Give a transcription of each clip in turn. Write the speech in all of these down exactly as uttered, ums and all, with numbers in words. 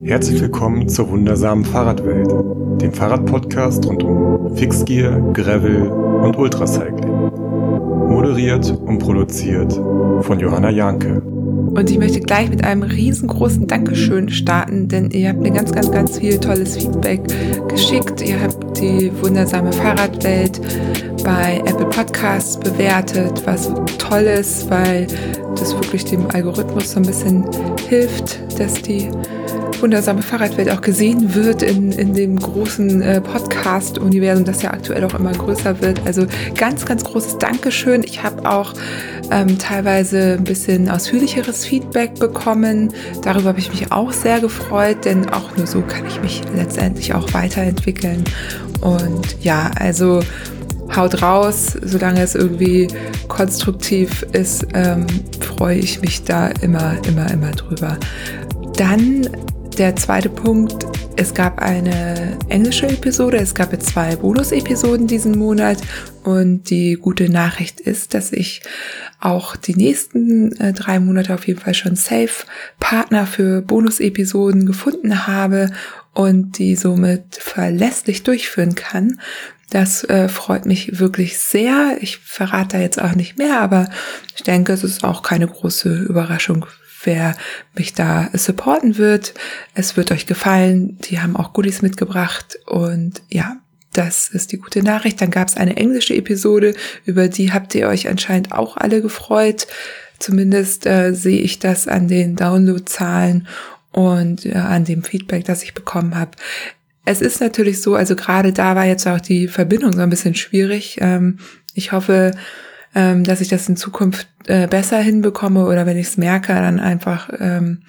Herzlich willkommen zur wundersamen Fahrradwelt, dem Fahrradpodcast rund um Fixgear, Gravel und Ultracycling. Moderiert und produziert von Johanna Janke. Und ich möchte gleich mit einem riesengroßen Dankeschön starten, denn ihr habt mir ganz, ganz, ganz viel tolles Feedback geschickt. Ihr habt die wundersame Fahrradwelt bei Apple Podcasts bewertet, was toll ist, weil das wirklich dem Algorithmus so ein bisschen hilft, dass die wundersame Fahrradwelt auch gesehen wird in, in dem großen äh, Podcast-Universum, das ja aktuell auch immer größer wird. Also ganz, ganz großes Dankeschön. Ich habe auch ähm, teilweise ein bisschen ausführlicheres Feedback bekommen. Darüber habe ich mich auch sehr gefreut, denn auch nur so kann ich mich letztendlich auch weiterentwickeln. Und ja, also haut raus, solange es irgendwie konstruktiv ist, ähm, freue ich mich da immer, immer, immer drüber. Dann der zweite Punkt, es gab eine englische Episode, es gab jetzt zwei Bonus-Episoden diesen Monat und die gute Nachricht ist, dass ich auch die nächsten äh, drei Monate auf jeden Fall schon safe Partner für Bonus-Episoden gefunden habe und die somit verlässlich durchführen kann. Das äh, freut mich wirklich sehr. Ich verrate da jetzt auch nicht mehr, aber ich denke, es ist auch keine große Überraschung, wer mich da supporten wird. Es wird euch gefallen. Die haben auch Goodies mitgebracht und ja, das ist die gute Nachricht. Dann gab es eine englische Episode, über die habt ihr euch anscheinend auch alle gefreut. Zumindest äh, sehe ich das an den Downloadzahlen und äh, an dem Feedback, das ich bekommen habe. Es ist natürlich so, also gerade da war jetzt auch die Verbindung so ein bisschen schwierig. Ähm, ich hoffe, ähm, dass ich das in Zukunft äh, besser hinbekomme oder wenn ich es merke, dann einfach ähm,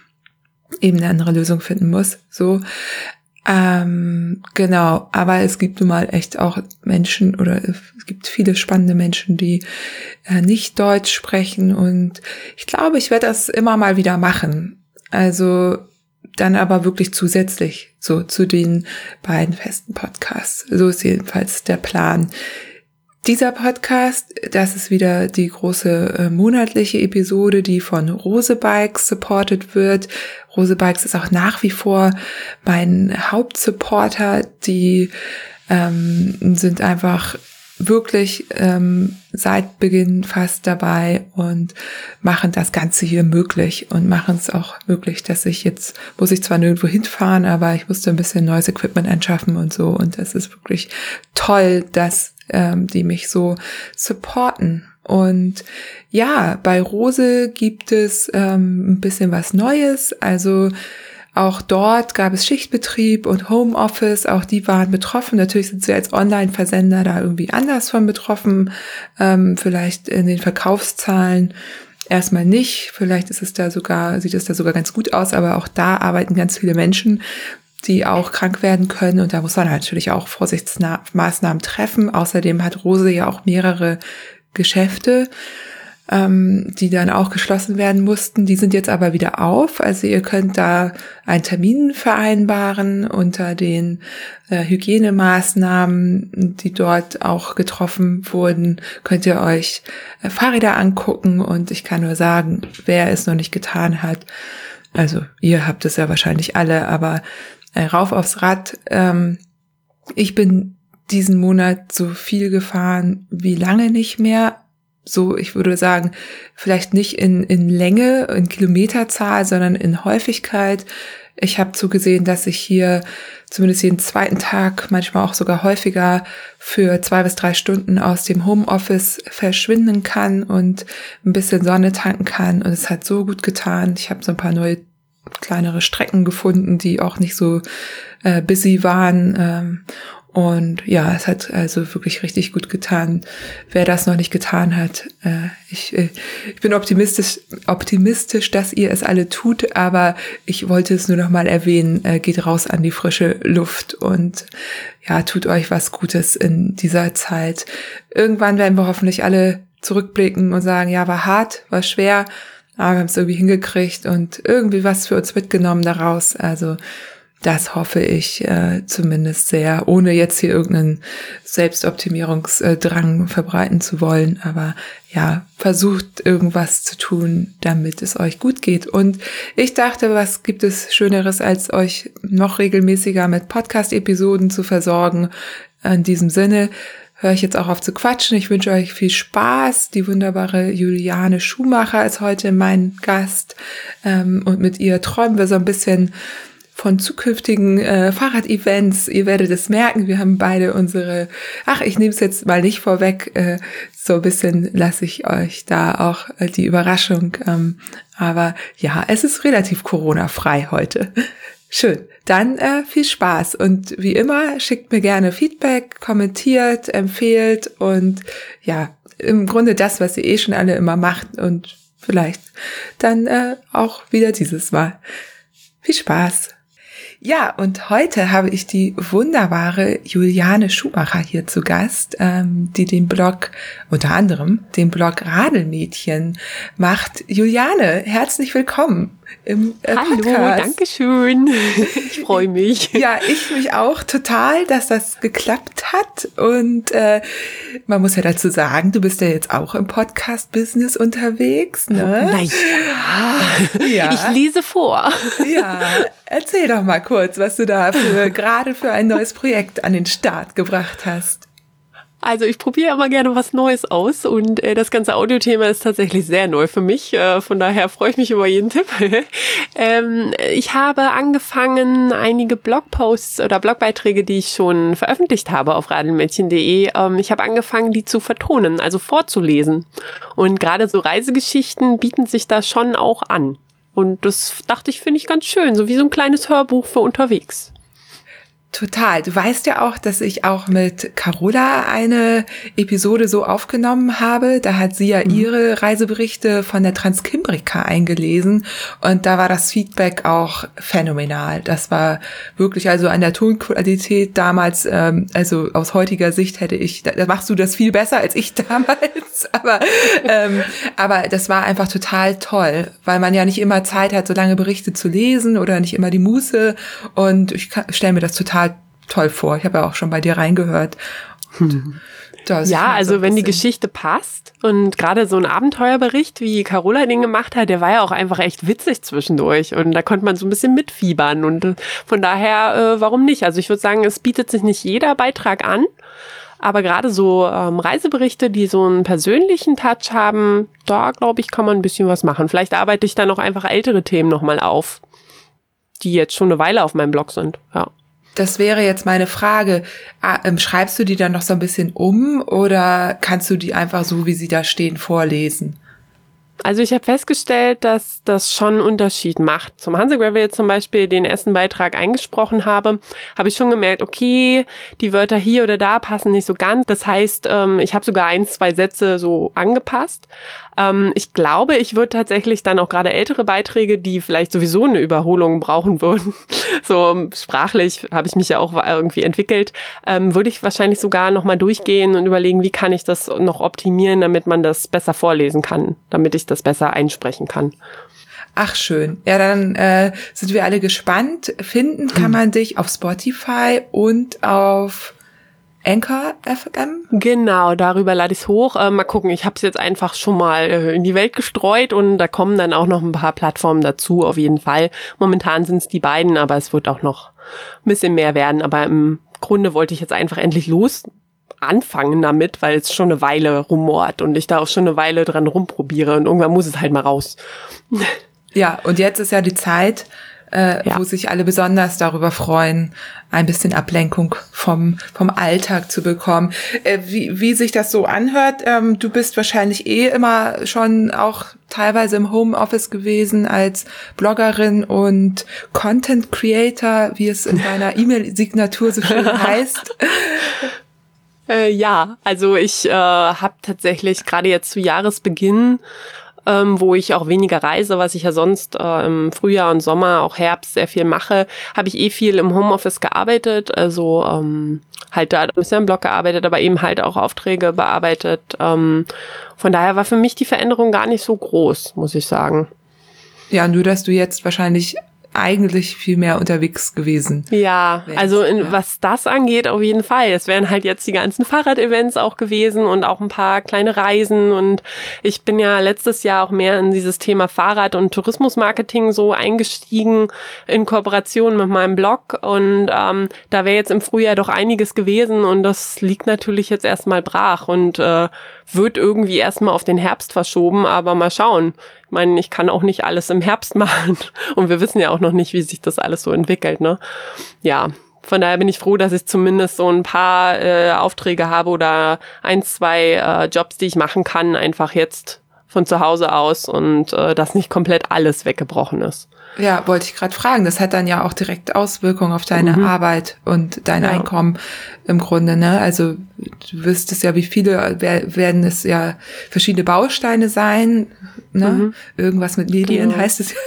eben eine andere Lösung finden muss. So, ähm, genau. Aber es gibt nun mal echt auch Menschen oder es gibt viele spannende Menschen, die äh, nicht Deutsch sprechen und ich glaube, ich werde das immer mal wieder machen. Also dann aber wirklich zusätzlich so zu den beiden festen Podcasts. So ist jedenfalls der Plan. Dieser Podcast, das ist wieder die große äh, monatliche Episode, die von Rose Bikes supported wird. Rose Bikes ist auch nach wie vor mein Hauptsupporter. Die ähm, sind einfach wirklich ähm, seit Beginn fast dabei und machen das Ganze hier möglich und machen es auch möglich, dass ich jetzt, muss ich zwar nirgendwo hinfahren, aber ich musste ein bisschen neues Equipment anschaffen und so und das ist wirklich toll, dass ähm, die mich so supporten. Und ja, bei Rose gibt es ähm, ein bisschen was Neues, also auch dort gab es Schichtbetrieb und Homeoffice, auch die waren betroffen. Natürlich sind sie als Online-Versender da irgendwie anders von betroffen, ähm, vielleicht in den Verkaufszahlen erstmal nicht, vielleicht ist es da sogar, sieht es da sogar ganz gut aus, aber auch da arbeiten ganz viele Menschen, die auch krank werden können und da muss man natürlich auch Vorsichtsmaßnahmen treffen. Außerdem hat Rose ja auch mehrere Geschäfte, ähm, die dann auch geschlossen werden mussten. Die sind jetzt aber wieder auf. Also ihr könnt da einen Termin vereinbaren unter den äh, Hygienemaßnahmen, die dort auch getroffen wurden. Könnt ihr euch äh, Fahrräder angucken und ich kann nur sagen, wer es noch nicht getan hat, also ihr habt es ja wahrscheinlich alle, aber äh, rauf aufs Rad. Ähm, ich bin diesen Monat so viel gefahren wie lange nicht mehr. So, ich würde sagen, vielleicht nicht in, in Länge, in Kilometerzahl, sondern in Häufigkeit. Ich habe zugesehen, dass ich hier zumindest jeden zweiten Tag, manchmal auch sogar häufiger, für zwei bis drei Stunden aus dem Homeoffice verschwinden kann und ein bisschen Sonne tanken kann. Und es hat so gut getan. Ich habe so ein paar neue kleinere Strecken gefunden, die auch nicht so äh, busy waren. Ähm, Und ja, es hat also wirklich richtig gut getan. Wer das noch nicht getan hat, äh, ich, äh, ich bin optimistisch, optimistisch, dass ihr es alle tut, aber ich wollte es nur noch mal erwähnen, äh, geht raus an die frische Luft und ja, tut euch was Gutes in dieser Zeit. Irgendwann werden wir hoffentlich alle zurückblicken und sagen, ja, war hart, war schwer, aber wir haben es irgendwie hingekriegt und irgendwie was für uns mitgenommen daraus. Also Das hoffe ich äh, zumindest sehr, ohne jetzt hier irgendeinen Selbstoptimierungsdrang verbreiten zu wollen. Aber ja, versucht irgendwas zu tun, damit es euch gut geht. Und ich dachte, was gibt es Schöneres, als euch noch regelmäßiger mit Podcast-Episoden zu versorgen. In diesem Sinne höre ich jetzt auch auf zu quatschen. Ich wünsche euch viel Spaß. Die wunderbare Juliane Schumacher ist heute mein Gast. Ähm, und mit ihr träumen wir so ein bisschen von zukünftigen äh, Fahrrad-Events. Ihr werdet es merken, wir haben beide unsere, ach, ich nehme es jetzt mal nicht vorweg, äh, so ein bisschen lasse ich euch da auch äh, die Überraschung. Ähm, aber ja, es ist relativ Corona-frei heute. Schön. Dann äh, viel Spaß und wie immer, schickt mir gerne Feedback, kommentiert, empfehlt und ja, im Grunde das, was ihr eh schon alle immer macht und vielleicht dann äh, auch wieder dieses Mal. Viel Spaß! Ja, und heute habe ich die wunderbare Juliane Schumacher hier zu Gast, ähm, die den Blog, unter anderem den Blog Radelmädchen macht. Juliane, herzlich willkommen im äh, Podcast. Hallo, danke schön. Ich freue mich. Ja, ich mich auch total, dass das geklappt hat. Und äh, man muss ja dazu sagen, du bist ja jetzt auch im Podcast-Business unterwegs, ne? Na ja, ja. Ich lese vor. Ja, erzähl doch mal kurz, was du da für, gerade für ein neues Projekt an den Start gebracht hast. Also ich probiere immer gerne was Neues aus und äh, das ganze Audiothema ist tatsächlich sehr neu für mich. Äh, von daher freue ich mich über jeden Tipp. ähm, ich habe angefangen, einige Blogposts oder Blogbeiträge, die ich schon veröffentlicht habe auf radelmädchen punkt de, ähm, ich habe angefangen, die zu vertonen, also vorzulesen. Und gerade so Reisegeschichten bieten sich da schon auch an. Und das dachte ich, finde ich ganz schön, so wie so ein kleines Hörbuch für unterwegs. Total. Du weißt ja auch, dass ich auch mit Carola eine Episode so aufgenommen habe. Da hat sie ja mhm. ihre Reiseberichte von der Transkimbrika eingelesen und da war das Feedback auch phänomenal. Das war wirklich also an der Tonqualität damals, ähm, also aus heutiger Sicht hätte ich, da machst du das viel besser als ich damals, aber ähm, aber das war einfach total toll, weil man ja nicht immer Zeit hat, so lange Berichte zu lesen oder nicht immer die Muße und ich stelle mir das total toll vor. Ich habe ja auch schon bei dir reingehört. Hm. Ja, also so wenn die Geschichte passt und gerade so ein Abenteuerbericht, wie Carola den gemacht hat, der war ja auch einfach echt witzig zwischendurch und da konnte man so ein bisschen mitfiebern und von daher, äh, warum nicht? Also ich würde sagen, es bietet sich nicht jeder Beitrag an, aber gerade so ähm, Reiseberichte, die so einen persönlichen Touch haben, da glaube ich, kann man ein bisschen was machen. Vielleicht arbeite ich dann auch einfach ältere Themen nochmal auf, die jetzt schon eine Weile auf meinem Blog sind, ja. Das wäre jetzt meine Frage. Schreibst du die dann noch so ein bisschen um oder kannst du die einfach so, wie sie da stehen, vorlesen? Also ich habe festgestellt, dass das schon einen Unterschied macht. Zum Hansegravel jetzt zum Beispiel den ersten Beitrag eingesprochen habe, habe ich schon gemerkt, okay, die Wörter hier oder da passen nicht so ganz. Das heißt, ich habe sogar ein, zwei Sätze so angepasst. Ich glaube, ich würde tatsächlich dann auch gerade ältere Beiträge, die vielleicht sowieso eine Überholung brauchen würden, so sprachlich habe ich mich ja auch irgendwie entwickelt, würde ich wahrscheinlich sogar nochmal durchgehen und überlegen, wie kann ich das noch optimieren, damit man das besser vorlesen kann, damit ich das besser einsprechen kann. Ach, schön. Ja, dann äh, sind wir alle gespannt. Finden kann man dich auf Spotify und auf Anchor F M? Genau, darüber lade ich es hoch. Äh, mal gucken, ich habe es jetzt einfach schon mal äh, in die Welt gestreut und da kommen dann auch noch ein paar Plattformen dazu, auf jeden Fall. Momentan sind es die beiden, aber es wird auch noch ein bisschen mehr werden. Aber im Grunde wollte ich jetzt einfach endlich los anfangen damit, weil es schon eine Weile rumort und ich da auch schon eine Weile dran rumprobiere und irgendwann muss es halt mal raus. Ja, und jetzt ist ja die Zeit, äh, ja. wo sich alle besonders darüber freuen, ein bisschen Ablenkung vom vom Alltag zu bekommen. Äh, wie wie sich das so anhört, ähm, du bist wahrscheinlich eh immer schon auch teilweise im Homeoffice gewesen als Bloggerin und Content Creator, wie es in deiner E-Mail-Signatur so schön heißt. Äh, ja, also ich äh, habe tatsächlich gerade jetzt zu Jahresbeginn, ähm, wo ich auch weniger reise, was ich ja sonst äh, im Frühjahr und Sommer, auch Herbst sehr viel mache, habe ich eh viel im Homeoffice gearbeitet, also ähm, halt da ein bisschen im Blog gearbeitet, aber eben halt auch Aufträge bearbeitet. Ähm, von daher war für mich die Veränderung gar nicht so groß, muss ich sagen. Ja, nur dass du jetzt wahrscheinlich eigentlich viel mehr unterwegs gewesen. Ja, wärst, also in, ja. was das angeht, auf jeden Fall. Es wären halt jetzt die ganzen Fahrrad-Events auch gewesen und auch ein paar kleine Reisen. Und ich bin ja letztes Jahr auch mehr in dieses Thema Fahrrad- und Tourismusmarketing so eingestiegen in Kooperation mit meinem Blog. Und ähm, da wäre jetzt im Frühjahr doch einiges gewesen. Und das liegt natürlich jetzt erstmal brach und äh, wird irgendwie erstmal auf den Herbst verschoben. Aber mal schauen. Ich meine, ich kann auch nicht alles im Herbst machen. Und wir wissen ja auch noch nicht, wie sich das alles so entwickelt, ne? Ja, von daher bin ich froh, dass ich zumindest so ein paar äh, Aufträge habe oder ein, zwei äh, Jobs, die ich machen kann, einfach jetzt von zu Hause aus und äh, dass nicht komplett alles weggebrochen ist. Ja, wollte ich gerade fragen. Das hat dann ja auch direkt Auswirkungen auf deine mhm. Arbeit und dein ja. Einkommen im Grunde, ne? Also du wüsstest ja, wie viele werden es ja verschiedene Bausteine sein, ne? Mhm. Irgendwas mit Medien genau. heißt es ja.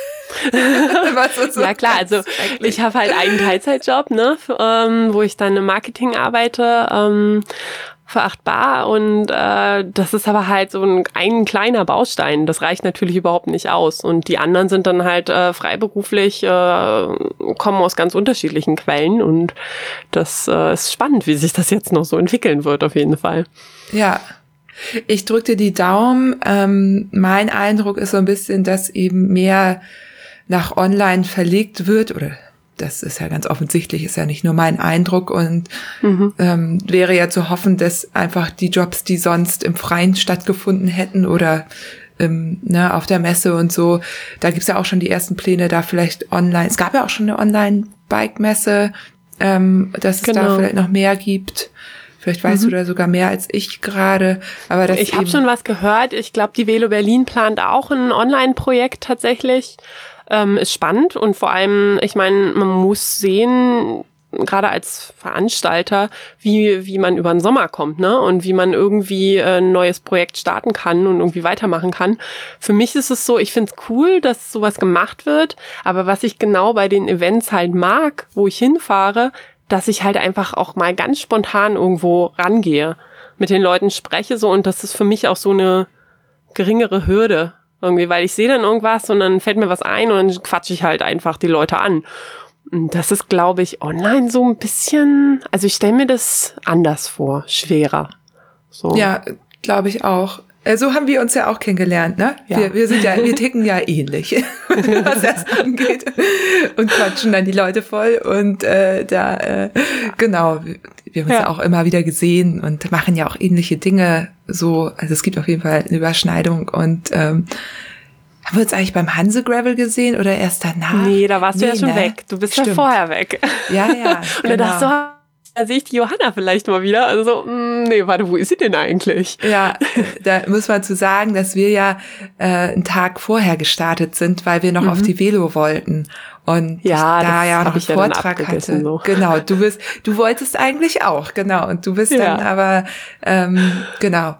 Was so ja klar, also ich habe halt einen Teilzeitjob, ne, ähm, wo ich dann im Marketing arbeite. Ähm, für acht Bar und äh, das ist aber halt so ein, ein kleiner Baustein. Das reicht natürlich überhaupt nicht aus. Und die anderen sind dann halt äh, freiberuflich, äh, kommen aus ganz unterschiedlichen Quellen und das äh, ist spannend, wie sich das jetzt noch so entwickeln wird auf jeden Fall. Ja, ich drücke dir die Daumen. Ähm, mein Eindruck ist so ein bisschen, dass eben mehr nach online verlegt wird oder das ist ja ganz offensichtlich, ist ja nicht nur mein Eindruck und mhm. ähm, wäre ja zu hoffen, dass einfach die Jobs, die sonst im Freien stattgefunden hätten oder ähm, ne, auf der Messe und so, da gibt's ja auch schon die ersten Pläne, da vielleicht online, es gab ja auch schon eine Online-Bike-Messe, ähm, dass es genau. da vielleicht noch mehr gibt. Vielleicht weißt mhm. du da sogar mehr als ich gerade. Aber das ich habe schon was gehört. Ich glaube, die Velo Berlin plant auch ein Online-Projekt tatsächlich. Ähm, ist spannend und vor allem, ich meine, man muss sehen, gerade als Veranstalter, wie wie man über den Sommer kommt, ne? Und wie man irgendwie ein neues Projekt starten kann und irgendwie weitermachen kann. Für mich ist es so, ich finde es cool, dass sowas gemacht wird, aber was ich genau bei den Events halt mag, wo ich hinfahre, dass ich halt einfach auch mal ganz spontan irgendwo rangehe, mit den Leuten spreche so und das ist für mich auch so eine geringere Hürde. Irgendwie, weil ich sehe dann irgendwas und dann fällt mir was ein und dann quatsche ich halt einfach die Leute an. Und das ist, glaube ich, online so ein bisschen, also ich stelle mir das anders vor, schwerer. So. Ja, glaube ich auch. So haben wir uns ja auch kennengelernt, ne? Ja. Wir, wir sind ja, wir ticken ja ähnlich, was das angeht. Und quatschen dann die Leute voll und äh, da, äh, genau, wir haben uns ja. ja auch immer wieder gesehen und machen ja auch ähnliche Dinge so. Also es gibt auf jeden Fall eine Überschneidung und ähm, haben wir uns eigentlich beim Hanse Gravel gesehen oder erst danach? Nee, da warst nee, du ja schon ne? weg. Du bist Stimmt. ja vorher weg. Ja, ja. Und genau. dann dachte ich so, da sehe ich die Johanna vielleicht mal wieder. Also so, mh, nee, warte, wo ist sie denn eigentlich? Ja, da muss man zu sagen, dass wir ja äh, einen Tag vorher gestartet sind, weil wir noch mhm. auf die Velo wollten. Und ja, da ja noch einen ja Vortrag hatte. So. Genau, du bist, du wolltest eigentlich auch, genau. Und du bist ja. dann aber, ähm, genau.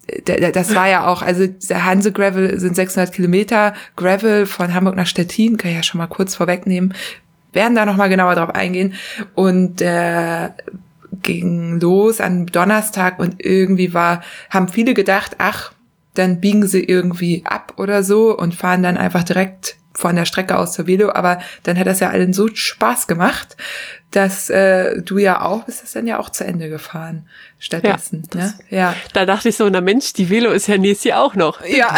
Das war ja auch, also der Hanse Gravel sind sechshundert Kilometer. Gravel von Hamburg nach Stettin, kann ich ja schon mal kurz vorwegnehmen. Werden da nochmal genauer drauf eingehen. Und äh, ging los an Donnerstag und irgendwie war, haben viele gedacht, ach, dann biegen sie irgendwie ab oder so und fahren dann einfach direkt von der Strecke aus zur Velo. Aber dann hat das ja allen so Spaß gemacht, dass äh, du ja auch, bist das dann ja auch zu Ende gefahren stattdessen. Ja, das, ne? Ja. Da dachte ich so, na Mensch, die Velo ist ja nächstes Jahr auch noch. Ja.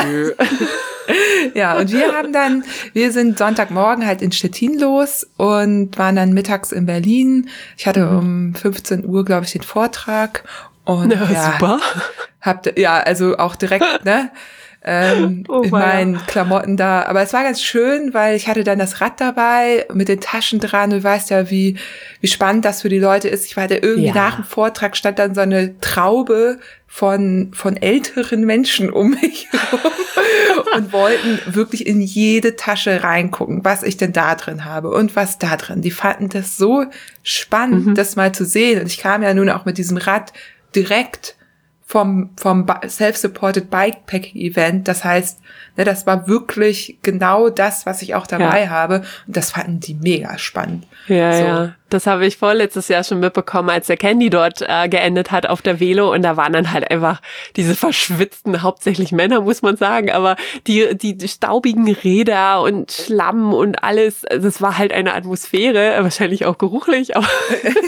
Ja, und wir haben dann, wir sind Sonntagmorgen halt in Stettin los und waren dann mittags in Berlin. Ich hatte um fünfzehn Uhr, glaube ich, den Vortrag. Und ja, ja, super. Habt, ja, also auch direkt, ne? Ähm, oh, in meinen Klamotten da. Aber es war ganz schön, weil ich hatte dann das Rad dabei mit den Taschen dran. Du weißt ja, wie wie spannend das für die Leute ist. Ich war da irgendwie ja. nach dem Vortrag stand dann so eine Traube von von älteren Menschen um mich herum und wollten wirklich in jede Tasche reingucken, was ich denn da drin habe und was da drin. Die fanden das so spannend, mhm. das mal zu sehen. Und ich kam ja nun auch mit diesem Rad direkt vom vom Self-Supported Bikepacking Event. Das heißt, ne, das war wirklich genau das, was ich auch dabei ja. habe. Und das fanden die mega spannend. Ja, so. ja. Das habe ich vorletztes Jahr schon mitbekommen, als der Candy dort äh, geendet hat auf der Velo. Und da waren dann halt einfach diese verschwitzten, hauptsächlich Männer, muss man sagen, aber die, die, die staubigen Räder und Schlamm und alles. Also es war halt eine Atmosphäre, wahrscheinlich auch geruchlich, aber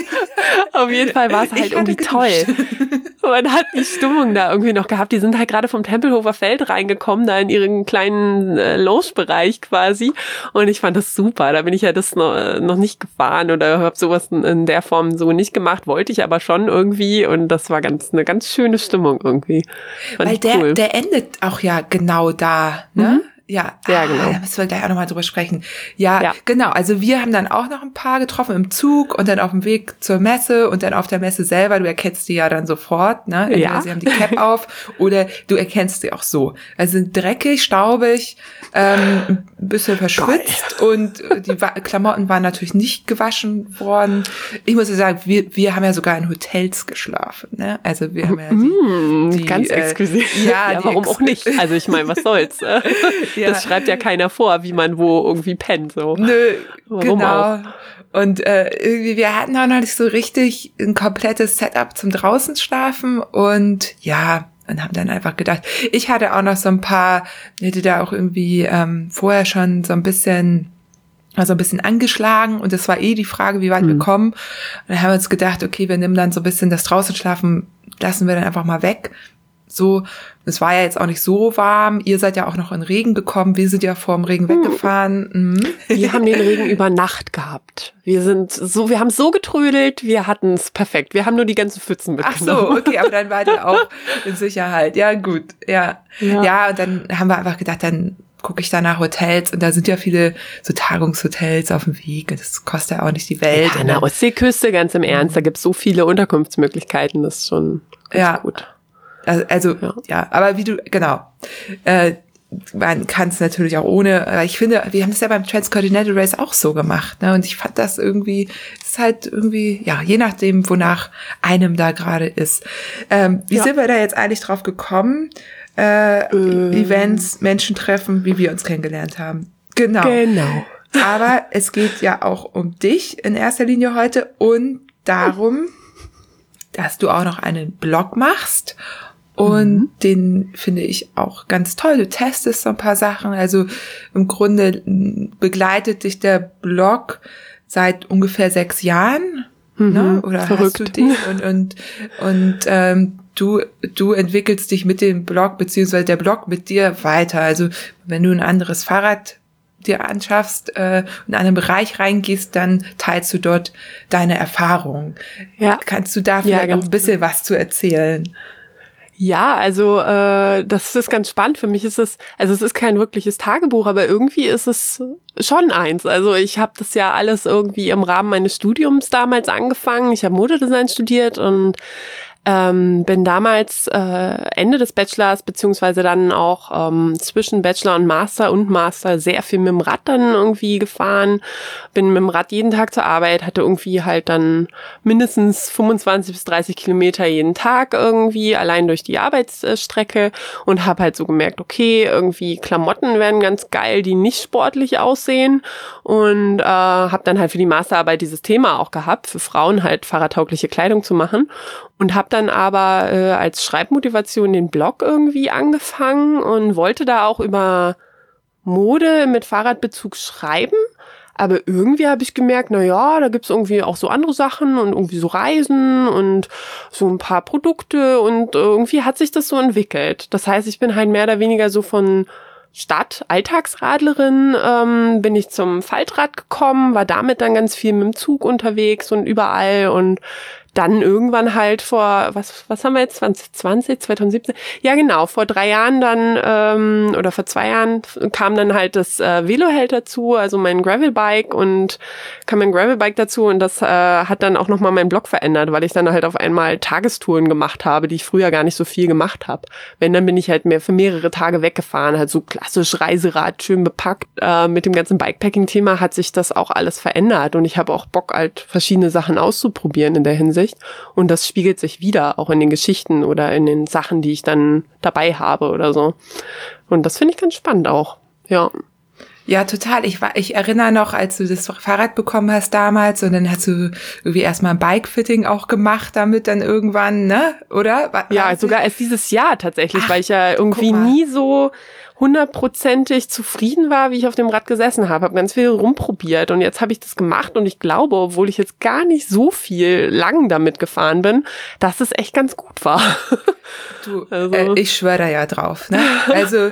auf jeden Fall war es halt irgendwie toll. Man hat die Stimmung da irgendwie noch gehabt. Die sind halt gerade vom Tempelhofer Feld reingekommen, da in ihren kleinen äh, Lounge-Bereich quasi. Und ich fand das super. Da bin ich ja das noch, noch nicht gefahren oder habe sowas in der Form so nicht gemacht, wollte ich aber schon irgendwie. Und das war ganz eine ganz schöne Stimmung irgendwie. Fand Weil der, cool. der endet auch ja genau da, ne? Mhm. Ja, ja, ah, genau. Da müssen wir gleich auch nochmal drüber sprechen. Ja, ja, genau. Also wir haben dann auch noch ein paar getroffen im Zug und dann auf dem Weg zur Messe und dann auf der Messe selber. Du erkennst die ja dann sofort, ne? Entweder ja. sie haben die Cap auf oder du erkennst sie auch so. Also sind dreckig, staubig, ähm, ein bisschen verschwitzt Geil. Und die Klamotten waren natürlich nicht gewaschen worden. Ich muss ja sagen, wir, wir haben ja sogar in Hotels geschlafen, ne? Also wir haben ja die, mmh, die ganz äh, exklusiv. Ja, ja warum Ex- auch nicht? Also ich meine, was soll's? Ja. Das schreibt ja keiner vor, wie man wo irgendwie pennt. So. Nö, Warum genau. auch? Und äh, irgendwie, wir hatten auch noch nicht so richtig ein komplettes Setup zum draußen schlafen und ja, und haben dann einfach gedacht, ich hatte auch noch so ein paar, hätte da auch irgendwie ähm, vorher schon so ein bisschen also ein bisschen angeschlagen und das war eh die Frage, wie weit mhm. wir kommen. Und dann haben wir uns gedacht, okay, wir nehmen dann so ein bisschen das draußen schlafen, lassen wir dann einfach mal weg. So, es war ja jetzt auch nicht so warm. Ihr seid ja auch noch in Regen gekommen. Wir sind ja vor dem Regen weggefahren. Mhm. Wir haben den Regen über Nacht gehabt. Wir sind so, wir haben so getrödelt, wir hatten es perfekt. Wir haben nur die ganzen Pfützen mitgenommen. Ach so, okay, aber dann war ihr auch in Sicherheit. Ja, gut, ja. Ja, ja und dann haben wir einfach gedacht, dann gucke ich da nach Hotels und da sind ja viele so Tagungshotels auf dem Weg. Das kostet ja auch nicht die Welt. Ja, an der Ostseeküste, ganz im Ernst, da gibt es so viele Unterkunftsmöglichkeiten, das ist schon ganz ja. gut. Also, also ja. ja, aber wie du, genau, äh, man kann es natürlich auch ohne, aber ich finde, wir haben es ja beim Transcontinental Race auch so gemacht, ne, und ich fand das irgendwie, es ist halt irgendwie, ja, je nachdem, wonach einem da gerade ist. Ähm, wie ja. sind wir da jetzt eigentlich drauf gekommen? Äh, ähm. Events, Menschen treffen, wie wir uns kennengelernt haben. Genau. Genau. Aber es geht ja auch um dich in erster Linie heute und darum, dass du auch noch einen Blog machst. Und mhm. den finde ich auch ganz toll. Du testest so ein paar Sachen. Also im Grunde begleitet dich der Blog seit ungefähr sechs Jahren. Mhm. Ne? Oder Verrückt. hast du den? Und, und, und ähm, du, du entwickelst dich mit dem Blog, beziehungsweise der Blog mit dir weiter. Also wenn du ein anderes Fahrrad dir anschaffst, äh, in einen Bereich reingehst, dann teilst du dort deine Erfahrungen. Ja. Kannst du da vielleicht ja, noch ein bisschen was zu erzählen? Ja, also äh, das ist ganz spannend. Für mich ist es, also es ist kein wirkliches Tagebuch, aber irgendwie ist es schon eins. Also ich habe das ja alles irgendwie im Rahmen meines Studiums damals angefangen. Ich habe Modedesign studiert und Ähm, bin damals äh, Ende des Bachelors beziehungsweise dann auch ähm, zwischen Bachelor und Master und Master sehr viel mit dem Rad dann irgendwie gefahren. Bin mit dem Rad jeden Tag zur Arbeit, hatte irgendwie halt dann mindestens fünfundzwanzig bis dreißig Kilometer jeden Tag irgendwie, allein durch die Arbeitsstrecke und habe halt so gemerkt, okay, irgendwie Klamotten wären ganz geil, die nicht sportlich aussehen und äh, habe dann halt für die Masterarbeit dieses Thema auch gehabt, für Frauen halt fahrradtaugliche Kleidung zu machen. Und habe dann aber äh, als Schreibmotivation den Blog irgendwie angefangen und wollte da auch über Mode mit Fahrradbezug schreiben. Aber irgendwie habe ich gemerkt, na ja, da gibt's irgendwie auch so andere Sachen und irgendwie so Reisen und so ein paar Produkte und irgendwie hat sich das so entwickelt. Das heißt, ich bin halt mehr oder weniger so von Stadt, Alltagsradlerin, ähm, bin ich zum Faltrad gekommen, war damit dann ganz viel mit dem Zug unterwegs und überall und dann irgendwann halt vor, was was haben wir jetzt, zwanzig zwanzig, zwanzig siebzehn? Ja genau, vor drei Jahren dann, ähm, oder vor zwei Jahren kam dann halt das äh, Veloheld dazu, also mein Gravelbike und kam mein Gravelbike dazu und das äh, hat dann auch nochmal meinen Blog verändert, weil ich dann halt auf einmal Tagestouren gemacht habe, die ich früher gar nicht so viel gemacht habe. Wenn, dann bin ich halt mehr für mehrere Tage weggefahren, halt so klassisch Reiserad, schön bepackt. Äh, mit dem ganzen Bikepacking-Thema hat sich das auch alles verändert und ich habe auch Bock, halt verschiedene Sachen auszuprobieren in der Hinsicht. veröffentlicht. Und das spiegelt sich wieder, auch in den Geschichten oder in den Sachen, die ich dann dabei habe oder so. Und das finde ich ganz spannend auch, ja. Ja, total. Ich war, ich erinnere noch, als du das Fahrrad bekommen hast damals und dann hast du irgendwie erstmal ein Bike-Fitting auch gemacht damit dann irgendwann, ne? Oder? War, ja, war sogar erst dieses Jahr tatsächlich, Ach, weil ich ja irgendwie guck mal. nie so hundertprozentig zufrieden war, wie ich auf dem Rad gesessen habe. Habe ganz viel rumprobiert und jetzt habe ich das gemacht und ich glaube, obwohl ich jetzt gar nicht so viel lang damit gefahren bin, dass es echt ganz gut war. Du, also. äh, ich schwöre da ja drauf, ne? Also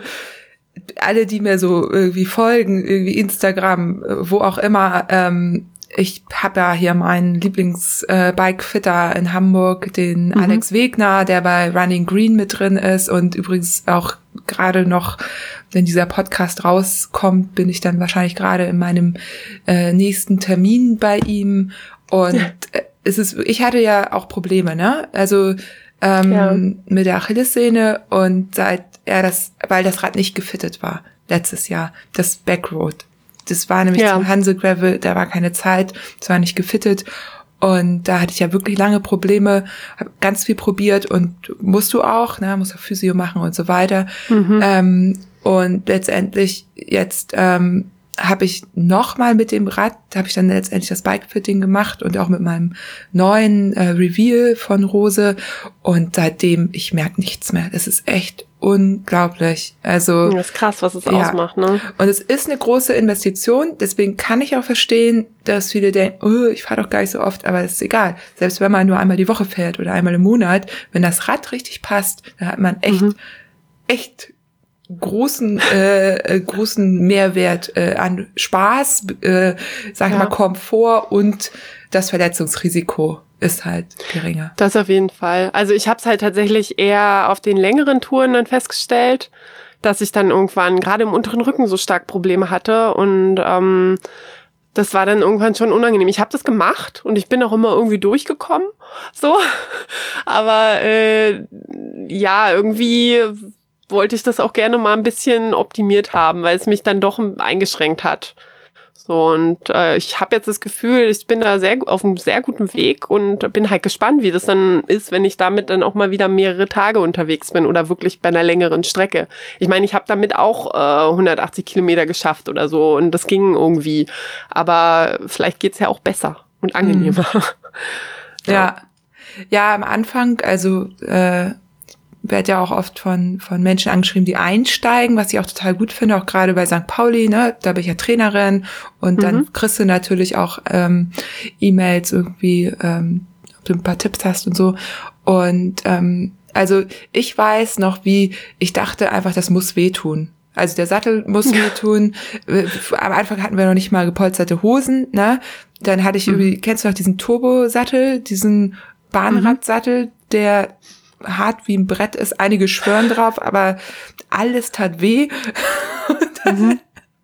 alle, die mir so irgendwie folgen, irgendwie Instagram, wo auch immer, ähm, ich habe ja hier meinen Lieblings-Bike-Fitter in Hamburg, den mhm. Alex Wegner, der bei Running Green mit drin ist und übrigens auch gerade noch, wenn dieser Podcast rauskommt, bin ich dann wahrscheinlich gerade in meinem äh, nächsten Termin bei ihm und äh, es ist, ich hatte ja auch Probleme, ne? Also ähm, ja. mit der Achillessehne und seit er das, weil das Rad nicht gefittet war letztes Jahr, das Backroad. Das war nämlich ja. zum Hansel Gravel, da war keine Zeit, es war nicht gefittet und da hatte ich ja wirklich lange Probleme, habe ganz viel probiert und musst du auch, ne, musst auch Physio machen und so weiter. Mhm. Ähm, und letztendlich jetzt ähm, habe ich nochmal mit dem Rad, da habe ich dann letztendlich das Bike-Fitting gemacht und auch mit meinem neuen äh, Reveal von Rose und seitdem, ich merke nichts mehr. Das ist echt unglaublich. Also das ist krass, was es ja. ausmacht, ne? Und es ist eine große Investition, deswegen kann ich auch verstehen, dass viele denken, oh, ich fahre doch gar nicht so oft, aber das ist egal. Selbst wenn man nur einmal die Woche fährt oder einmal im Monat, wenn das Rad richtig passt, dann hat man echt, mhm. echt großen äh, großen Mehrwert äh, an Spaß, äh, sag ich ja. mal Komfort und das Verletzungsrisiko ist halt geringer. Das auf jeden Fall. Also ich habe es halt tatsächlich eher auf den längeren Touren dann festgestellt, dass ich dann irgendwann gerade im unteren Rücken so stark Probleme hatte und ähm, das war dann irgendwann schon unangenehm. Ich habe das gemacht und ich bin auch immer irgendwie durchgekommen, so. Aber äh, ja, irgendwie wollte ich das auch gerne mal ein bisschen optimiert haben, weil es mich dann doch eingeschränkt hat. So, und äh, ich habe jetzt das Gefühl, ich bin da sehr auf einem sehr guten Weg und bin halt gespannt, wie das dann ist, wenn ich damit dann auch mal wieder mehrere Tage unterwegs bin oder wirklich bei einer längeren Strecke. Ich meine, ich habe damit auch äh, hundertachtzig Kilometer geschafft oder so und das ging irgendwie. Aber vielleicht geht's ja auch besser und angenehmer. Mhm. Ja. ja, ja, am Anfang, also äh werde ja auch oft von von Menschen angeschrieben, die einsteigen, was ich auch total gut finde, auch gerade bei Sankt Pauli, ne, da bin ich ja Trainerin und dann mhm. kriegst du natürlich auch ähm, E-Mails irgendwie, ähm, ob du ein paar Tipps hast und so und ähm, also ich weiß noch, wie ich dachte einfach, das muss wehtun. Also der Sattel muss wehtun. Am Anfang hatten wir noch nicht mal gepolsterte Hosen, ne? Dann hatte ich mhm. irgendwie, kennst du noch diesen Turbo-Sattel, diesen Bahnradsattel, der hart wie ein Brett ist, einige schwören drauf, aber alles tat weh. mhm.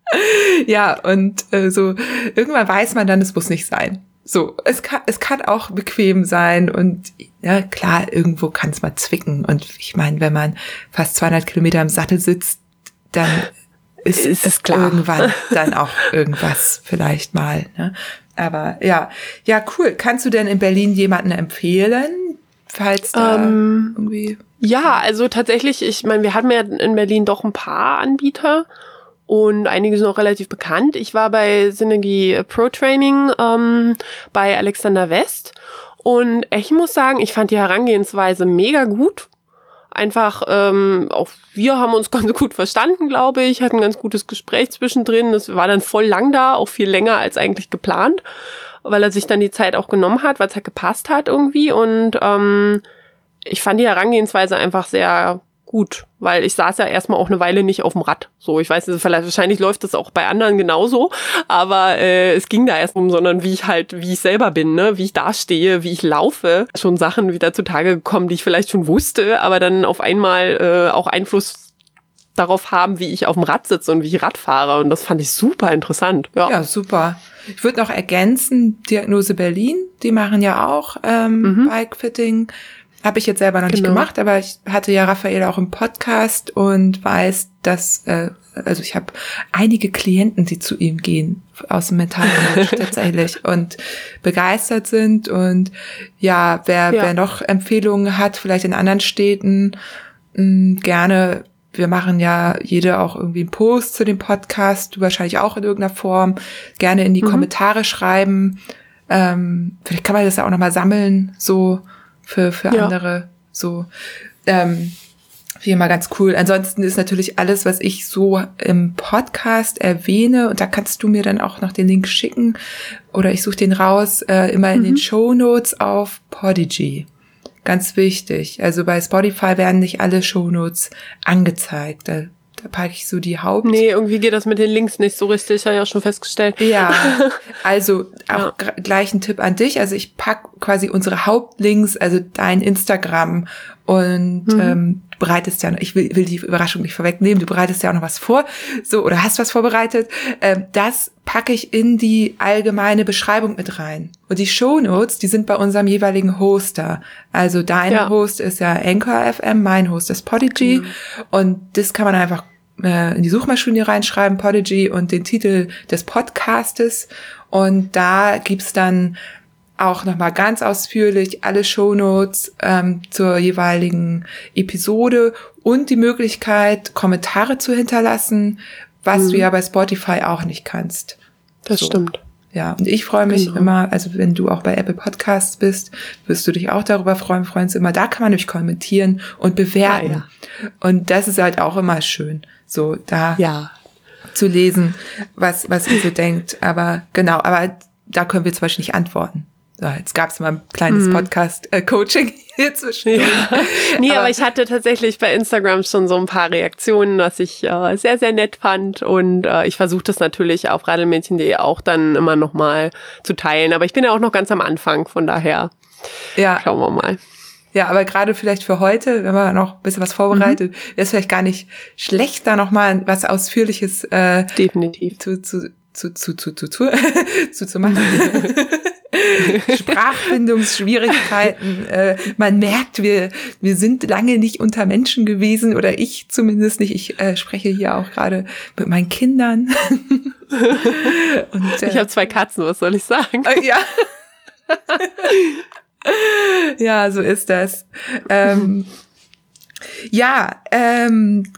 Ja, und äh, so irgendwann weiß man dann, es muss nicht sein. So, es kann es kann auch bequem sein und ja, klar, irgendwo kann es mal zwicken und ich meine, wenn man fast zweihundert Kilometer im Sattel sitzt, dann ist, ist es klar. Irgendwann dann auch irgendwas vielleicht mal, ne? Aber ja, ja, cool. Kannst du denn in Berlin jemanden empfehlen? Falls da ähm, irgendwie. Ja, also tatsächlich, ich meine, wir hatten ja in Berlin doch ein paar Anbieter und einige sind auch relativ bekannt. Ich war bei Synergy Pro Training ähm, bei Alexander West und ich muss sagen, ich fand die Herangehensweise mega gut. Einfach, ähm, auch wir haben uns ganz gut verstanden, glaube ich, hatten ein ganz gutes Gespräch zwischendrin. Das war dann voll lang da, auch viel länger als eigentlich geplant, weil er sich dann die Zeit auch genommen hat, weil es halt gepasst hat irgendwie. Und ähm, ich fand die Herangehensweise einfach sehr gut, weil ich saß ja erstmal auch eine Weile nicht auf dem Rad. So, ich weiß nicht, vielleicht wahrscheinlich läuft das auch bei anderen genauso, aber äh, es ging da erst um, sondern wie ich halt, wie ich selber bin, ne, wie ich dastehe, wie ich laufe. Schon Sachen wieder zutage gekommen, die ich vielleicht schon wusste, aber dann auf einmal äh, auch Einfluss darauf haben, wie ich auf dem Rad sitze und wie ich Rad fahre. Und das fand ich super interessant. Ja, ja, super. Ich würde noch ergänzen, Diagnose Berlin, die machen ja auch ähm, mhm. Bike-Fitting. Habe ich jetzt selber noch nicht Genau. gemacht, aber ich hatte ja Raphael auch im Podcast und weiß, dass, äh, also ich habe einige Klienten, die zu ihm gehen, aus dem Mentalcoach tatsächlich und begeistert sind. Und ja, wer, Ja. wer noch Empfehlungen hat, vielleicht in anderen Städten, mh, gerne. Wir machen ja jede auch irgendwie einen Post zu dem Podcast, du wahrscheinlich auch in irgendeiner Form. Gerne in die Mhm. Kommentare schreiben. Ähm, vielleicht kann man das ja auch nochmal sammeln, so für für Ja. andere, so ähm, wie immer ganz cool. Ansonsten ist natürlich alles, was ich so im Podcast erwähne, und da kannst du mir dann auch noch den Link schicken oder ich suche den raus, äh, immer in Mhm. den Shownotes auf Podigy. Ganz wichtig. Also bei Spotify werden nicht alle Shownotes angezeigt. Da, da packe ich so die Haupt... Nee, irgendwie geht das mit den Links nicht so richtig, habe ich auch schon festgestellt. Ja, also auch Ja. gra- gleich ein Tipp an dich. Also ich pack quasi unsere Hauptlinks, also dein Instagram und Mhm. ähm, du bereitest ja, ich will, will die Überraschung nicht vorwegnehmen, du bereitest ja auch noch was vor, so, oder hast was vorbereitet. Ähm, das packe ich in die allgemeine Beschreibung mit rein. Und die Shownotes, die sind bei unserem jeweiligen Hoster. Also dein Ja. Host ist ja Anchor F M, mein Host ist Podigy. Mhm. Und das kann man einfach äh, in die Suchmaschine reinschreiben, Podigy, und den Titel des Podcastes. Und da gibt's dann auch nochmal ganz ausführlich alle Shownotes ähm, zur jeweiligen Episode und die Möglichkeit, Kommentare zu hinterlassen, was Mhm. du ja bei Spotify auch nicht kannst. Das So. stimmt. Ja, und ich freue mich Genau. immer, also wenn du auch bei Apple Podcasts bist, wirst du dich auch darüber freuen, freuen uns immer. Da kann man nämlich kommentieren und bewerten. Ah, Und das ist halt auch immer schön, so da Ja. zu lesen, was, was ihr so denkt. Aber genau, aber da können wir zum Beispiel nicht antworten. So, jetzt gab es mal ein kleines Mhm. Podcast-Coaching hier zwischen. Ja. Nee, aber, Aber- ich hatte tatsächlich bei Instagram schon so ein paar Reaktionen, was ich äh, sehr, sehr nett fand. Und äh, ich versuche das natürlich auf radelmädchen punkt de auch dann immer noch mal zu teilen. Aber ich bin ja auch noch ganz am Anfang, von daher Ja, schauen wir mal. ja, aber gerade vielleicht für heute, wenn man noch ein bisschen was vorbereitet, wäre es vielleicht gar nicht schlecht, da noch mal was Ausführliches äh, Definitiv. zu, zu, zu, zu, zu, zu, zu, zu, zu machen. Sprachfindungsschwierigkeiten. Äh, man merkt, wir, wir sind lange nicht unter Menschen gewesen, oder ich zumindest nicht. Ich äh, spreche hier auch gerade mit meinen Kindern. Und, äh, Ich habe zwei Katzen, was soll ich sagen? äh, ja. Ja, so ist das. Ähm, ja, ähm,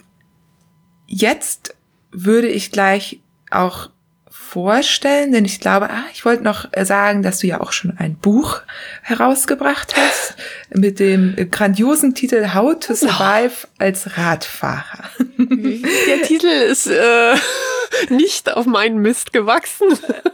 jetzt würde ich gleich auch vorstellen, denn ich glaube, ah, ich wollte noch sagen, dass du ja auch schon ein Buch herausgebracht hast mit dem grandiosen Titel How to Survive als Radfahrer. Der Titel ist äh, nicht auf meinen Mist gewachsen.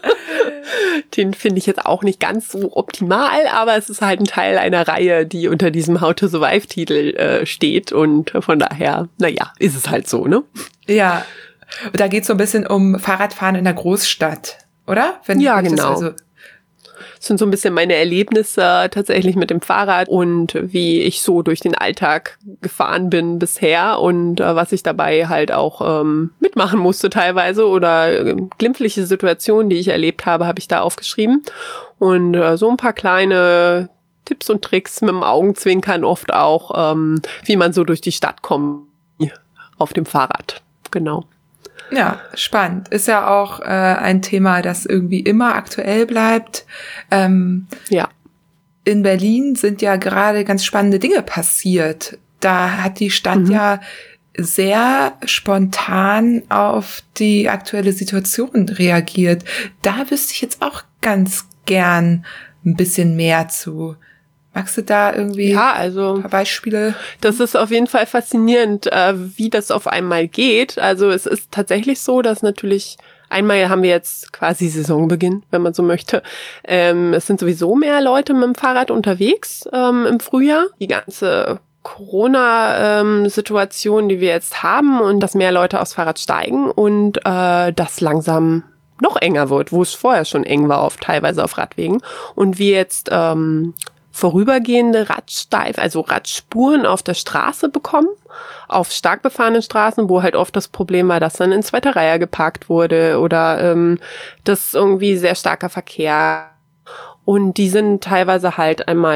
Den finde ich jetzt auch nicht ganz so optimal, aber es ist halt ein Teil einer Reihe, die unter diesem How to Survive-Titel äh, steht. Und von daher, naja, ist es halt so, ne? Ja, und da geht es so ein bisschen um Fahrradfahren in der Großstadt, oder? Wenn Ja, ich das genau. Also Das sind so ein bisschen meine Erlebnisse tatsächlich mit dem Fahrrad und wie ich so durch den Alltag gefahren bin bisher und äh, was ich dabei halt auch ähm, mitmachen musste teilweise oder äh, glimpfliche Situationen, die ich erlebt habe, habe ich da aufgeschrieben. Und äh, so ein paar kleine Tipps und Tricks mit dem Augenzwinkern oft auch, ähm, wie man so durch die Stadt kommt auf dem Fahrrad. Genau. Ja, spannend. Ist ja auch äh, ein Thema, das irgendwie immer aktuell bleibt. Ähm, Ja. in Berlin sind ja gerade ganz spannende Dinge passiert. Da hat die Stadt Mhm. ja sehr spontan auf die aktuelle Situation reagiert. Da wüsste ich jetzt auch ganz gern ein bisschen mehr zu. Magst du da irgendwie Ja, ein also paar Beispiele? das ist auf jeden Fall faszinierend, äh, wie das auf einmal geht. Also es ist tatsächlich so, dass natürlich einmal haben wir jetzt quasi Saisonbeginn, wenn man so möchte. Ähm, es sind sowieso mehr Leute mit dem Fahrrad unterwegs ähm, im Frühjahr. Die ganze Corona-Situation, die wir jetzt haben und dass mehr Leute aufs Fahrrad steigen und äh, das langsam noch enger wird, wo es vorher schon eng war, auf teilweise auf Radwegen. Und wir jetzt ähm, vorübergehende Radsteif, also Radspuren auf der Straße bekommen, auf stark befahrenen Straßen, wo halt oft das Problem war, dass dann in zweiter Reihe geparkt wurde oder ähm, das irgendwie sehr starker Verkehr. Und die sind teilweise halt einmal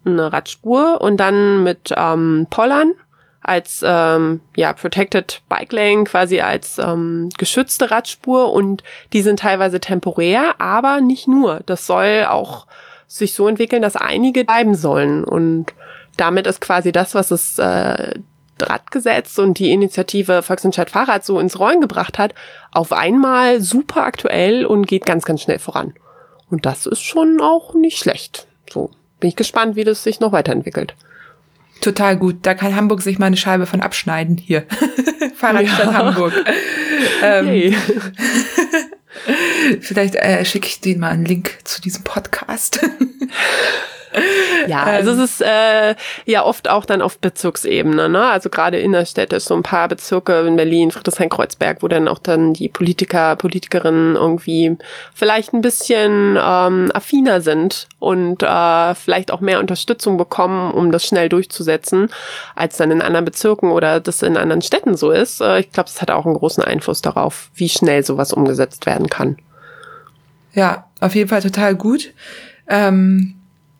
eine Radspur und dann mit ähm, Pollern als ähm, ja Protected Bike Lane, quasi als ähm, geschützte Radspur, und die sind teilweise temporär, aber nicht nur. Das soll auch sich so entwickeln, dass einige bleiben sollen, und damit ist quasi das, was das äh, Radgesetz und die Initiative Volksentscheid Fahrrad so ins Rollen gebracht hat, auf einmal super aktuell und geht ganz, ganz schnell voran. Und das ist schon auch nicht schlecht. So, bin ich gespannt, wie das sich noch weiterentwickelt. Total gut. Da kann Hamburg sich mal eine Scheibe von abschneiden. Hier. Fahrradstadt ja. Hamburg. ähm, hey. Vielleicht äh, schicke ich denen mal einen Link zu diesem Podcast. Ja, also es ist äh, ja oft auch dann auf Bezirksebene, ne? Also gerade innerstädtisch, so ein paar Bezirke in Berlin, Friedrichshain-Kreuzberg, wo dann auch dann die Politiker, Politikerinnen irgendwie vielleicht ein bisschen ähm, affiner sind und äh, vielleicht auch mehr Unterstützung bekommen, um das schnell durchzusetzen, als dann in anderen Bezirken oder das in anderen Städten so ist. Äh, ich glaube, das hat auch einen großen Einfluss darauf, wie schnell sowas umgesetzt werden kann. Ja, auf jeden Fall total gut. Ähm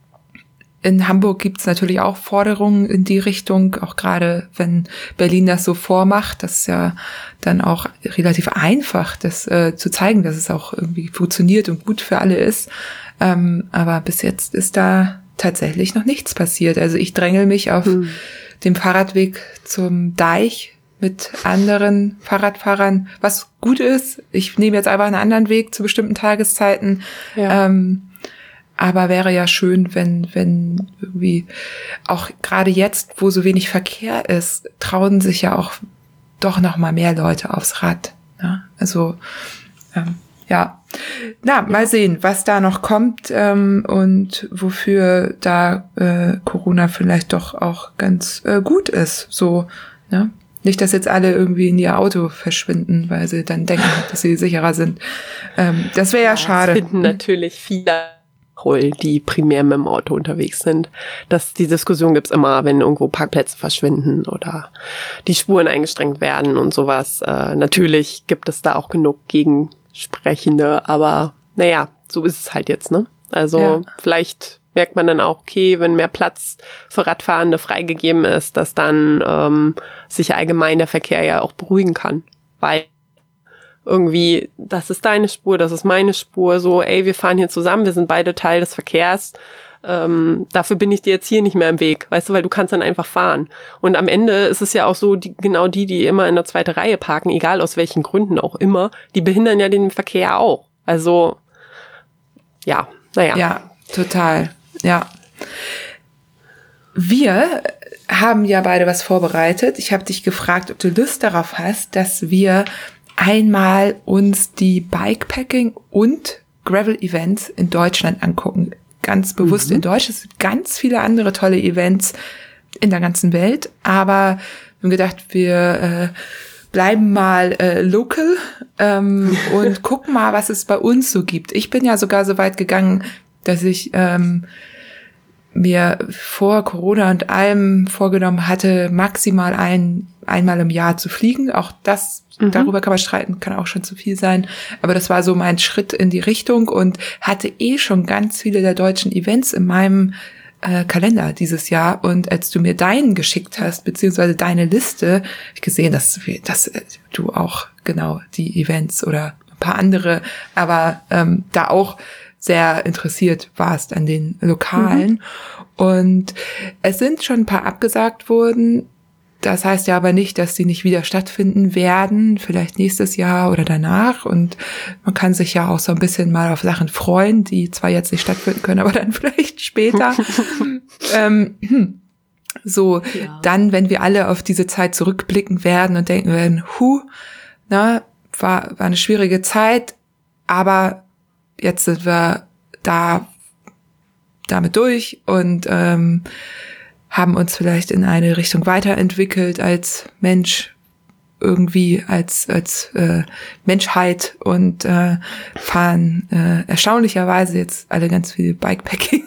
In Hamburg gibt's natürlich auch Forderungen in die Richtung, auch gerade wenn Berlin das so vormacht. Das ist ja dann auch relativ einfach, das äh, zu zeigen, dass es auch irgendwie funktioniert und gut für alle ist. Ähm, aber bis jetzt ist da tatsächlich noch nichts passiert. Also ich drängel mich auf hm. dem Fahrradweg zum Deich mit anderen Fahrradfahrern, was gut ist. Ich nehme jetzt einfach einen anderen Weg zu bestimmten Tageszeiten. Ja. Ähm, Aber wäre ja schön, wenn, wenn irgendwie auch gerade jetzt, wo so wenig Verkehr ist, trauen sich ja auch doch noch mal mehr Leute aufs Rad. Ne? Also, ähm, ja. Na, mal sehen, was da noch kommt ähm, und wofür da äh, Corona vielleicht doch auch ganz äh, gut ist. So, ne? Nicht, dass jetzt alle irgendwie in ihr Auto verschwinden, weil sie dann denken, dass sie sicherer sind. Ähm, das wäre ja, ja schade. Das finden natürlich viele, die primär mit dem Auto unterwegs sind. Das, die Diskussion gibt's immer, wenn irgendwo Parkplätze verschwinden oder die Spuren eingestrengt werden und sowas. Äh, natürlich gibt es da auch genug Gegensprechende, aber naja, so ist es halt jetzt, ne? Also ja. Vielleicht merkt man dann auch, okay, wenn mehr Platz für Radfahrende freigegeben ist, dass dann ähm, sich allgemein der Verkehr ja auch beruhigen kann, weil irgendwie, das ist deine Spur, das ist meine Spur, so, ey, wir fahren hier zusammen, wir sind beide Teil des Verkehrs, ähm, dafür bin ich dir jetzt hier nicht mehr im Weg, weißt du, weil du kannst dann einfach fahren. Und am Ende ist es ja auch so, die, genau die, die immer in der zweiten Reihe parken, egal aus welchen Gründen auch immer, die behindern ja den Verkehr auch. Also, ja, naja. Ja, total, ja. Wir haben ja beide was vorbereitet. Ich habe dich gefragt, ob du Lust darauf hast, dass wir einmal uns die Bikepacking- und Gravel-Events in Deutschland angucken. Ganz bewusst mhm. in Deutschland. Es sind ganz viele andere tolle Events in der ganzen Welt. Aber wir haben gedacht, wir äh, bleiben mal äh, local ähm, und gucken mal, was es bei uns so gibt. Ich bin ja sogar so weit gegangen, dass ich ähm, mir vor Corona und allem vorgenommen hatte, maximal ein einmal im Jahr zu fliegen. Auch das, mhm. darüber kann man streiten, kann auch schon zu viel sein. Aber das war so mein Schritt in die Richtung und hatte eh schon ganz viele der deutschen Events in meinem äh, Kalender dieses Jahr. Und als du mir deinen geschickt hast, beziehungsweise deine Liste, habe ich gesehen, dass, dass du auch genau die Events oder ein paar andere, aber ähm, da auch sehr interessiert warst an den Lokalen. Mhm. Und es sind schon ein paar abgesagt worden. Das heißt ja aber nicht, dass die nicht wieder stattfinden werden, vielleicht nächstes Jahr oder danach. Und man kann sich ja auch so ein bisschen mal auf Sachen freuen, die zwar jetzt nicht stattfinden können, aber dann vielleicht später. ähm, so, ja. Dann, wenn wir alle auf diese Zeit zurückblicken werden und denken werden, hu, na, war, war eine schwierige Zeit, aber jetzt sind wir da damit durch und ähm, haben uns vielleicht in eine Richtung weiterentwickelt als Mensch, irgendwie als als äh, Menschheit und äh, fahren äh, erstaunlicherweise jetzt alle ganz viel Bikepacking.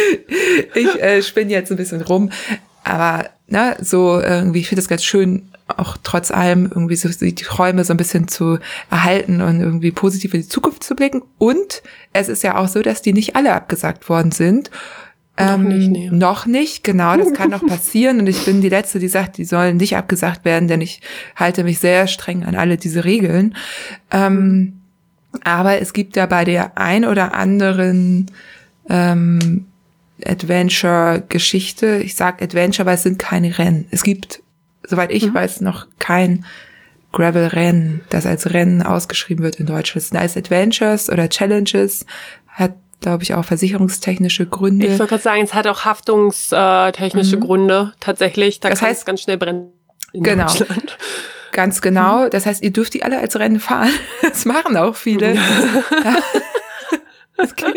ich äh, spinne jetzt ein bisschen rum, aber na, so irgendwie, ich finde es ganz schön, auch trotz allem irgendwie so die Träume so ein bisschen zu erhalten und irgendwie positiv in die Zukunft zu blicken. Und es ist ja auch so, dass die nicht alle abgesagt worden sind. Noch ähm, nicht, nee. Noch nicht, genau, das kann noch passieren. Und ich bin die Letzte, die sagt, die sollen nicht abgesagt werden, denn ich halte mich sehr streng an alle diese Regeln. Ähm, aber es gibt ja bei der ein oder anderen ähm, Adventure-Geschichte, ich sag Adventure, weil es sind keine Rennen. Es gibt, soweit ich mhm. weiß, noch kein Gravel-Rennen, das als Rennen ausgeschrieben wird in Deutschland. Es sind als Adventures oder Challenges, hat, glaube ich, auch versicherungstechnische Gründe. Ich wollte gerade sagen, es hat auch haftungstechnische mhm. Gründe tatsächlich. Da das kann heißt, es ganz schnell brennen in genau. Deutschland. Ganz genau. Das heißt, ihr dürft die alle als Rennen fahren. Das machen auch viele. Okay.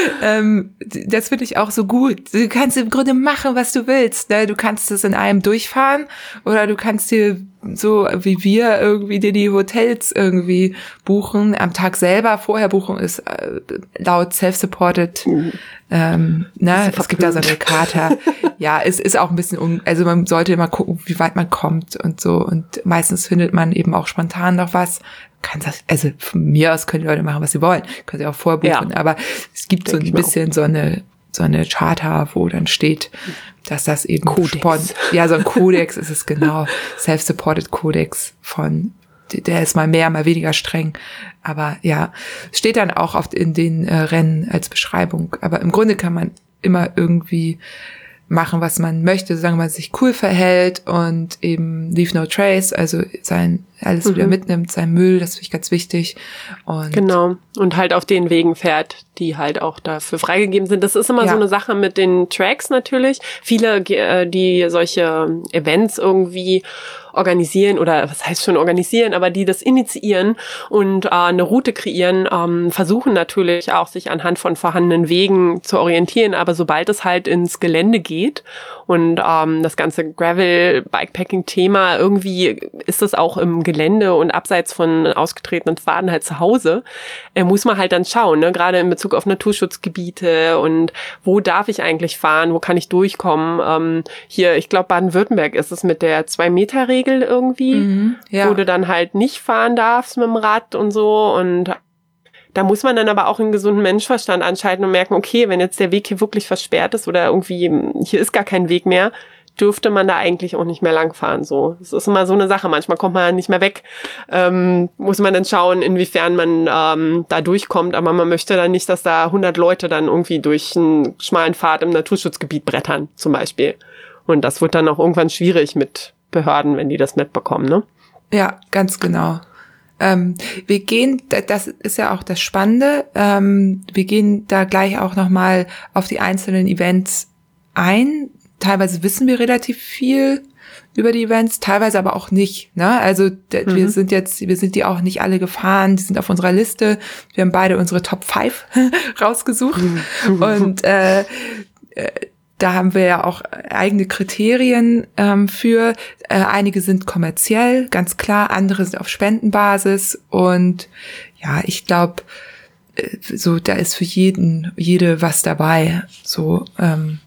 ähm, das finde ich auch so gut. Du kannst im Grunde machen, was du willst. Ne? Du kannst es in einem durchfahren oder du kannst dir so wie wir irgendwie dir die Hotels irgendwie buchen. Am Tag selber, vorher buchen ist äh, laut self-supported. Mhm. Ähm, ne? Es gibt da so eine Karte. Ja, es ist auch ein bisschen, un- also man sollte immer gucken, wie weit man kommt und so. Und meistens findet man eben auch spontan noch was. Kann das, also von mir aus können die Leute machen, was sie wollen. Können sie auch vorbuchen. Ja. Aber es gibt Denk so ein bisschen so eine, so eine Charta, wo dann steht, dass das eben Kodex. Ja, so ein Kodex ist es genau. Self-supported Kodex von, der ist mal mehr, mal weniger streng. Aber ja, steht dann auch oft in den äh, Rennen als Beschreibung. Aber im Grunde kann man immer irgendwie machen, was man möchte, solange man sich cool verhält und eben leave no trace, also sein alles mhm. wieder mitnimmt, sein Müll, das finde ich ganz wichtig. Und genau. Und halt auf den Wegen fährt, die halt auch dafür freigegeben sind. Das ist immer ja. so eine Sache mit den Tracks natürlich. Viele, die solche Events irgendwie organisieren oder was heißt schon organisieren, aber die das initiieren und äh, eine Route kreieren, ähm, versuchen natürlich auch, sich anhand von vorhandenen Wegen zu orientieren. Aber sobald es halt ins Gelände geht und ähm, das ganze Gravel-Bikepacking-Thema, irgendwie ist das auch im Gelände und abseits von ausgetretenen Pfaden halt zu Hause, äh, muss man halt dann schauen, ne? Gerade in Bezug auf Naturschutzgebiete und wo darf ich eigentlich fahren, wo kann ich durchkommen. Ähm, hier, ich glaube, Baden-Württemberg ist es mit der Zwei-Meter-Regel irgendwie, mhm, ja. wo du dann halt nicht fahren darfst mit dem Rad und so. Und da muss man dann aber auch einen gesunden Menschenverstand anschalten und merken, okay, wenn jetzt der Weg hier wirklich versperrt ist oder irgendwie hier ist gar kein Weg mehr, dürfte man da eigentlich auch nicht mehr langfahren. So, das ist immer so eine Sache. Manchmal kommt man nicht mehr weg. Ähm, muss man dann schauen, inwiefern man ähm, da durchkommt. Aber man möchte dann nicht, dass da hundert Leute dann irgendwie durch einen schmalen Pfad im Naturschutzgebiet brettern, zum Beispiel. Und das wird dann auch irgendwann schwierig mit Behörden, wenn die das mitbekommen, ne? Ja, ganz genau. Ähm, wir gehen, das ist ja auch das Spannende, ähm, wir gehen da gleich auch nochmal auf die einzelnen Events ein. Teilweise wissen wir relativ viel über die Events, teilweise aber auch nicht, ne? Also d- mhm. wir sind jetzt, wir sind die auch nicht alle gefahren, die sind auf unserer Liste. Wir haben beide unsere Top fünf rausgesucht mhm. und äh, äh, da haben wir ja auch eigene Kriterien ähm, für. Äh, einige sind kommerziell, ganz klar, andere sind auf Spendenbasis und ja, ich glaube, äh, so da ist für jeden, jede was dabei. So ähm,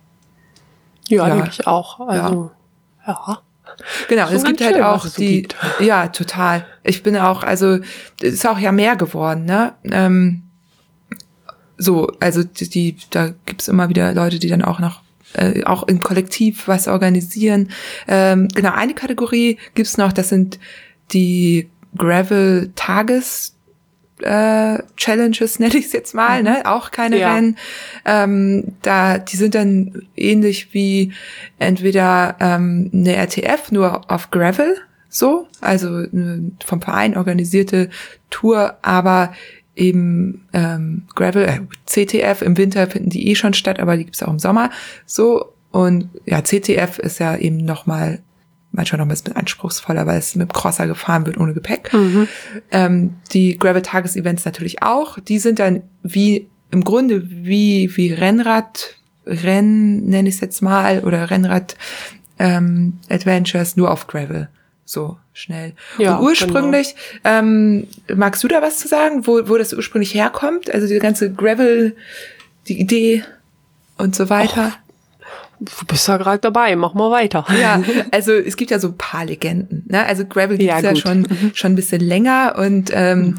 ja, ja, denke ich auch. Also ja. ja. Genau, es gibt halt schön, auch die, gibt. ja, total. Ich bin auch, also es ist auch ja mehr geworden, ne? Ähm, So, also die, die da gibt's immer wieder Leute, die dann auch noch äh, auch im Kollektiv was organisieren. Ähm, genau, eine Kategorie gibt's noch, das sind die Gravel-Tages äh, Challenges, nenne ich es jetzt mal, mhm. ne? Auch keine ja. Rennen. Ähm, da, die sind dann ähnlich wie entweder ähm, eine R T F, nur auf Gravel, so, also eine vom Verein organisierte Tour, aber eben ähm, Gravel, äh, C T F, im Winter finden die eh schon statt, aber die gibt's auch im Sommer. So, und ja, C T F ist ja eben nochmal, manchmal noch ein bisschen anspruchsvoller, weil es mit dem Crosser gefahren wird ohne Gepäck. Mhm. Ähm, die Gravel-Tages-Events natürlich auch. Die sind dann wie, im Grunde wie, wie Rennrad, Rennen nenne ich es jetzt mal, oder Rennrad ähm, Adventures nur auf Gravel. So schnell. Ja, und ursprünglich, genau. ähm, magst du da was zu sagen, wo, wo das ursprünglich herkommt? Also die ganze Gravel, die Idee und so weiter. Du bist ja gerade dabei, mach mal weiter. Ja, also es gibt ja so ein paar Legenden. Ne? Also Gravel gibt's ja, ja schon mhm. schon ein bisschen länger und ähm, mhm.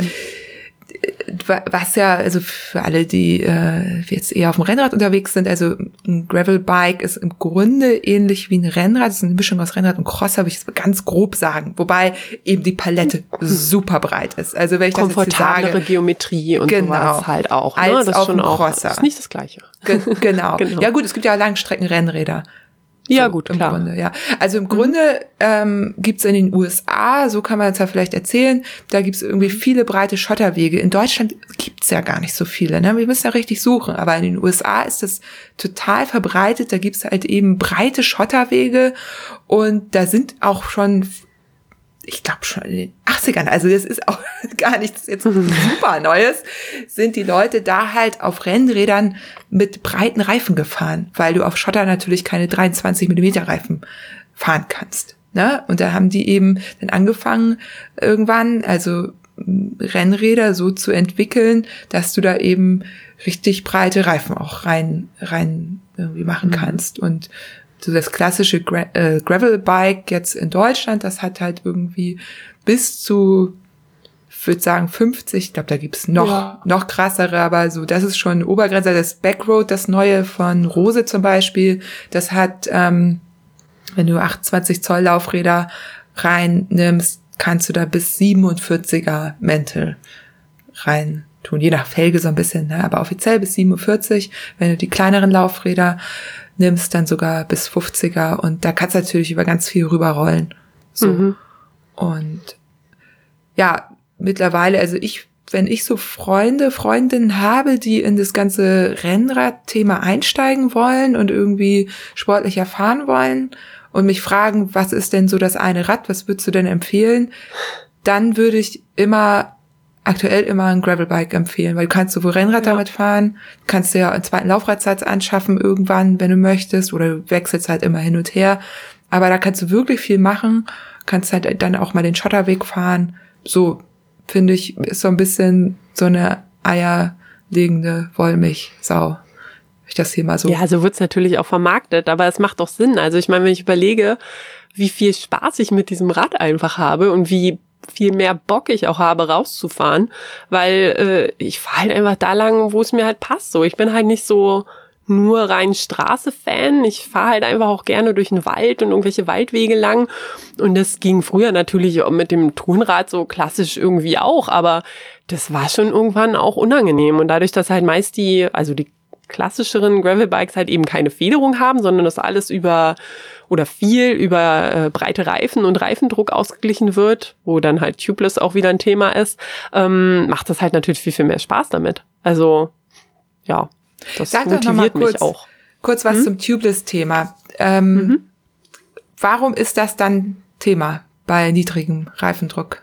was ja, also für alle, die äh, jetzt eher auf dem Rennrad unterwegs sind, also ein Gravelbike ist im Grunde ähnlich wie ein Rennrad. Das ist eine Mischung aus Rennrad und Crosser, würde ich jetzt ganz grob sagen. Wobei eben die Palette super breit ist. Also wenn ich das jetzt hier sage, komfortablere Geometrie und genau, sowas halt auch. Ne? Als das auf ist schon dem auch, Crosser. ist nicht das Gleiche. Ge- genau. genau. Ja gut, es gibt ja Langstreckenrennräder. Ja, so, gut, im klar. Grunde, ja. Also im Grunde ähm, gibt's in den U S A, so kann man es ja vielleicht erzählen, da gibt's irgendwie viele breite Schotterwege. In Deutschland gibt's ja gar nicht so viele, ne? Wir müssen ja richtig suchen. Aber in den U S A ist das total verbreitet. Da gibt's halt eben breite Schotterwege und da sind auch schon, ich glaube schon in den achtzigern, also das ist auch gar nichts jetzt super Neues, sind die Leute da halt auf Rennrädern mit breiten Reifen gefahren, weil du auf Schotter natürlich keine dreiundzwanzig Millimeter Reifen fahren kannst. Ne? Und da haben die eben dann angefangen irgendwann, also Rennräder so zu entwickeln, dass du da eben richtig breite Reifen auch rein rein irgendwie machen mhm. kannst. Und so das klassische Gra- äh, Gravelbike jetzt in Deutschland, das hat halt irgendwie bis zu, ich würde sagen fünfzig, ich glaube, da gibt's noch ja. noch krassere, aber so, das ist schon Obergrenze. Das Backroad, das neue von Rose zum Beispiel, das hat, ähm, wenn du achtundzwanzig Zoll Laufräder reinnimmst, kannst du da bis siebenundvierziger Mental rein tun, je nach Felge so ein bisschen, ne? Aber offiziell bis siebenundvierzig, wenn du die kleineren Laufräder nimmst, dann sogar bis fünfziger und da kannst du natürlich über ganz viel rüberrollen. So. Mhm. Und ja, mittlerweile, also ich, wenn ich so Freunde, Freundinnen habe, die in das ganze Rennrad-Thema einsteigen wollen und irgendwie sportlicher fahren wollen und mich fragen, was ist denn so das eine Rad, was würdest du denn empfehlen? Dann würde ich immer aktuell immer ein Gravelbike empfehlen, weil du kannst sowohl Rennrad ja. damit fahren, kannst dir ja einen zweiten Laufradsatz anschaffen irgendwann, wenn du möchtest, oder du wechselst halt immer hin und her. Aber da kannst du wirklich viel machen, kannst halt dann auch mal den Schotterweg fahren. So, finde ich, ist so ein bisschen so eine eierlegende Wollmilchsau. Wenn ich das hier mal so. Ja, so wird's natürlich auch vermarktet, aber es macht doch Sinn. Also ich meine, wenn ich überlege, wie viel Spaß ich mit diesem Rad einfach habe und wie viel mehr Bock ich auch habe, rauszufahren, weil äh, ich fahre halt einfach da lang, wo es mir halt passt. So, ich bin halt nicht so nur rein Straße-Fan. Ich fahre halt einfach auch gerne durch den Wald und irgendwelche Waldwege lang. Und das ging früher natürlich auch mit dem Tourenrad so klassisch irgendwie auch, aber das war schon irgendwann auch unangenehm. Und dadurch, dass halt meist die, also die klassischeren Gravelbikes halt eben keine Federung haben, sondern das alles über oder viel über äh, breite Reifen und Reifendruck ausgeglichen wird, wo dann halt Tubeless auch wieder ein Thema ist, ähm, macht das halt natürlich viel, viel mehr Spaß damit. Also, ja, das Sag motiviert doch noch mal kurz, mich auch. Kurz was hm? zum Tubeless-Thema. Ähm, mhm. Warum ist das dann Thema bei niedrigem Reifendruck?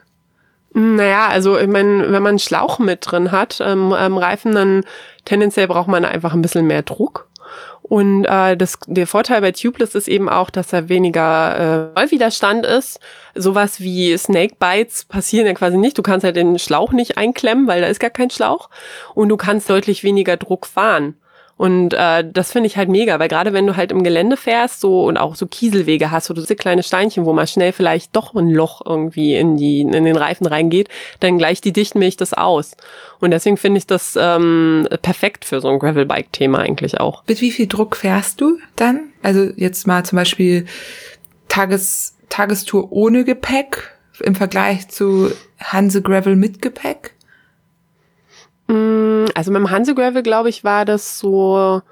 Naja, also ich meine, wenn man einen Schlauch mit drin hat ähm, ähm, Reifen, dann tendenziell braucht man einfach ein bisschen mehr Druck. Und äh, das, der Vorteil bei Tubeless ist eben auch, dass er weniger äh, Rollwiderstand ist. Sowas wie Snakebites passieren ja quasi nicht. Du kannst halt den Schlauch nicht einklemmen, weil da ist gar kein Schlauch. Und du kannst deutlich weniger Druck fahren. Und äh, das finde ich halt mega, weil gerade wenn du halt im Gelände fährst so und auch so Kieselwege hast oder so kleine Steinchen, wo mal schnell vielleicht doch ein Loch irgendwie in die in den Reifen reingeht, dann gleicht die Dichtmilch das aus. Und deswegen finde ich das ähm, perfekt für so ein Gravelbike-Thema eigentlich auch. Mit wie viel Druck fährst du dann? Also jetzt mal zum Beispiel Tages, Tagestour ohne Gepäck im Vergleich zu Hanse Gravel mit Gepäck? Also mit dem Hanse Gravel, glaube ich, war das so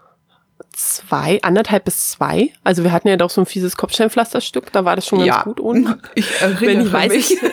zwei, anderthalb bis zwei. Also wir hatten ja doch so ein fieses Kopfsteinpflasterstück, da war das schon ganz ja, gut unten. Ich erinnere Wenn ich weiß, mich. Ich,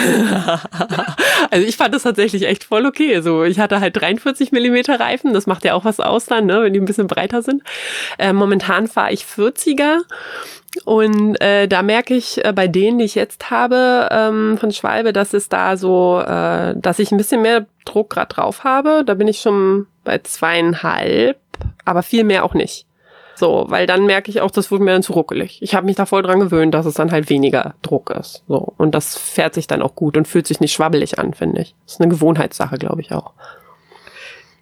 also ich fand das tatsächlich echt voll okay. So, ich hatte halt dreiundvierzig Millimeter Reifen, das macht ja auch was aus dann, ne, wenn die ein bisschen breiter sind. Äh, momentan fahre ich vierziger. Und äh, da merke ich äh, bei denen, die ich jetzt habe ähm, von Schwalbe, dass es da so, äh, dass ich ein bisschen mehr Druck gerade drauf habe. Da bin ich schon bei zweieinhalb, aber viel mehr auch nicht. So, weil dann merke ich auch, das wurde mir dann zu ruckelig. Ich habe mich da voll dran gewöhnt, dass es dann halt weniger Druck ist. So, und das fährt sich dann auch gut und fühlt sich nicht schwabbelig an, finde ich. Das ist eine Gewohnheitssache, glaube ich auch.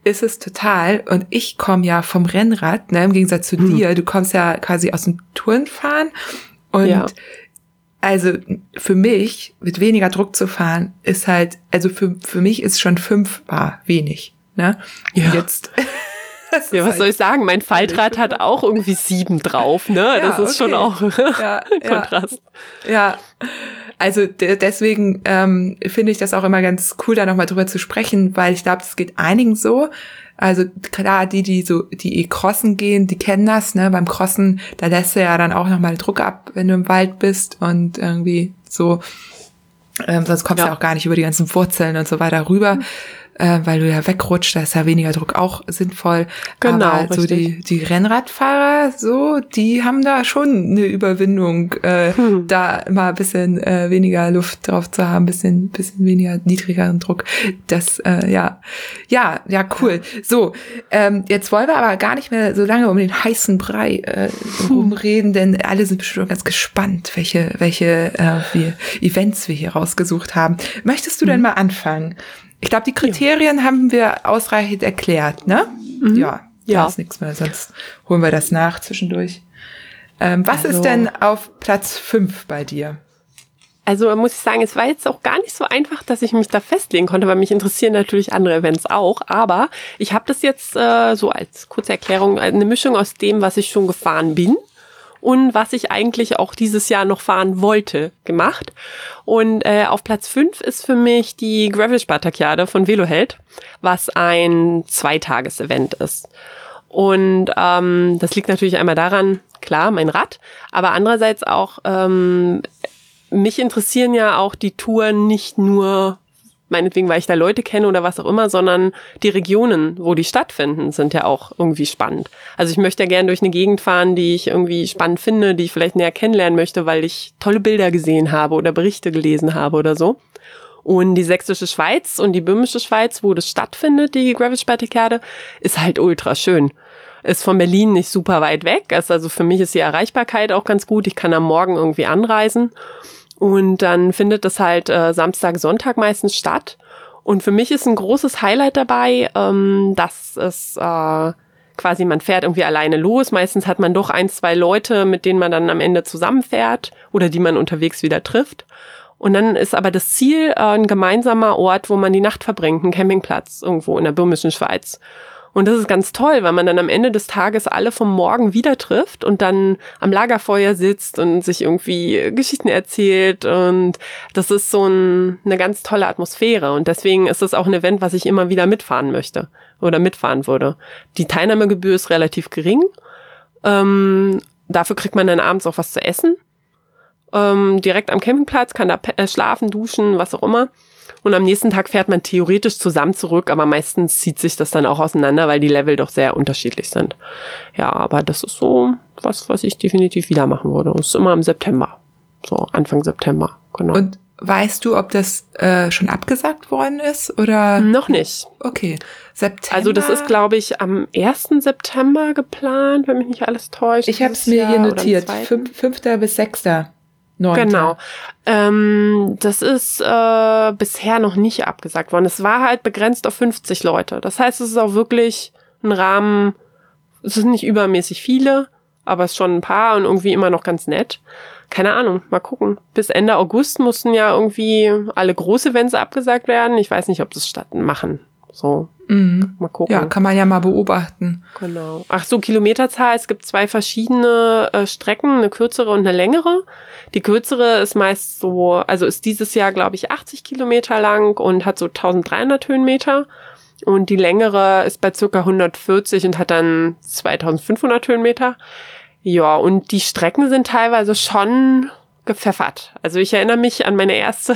ist es total. Und ich komme ja vom Rennrad, ne, im Gegensatz zu hm. dir. Du kommst ja quasi aus dem Tourenfahren. Und ja. also für mich, mit weniger Druck zu fahren, ist halt, also für für mich ist schon fünf Bar wenig. Ne? Ja. Jetzt... Ja, was halt soll ich sagen? Mein Faltrad hat auch irgendwie sieben drauf, ne? Ja, das ist okay. schon auch ja, Kontrast. Ja, ja. Also de- deswegen ähm, finde ich das auch immer ganz cool, da nochmal drüber zu sprechen, weil ich glaube, es geht einigen so. Also klar, die, die so, die eh crossen gehen, die kennen das, ne? Beim Crossen, da lässt du ja dann auch nochmal Druck ab, wenn du im Wald bist und irgendwie so, ähm, sonst kommst du ja auch gar nicht über die ganzen Wurzeln und so weiter rüber. Mhm. Äh, weil du ja wegrutscht, da ist ja weniger Druck auch sinnvoll. Genau, aber so die, die Rennradfahrer, so, die haben da schon eine Überwindung, äh, hm. da immer ein bisschen äh, weniger Luft drauf zu haben, bisschen, bisschen weniger niedrigeren Druck. Das, äh, ja, ja, ja, cool. So, ähm, jetzt wollen wir aber gar nicht mehr so lange um den heißen Brei äh, rumreden, denn alle sind bestimmt ganz gespannt, welche, welche äh, wir Events wir hier rausgesucht haben. Möchtest du hm. denn mal anfangen? Ich glaube, die Kriterien ja. haben wir ausreichend erklärt, ne? Mhm. Ja, ja. Da ist nichts mehr, sonst holen wir das nach zwischendurch. Ähm, was also, ist denn auf Platz fünf bei dir? Also muss ich sagen, es war jetzt auch gar nicht so einfach, dass ich mich da festlegen konnte, weil mich interessieren natürlich andere Events auch. Aber ich habe das jetzt äh, so als kurze Erklärung, eine Mischung aus dem, was ich schon gefahren bin und was ich eigentlich auch dieses Jahr noch fahren wollte, gemacht. Und äh, auf Platz fünf ist für mich die Gravel-Spartakiade von Veloheld, was ein Zweitages-Event ist. Und ähm, das liegt natürlich einmal daran, klar, mein Rad, aber andererseits auch, ähm, mich interessieren ja auch die Touren nicht nur meinetwegen, weil ich da Leute kenne oder was auch immer, sondern die Regionen, wo die stattfinden, sind ja auch irgendwie spannend. Also ich möchte ja gerne durch eine Gegend fahren, die ich irgendwie spannend finde, die ich vielleicht näher kennenlernen möchte, weil ich tolle Bilder gesehen habe oder Berichte gelesen habe oder so. Und die sächsische Schweiz und die böhmische Schweiz, wo das stattfindet, die Gravel-Spartakiade, ist halt ultra schön. Ist von Berlin nicht super weit weg. Also für mich ist die Erreichbarkeit auch ganz gut. Ich kann am Morgen irgendwie anreisen. Und dann findet das halt äh, Samstag, Sonntag meistens statt. Und für mich ist ein großes Highlight dabei, ähm, dass es äh, quasi, man fährt irgendwie alleine los. Meistens hat man doch ein, zwei Leute, mit denen man dann am Ende zusammenfährt oder die man unterwegs wieder trifft. Und dann ist aber das Ziel äh, ein gemeinsamer Ort, wo man die Nacht verbringt, ein Campingplatz irgendwo in der böhmischen Schweiz. Und das ist ganz toll, weil man dann am Ende des Tages alle vom Morgen wieder trifft und dann am Lagerfeuer sitzt und sich irgendwie Geschichten erzählt. Und das ist so ein, eine ganz tolle Atmosphäre. Und deswegen ist es auch ein Event, was ich immer wieder mitfahren möchte oder mitfahren würde. Die Teilnahmegebühr ist relativ gering. Ähm, dafür kriegt man dann abends auch was zu essen. Ähm, direkt am Campingplatz, kann da pe- schlafen, duschen, was auch immer. Und am nächsten Tag fährt man theoretisch zusammen zurück, aber meistens zieht sich das dann auch auseinander, weil die Level doch sehr unterschiedlich sind. Ja, aber das ist so was, was ich definitiv wieder machen würde. Das ist immer im September, so Anfang September, genau. Und weißt du, ob das äh, schon abgesagt worden ist oder? Noch nicht. Okay, September. Also das ist, glaube ich, am ersten September geplant, wenn mich nicht alles täuscht. Ich habe es mir hier notiert, fünfter bis sechster neunter Genau. Ähm, das ist äh, bisher noch nicht abgesagt worden. Es war halt begrenzt auf fünfzig Leute. Das heißt, es ist auch wirklich ein Rahmen, es sind nicht übermäßig viele, aber es ist schon ein paar und irgendwie immer noch ganz nett. Keine Ahnung, mal gucken. Bis Ende August mussten ja irgendwie alle Groß-Events abgesagt werden. Ich weiß nicht, ob das statt machen. So, mhm. Mal gucken. Ja, kann man ja mal beobachten. Genau. Ach so, Kilometerzahl. Es gibt zwei verschiedene äh, Strecken, eine kürzere und eine längere. Die kürzere ist meist so, also ist dieses Jahr, glaube ich, achtzig Kilometer lang und hat so dreizehnhundert Höhenmeter. Und die längere ist bei circa hundertvierzig und hat dann zweitausendfünfhundert Höhenmeter. Ja, und die Strecken sind teilweise schon gepfeffert. Also ich erinnere mich an meine erste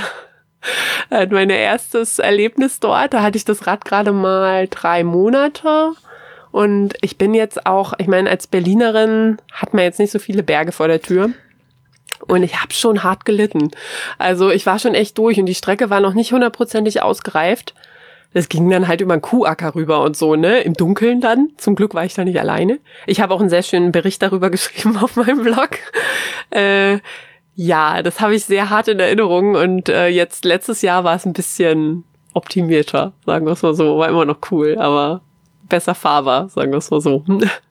Mein erstes Erlebnis dort, da hatte ich das Rad gerade mal drei Monate und ich bin jetzt auch, ich meine, als Berlinerin hat man jetzt nicht so viele Berge vor der Tür und ich habe schon hart gelitten. Also ich war schon echt durch und die Strecke war noch nicht hundertprozentig ausgereift. Das ging dann halt über einen Kuhacker rüber und so, ne, im Dunkeln dann. Zum Glück war ich da nicht alleine. Ich habe auch einen sehr schönen Bericht darüber geschrieben auf meinem Blog. Äh, Ja, das habe ich sehr hart in Erinnerung und äh, jetzt letztes Jahr war es ein bisschen optimierter, sagen wir es mal so, war immer noch cool, aber besser fahrbar, sagen wir es mal so.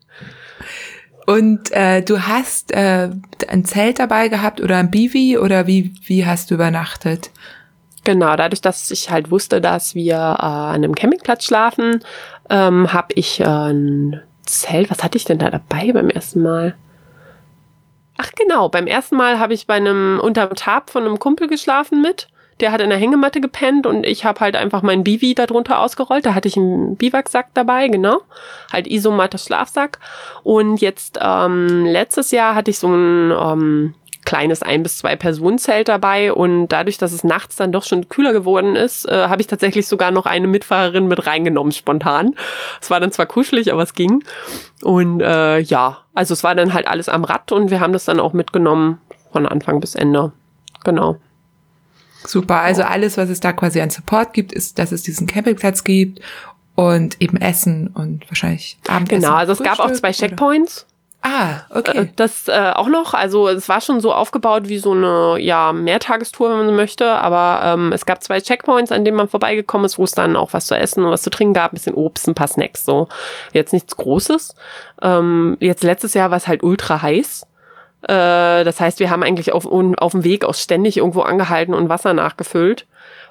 Und äh, du hast äh, ein Zelt dabei gehabt oder ein Bivi oder wie wie hast du übernachtet? Genau, dadurch, dass ich halt wusste, dass wir äh, an einem Campingplatz schlafen, ähm, habe ich äh, ein Zelt. Was hatte ich denn da dabei beim ersten Mal? Ach genau, beim ersten Mal habe ich bei einem unterm Tarp von einem Kumpel geschlafen mit. Der hat in der Hängematte gepennt und ich habe halt einfach meinen Bivi darunter ausgerollt. Da hatte ich einen Biwaksack dabei, genau. Halt Isomatte Schlafsack. Und jetzt ähm, letztes Jahr hatte ich so ein ähm, kleines ein- bis zwei Personenzelt dabei. Und dadurch, dass es nachts dann doch schon kühler geworden ist, äh, habe ich tatsächlich sogar noch eine Mitfahrerin mit reingenommen, spontan. Es war dann zwar kuschelig, aber es ging. Und äh, ja, also es war dann halt alles am Rad und wir haben das dann auch mitgenommen von Anfang bis Ende. Genau. Super, also alles, was es da quasi an Support gibt, ist, dass es diesen Campingplatz gibt und eben Essen und wahrscheinlich Abendessen. Genau, also es gab auch zwei Checkpoints. Oder? Ah, okay. Das äh, auch noch, also es war schon so aufgebaut wie so eine ja Mehrtagestour, wenn man so möchte, aber ähm, es gab zwei Checkpoints, an denen man vorbeigekommen ist, wo es dann auch was zu essen und was zu trinken gab, ein bisschen Obst, ein paar Snacks, so. Jetzt nichts Großes. Ähm, jetzt letztes Jahr war es halt ultra heiß. Das heißt, wir haben eigentlich auf, auf dem Weg auch ständig irgendwo angehalten und Wasser nachgefüllt.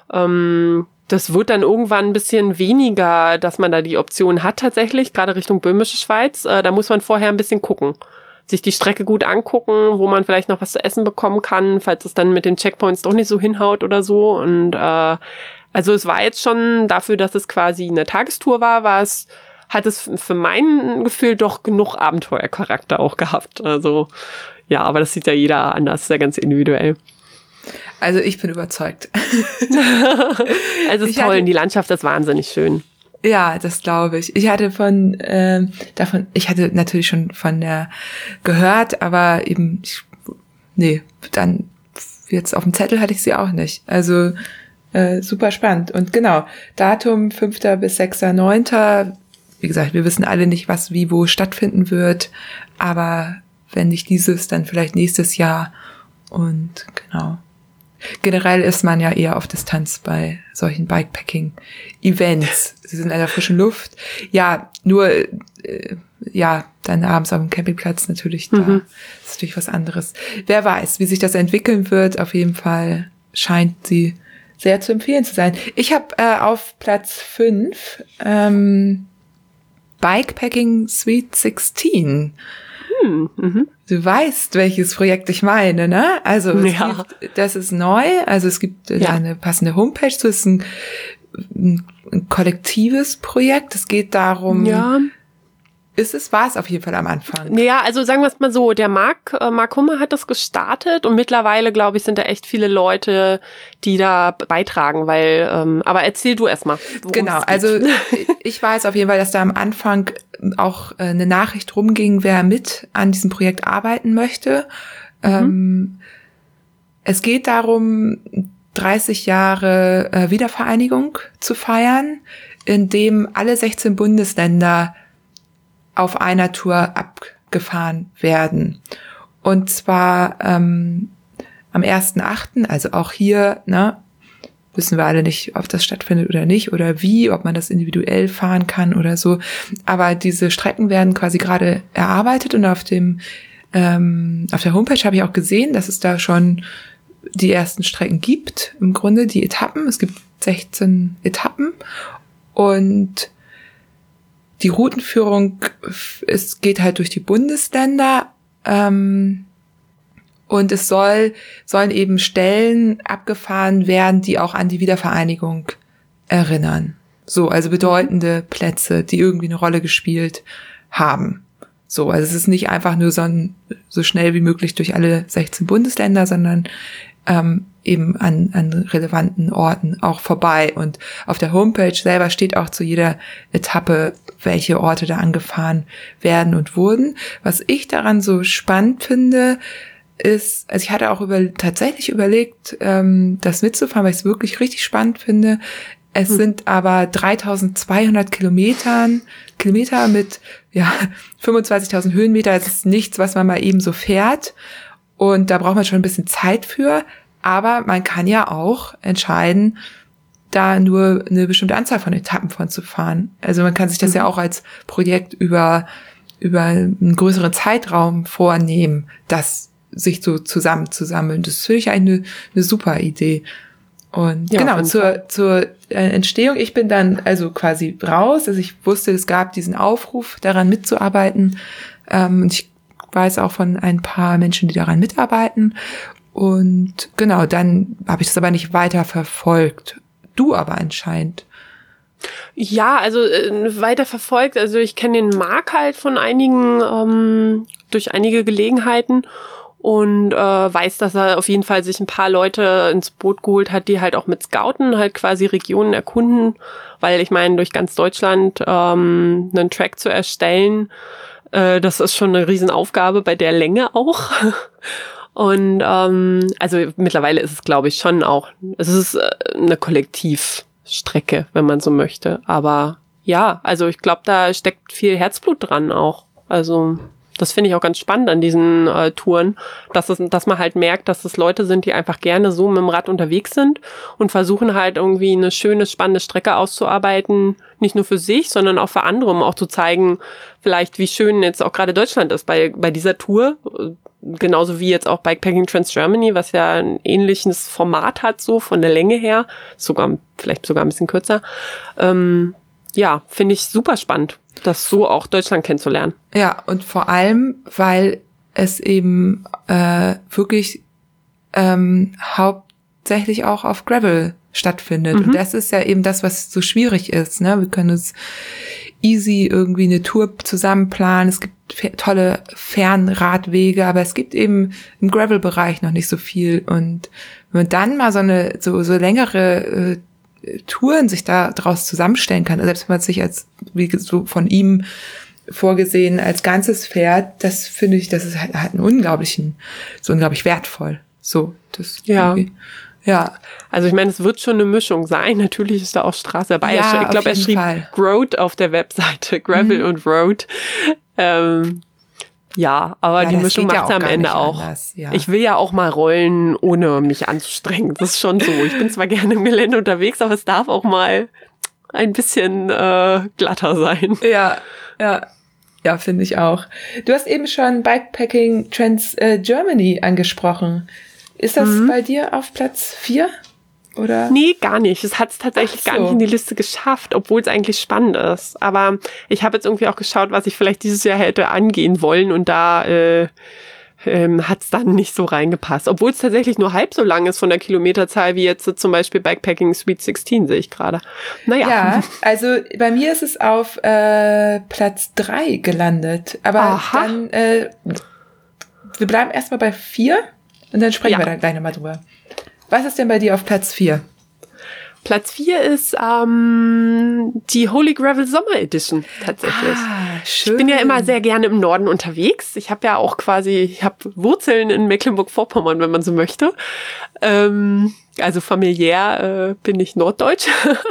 Das wird dann irgendwann ein bisschen weniger, dass man da die Option hat tatsächlich, gerade Richtung Böhmische Schweiz. Da muss man vorher ein bisschen gucken, sich die Strecke gut angucken, wo man vielleicht noch was zu essen bekommen kann, falls es dann mit den Checkpoints doch nicht so hinhaut oder so. Und äh, also es war jetzt schon dafür, dass es quasi eine Tagestour war, war es hat es für mein Gefühl doch genug Abenteuercharakter auch gehabt. Also ja, aber das sieht ja jeder anders, sehr ganz individuell. Also ich bin überzeugt. Also es ist toll, die Landschaft ist wahnsinnig schön. Ja, das glaube ich. Ich hatte von äh, davon, ich hatte natürlich schon von der gehört, aber eben, ich, nee, dann jetzt auf dem Zettel hatte ich sie auch nicht. Also äh, super spannend. Und genau, Datum fünfter bis sechster neunter Wie gesagt, wir wissen alle nicht, was wie wo stattfinden wird, aber wenn nicht dieses, dann vielleicht nächstes Jahr. Und genau. Generell ist man ja eher auf Distanz bei solchen Bikepacking-Events. Sie sind in der frischen Luft. Ja, nur, äh, ja, dann abends auf dem Campingplatz natürlich, da mhm. ist natürlich was anderes. Wer weiß, wie sich das entwickeln wird. Auf jeden Fall scheint sie sehr zu empfehlen zu sein. Ich habe äh, auf Platz fünf ähm, Bikepacking Sweet sechzehn. Hm, mhm. Du weißt, welches Projekt ich meine, ne? Also es ja. gibt, das ist neu, also es gibt ja. da eine passende Homepage zu, es ist ein, ein, ein kollektives Projekt. Es geht darum, ja. ist es, war es auf jeden Fall am Anfang. Ja, also sagen wir es mal so, der Marc, äh, Marc Hummer hat das gestartet und mittlerweile, glaube ich, sind da echt viele Leute, die da beitragen, weil, ähm, aber erzähl du erst mal. Genau, also ich weiß auf jeden Fall, dass da am Anfang auch äh, eine Nachricht rumging, wer mit an diesem Projekt arbeiten möchte. Mhm. Ähm, es geht darum, dreißig Jahre äh, Wiedervereinigung zu feiern, indem alle sechzehn Bundesländer auf einer Tour abgefahren werden. Und zwar ähm, am ersten achten, also auch hier, ne, wissen wir alle nicht, ob das stattfindet oder nicht oder wie, ob man das individuell fahren kann oder so. Aber diese Strecken werden quasi gerade erarbeitet und auf dem ähm, auf der Homepage habe ich auch gesehen, dass es da schon die ersten Strecken gibt. Im Grunde die Etappen. Es gibt sechzehn Etappen und die Routenführung, es geht halt durch die Bundesländer ähm, und es soll sollen eben Stellen abgefahren werden, die auch an die Wiedervereinigung erinnern. So, also bedeutende Plätze, die irgendwie eine Rolle gespielt haben. So, also es ist nicht einfach nur so, ein, so schnell wie möglich durch alle sechzehn Bundesländer, sondern ähm, eben an, an relevanten Orten auch vorbei. Und auf der Homepage selber steht auch zu jeder Etappe, welche Orte da angefahren werden und wurden. Was ich daran so spannend finde, ist, also ich hatte auch über, tatsächlich überlegt, ähm, das mitzufahren, weil ich es wirklich richtig spannend finde. Es hm. sind aber dreitausendzweihundert Kilometern, Kilometer mit, ja, fünfundzwanzigtausend Höhenmeter. Das ist nichts, was man mal eben so fährt. Und da braucht man schon ein bisschen Zeit für. Aber man kann ja auch entscheiden, da nur eine bestimmte Anzahl von Etappen von zu fahren. Also man kann sich das mhm. ja auch als Projekt über, über einen größeren Zeitraum vornehmen, das sich so zusammenzusammeln. Das finde ich eigentlich eine, eine super Idee. Und ja, genau, zur, zur äh, Entstehung, ich bin dann also quasi raus. Also ich wusste, es gab diesen Aufruf, daran mitzuarbeiten. Ähm, und ich weiß auch von ein paar Menschen, die daran mitarbeiten. Und genau, dann habe ich das aber nicht weiter verfolgt. Du aber anscheinend. Ja, also äh, weiter verfolgt. Also ich kenne den Marc halt von einigen, ähm, durch einige Gelegenheiten. Und äh, weiß, dass er auf jeden Fall sich ein paar Leute ins Boot geholt hat, die halt auch mit Scouten halt quasi Regionen erkunden. Weil ich meine, durch ganz Deutschland ähm, einen Track zu erstellen, äh, das ist schon eine Riesenaufgabe bei der Länge auch. Und ähm, also mittlerweile ist es, glaube ich, schon auch, es ist äh, eine Kollektivstrecke, wenn man so möchte. Aber ja, also ich glaube, da steckt viel Herzblut dran auch. Also das finde ich auch ganz spannend an diesen äh, Touren, dass es, dass man halt merkt, dass es Leute sind, die einfach gerne so mit dem Rad unterwegs sind und versuchen halt irgendwie eine schöne, spannende Strecke auszuarbeiten, nicht nur für sich, sondern auch für andere, um auch zu zeigen, vielleicht wie schön jetzt auch gerade Deutschland ist bei bei dieser Tour, genauso wie jetzt auch Bikepacking Trans Germany, was ja ein ähnliches Format hat, so von der Länge her, sogar vielleicht sogar ein bisschen kürzer. Ähm, ja, finde ich super spannend, das so auch Deutschland kennenzulernen. Ja, und vor allem, weil es eben äh, wirklich ähm, hauptsächlich auch auf Gravel stattfindet. Mhm. Und das ist ja eben das, was so schwierig ist. Ne? Wir können uns easy irgendwie eine Tour zusammen planen. Es gibt f- tolle Fernradwege, aber es gibt eben im Gravel-Bereich noch nicht so viel. Und wenn man dann mal so eine so, so längere äh, Touren sich da draus zusammenstellen kann, selbst wenn man sich als, wie so von ihm vorgesehen, als Ganzes fährt, das finde ich, das ist halt, halt einen unglaublichen, so unglaublich wertvoll. So, das ja. Ja. Also ich meine, es wird schon eine Mischung sein. Natürlich ist da auch Straße dabei. Ja, ich glaube, er schrieb Fall. Road auf der Webseite, Gravel mhm. und Road. Ähm, ja, aber ja, die Mischung macht es ja am Ende auch. Anders, ja. Ich will ja auch mal rollen, ohne mich anzustrengen. Das ist schon so. Ich bin zwar gerne im Gelände unterwegs, aber es darf auch mal ein bisschen äh, glatter sein. Ja, ja. Ja, finde ich auch. Du hast eben schon Bikepacking Trans äh, Germany angesprochen. Ist das mhm. bei dir auf Platz vier? Oder? Nee, gar nicht. Es hat es tatsächlich so. gar nicht in die Liste geschafft, obwohl es eigentlich spannend ist. Aber ich habe jetzt irgendwie auch geschaut, was ich vielleicht dieses Jahr hätte angehen wollen und da äh, ähm, hat es dann nicht so reingepasst. Obwohl es tatsächlich nur halb so lang ist von der Kilometerzahl wie jetzt äh, zum Beispiel Bikepacking Sweet sechzehn, sehe ich gerade. Naja. Ja, also bei mir ist es auf äh, Platz drei gelandet. Aber Aha. dann, äh, wir bleiben erstmal bei vier und dann sprechen ja. wir dann gleich nochmal drüber. Was ist denn bei dir auf Platz vier? Platz vier ist ähm, die Holy Gravel Sommer Edition tatsächlich. Ah, schön. Ich bin ja immer sehr gerne im Norden unterwegs. Ich habe ja auch quasi, ich habe Wurzeln in Mecklenburg-Vorpommern, wenn man so möchte. Ähm, also familiär äh, bin ich norddeutsch.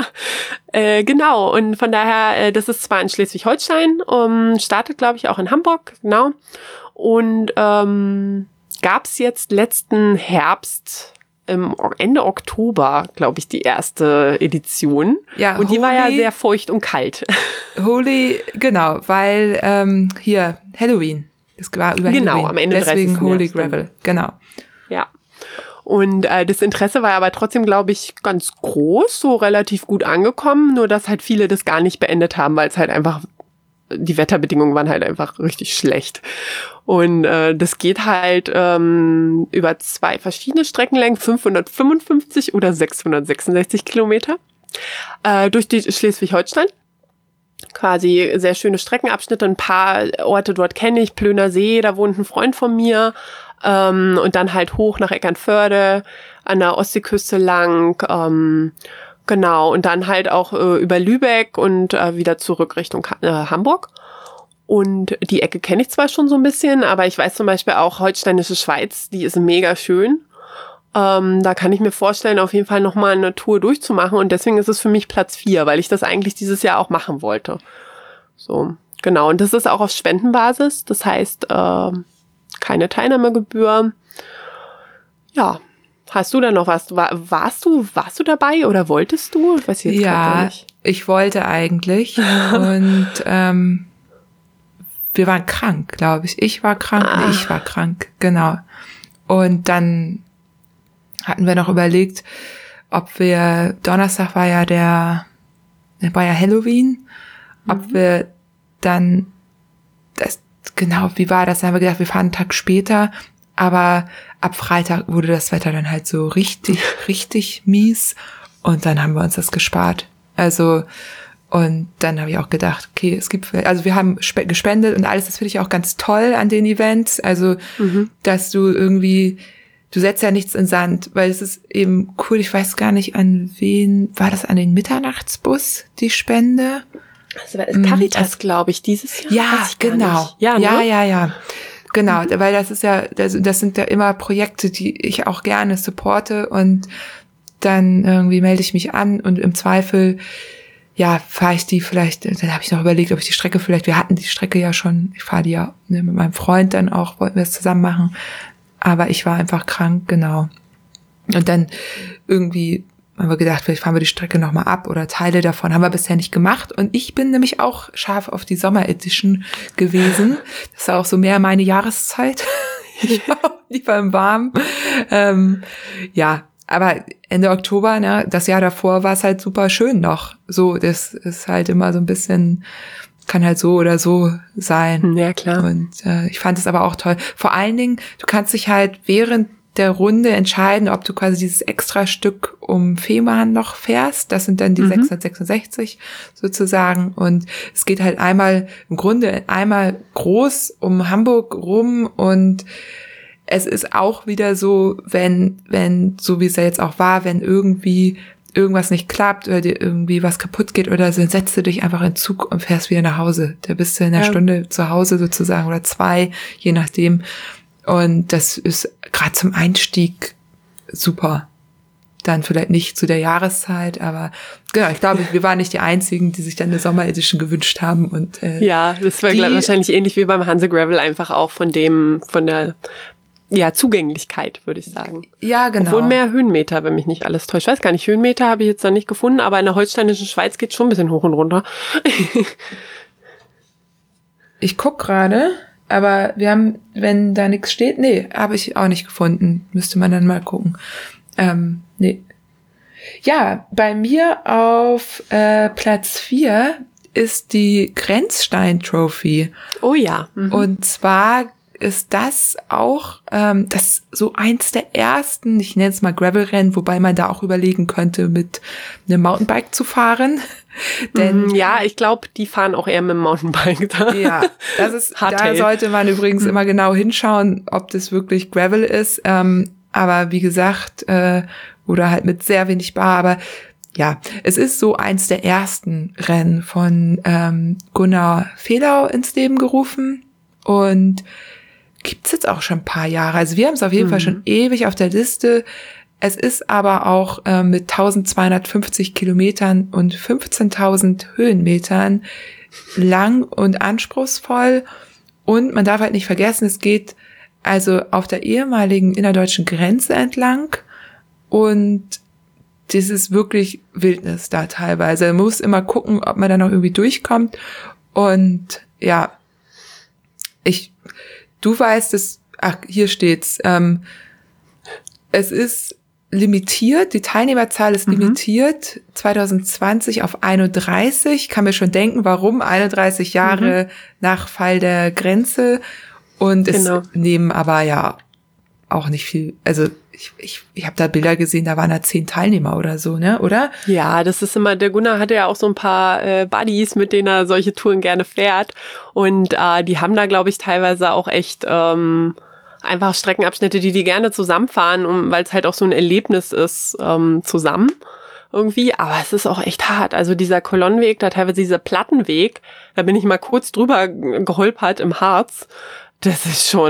äh, genau, und von daher, äh, das ist zwar in Schleswig-Holstein, um, startet glaube ich auch in Hamburg, genau. Und ähm, gab es jetzt letzten Herbst, im Ende Oktober, glaube ich, die erste Edition. Ja, und die Holy, war ja sehr feucht und kalt. Holy, genau, weil ähm, hier Halloween. Das war über genau, Halloween. Am Ende deswegen Holy Gravel, Gravel, genau. Ja. Und äh, das Interesse war aber trotzdem, glaube ich, ganz groß, so relativ gut angekommen, nur dass halt viele das gar nicht beendet haben, weil es halt einfach, die Wetterbedingungen waren halt einfach richtig schlecht. Und äh, das geht halt ähm, über zwei verschiedene Streckenlängen, fünfhundertfünfundfünfzig oder sechshundertsechsundsechzig Kilometer, äh, durch die Schleswig-Holstein. Quasi sehr schöne Streckenabschnitte, ein paar Orte dort kenne ich, Plöner See, da wohnt ein Freund von mir, ähm, und dann halt hoch nach Eckernförde, an der Ostseeküste lang, ähm, genau, und dann halt auch äh, über Lübeck und äh, wieder zurück Richtung äh, Hamburg. Und die Ecke kenne ich zwar schon so ein bisschen, aber ich weiß zum Beispiel auch, Holsteinische Schweiz, die ist mega schön. Ähm, da kann ich mir vorstellen, auf jeden Fall nochmal eine Tour durchzumachen. Und deswegen ist es für mich Platz vier, weil ich das eigentlich dieses Jahr auch machen wollte. So, genau. Und das ist auch auf Spendenbasis. Das heißt, äh, keine Teilnahmegebühr. Ja, Hast du da noch was? War, warst du, warst du dabei oder wolltest du? Ich weiß jetzt ja, nicht. Ich wollte eigentlich und ähm, wir waren krank, glaube ich. Ich war krank, Ah. nee, ich war krank, genau. Und dann hatten wir noch überlegt, ob wir, Donnerstag war ja der, war ja Halloween, ob Mhm. wir dann, das, genau, wie war das? Dann haben wir gedacht, wir fahren einen Tag später, aber ab Freitag wurde das Wetter dann halt so richtig, richtig mies und dann haben wir uns das gespart. Also, und dann habe ich auch gedacht, okay, es gibt, also wir haben spe- gespendet und alles, das finde ich auch ganz toll an den Events, also, Mhm. dass du irgendwie, du setzt ja nichts in Sand, weil es ist eben cool, ich weiß gar nicht, an wen, war das an den Mitternachtsbus, die Spende? Also war es Caritas, glaube ich, dieses Jahr. Ja, Weiß ich gar genau. nicht. Ja, ne? ja, ja, ja. Genau, weil das ist ja, das, das sind ja immer Projekte, die ich auch gerne supporte und dann irgendwie melde ich mich an und im Zweifel, ja, fahre ich die vielleicht, dann habe ich noch überlegt, ob ich die Strecke vielleicht, wir hatten die Strecke ja schon, ich fahre die ja ne, mit meinem Freund dann auch, wollten wir es zusammen machen, aber ich war einfach krank, genau. Und dann irgendwie haben wir gedacht, vielleicht fahren wir die Strecke nochmal ab oder Teile davon. Haben wir bisher nicht gemacht. Und ich bin nämlich auch scharf auf die Sommer-Edition gewesen. Das war auch so mehr meine Jahreszeit. Ich war lieber im Warmen. Ähm, ja, aber Ende Oktober, ne, das Jahr davor war es halt super schön noch. So, das ist halt immer so ein bisschen, kann halt so oder so sein. Ja, klar. Und äh, ich fand es aber auch toll. Vor allen Dingen, du kannst dich halt während der Runde entscheiden, ob du quasi dieses extra Stück um Fehmarn noch fährst. Das sind dann die Mhm. sechshundertsechsundsechzig sozusagen. Und es geht halt einmal, im Grunde einmal groß um Hamburg rum. Und es ist auch wieder so, wenn, wenn, so wie es ja jetzt auch war, wenn irgendwie irgendwas nicht klappt oder dir irgendwie was kaputt geht oder so, dann setzt du dich einfach in den Zug und fährst wieder nach Hause. Da bist du in einer Ja. Stunde zu Hause sozusagen oder zwei, je nachdem. Und das ist gerade zum Einstieg super. Dann vielleicht nicht zu der Jahreszeit, aber genau, ich glaube, wir waren nicht die Einzigen, die sich dann eine Sommer-Edition gewünscht haben. Und äh, Ja, das war die- glaub, wahrscheinlich ähnlich wie beim Hanse Gravel, einfach auch von dem, von der ja, Zugänglichkeit, würde ich sagen. ja, genau. Obwohl mehr Höhenmeter, wenn mich nicht alles täuscht. Ich weiß gar nicht, Höhenmeter habe ich jetzt noch nicht gefunden, aber in der holsteinischen Schweiz geht schon ein bisschen hoch und runter. Ich guck gerade, aber wir haben, wenn da nichts steht, nee, habe ich auch nicht gefunden. Müsste man dann mal gucken. Ähm, nee. Ja, bei mir auf äh, Platz vier ist die Grenzstein-Trophy. Oh ja. Mhm. Und zwar ist das auch ähm, das so eins der ersten, ich nenne es mal Gravel-Rennen, wobei man da auch überlegen könnte, mit einem Mountainbike zu fahren. Denn Mhm, ja, ich glaube, die fahren auch eher mit dem Mountainbike da. ja, das ist, da Hardtail. sollte man übrigens immer genau hinschauen, ob das wirklich Gravel ist. Ähm, aber wie gesagt, äh, oder halt mit sehr wenig Bar. Aber ja, es ist so eins der ersten Rennen von ähm, Gunnar Fehlau ins Leben gerufen und gibt's jetzt auch schon ein paar Jahre. Also wir haben es auf jeden Mhm. Fall schon ewig auf der Liste. Es ist aber auch äh, mit eintausendzweihundertfünfzig Kilometern und fünfzehntausend Höhenmetern lang und anspruchsvoll. Und man darf halt nicht vergessen, es geht also auf der ehemaligen innerdeutschen Grenze entlang. Und das ist wirklich Wildnis da teilweise. Man muss immer gucken, ob man da noch irgendwie durchkommt. Und ja, ich, du weißt es, ach, hier steht's, ähm, es ist limitiert, die Teilnehmerzahl ist Mhm. limitiert, zwanzig zwanzig auf einunddreißig, kann mir schon denken, warum, einunddreißig Jahre nach Fall der Grenze und Genau. es nehmen aber ja auch nicht viel, also ich, ich, ich habe da Bilder gesehen, da waren da zehn Teilnehmer oder so, ne, oder? Ja, das ist immer, der Gunnar hatte ja auch so ein paar äh, Buddies, mit denen er solche Touren gerne fährt. Und äh, die haben da, glaube ich, teilweise auch echt ähm, einfach Streckenabschnitte, die die gerne zusammenfahren, um, weil es halt auch so ein Erlebnis ist, ähm, zusammen irgendwie. Aber es ist auch echt hart. Also dieser Kolonnenweg, da teilweise dieser Plattenweg, da bin ich mal kurz drüber geholpert im Harz. Das ist schon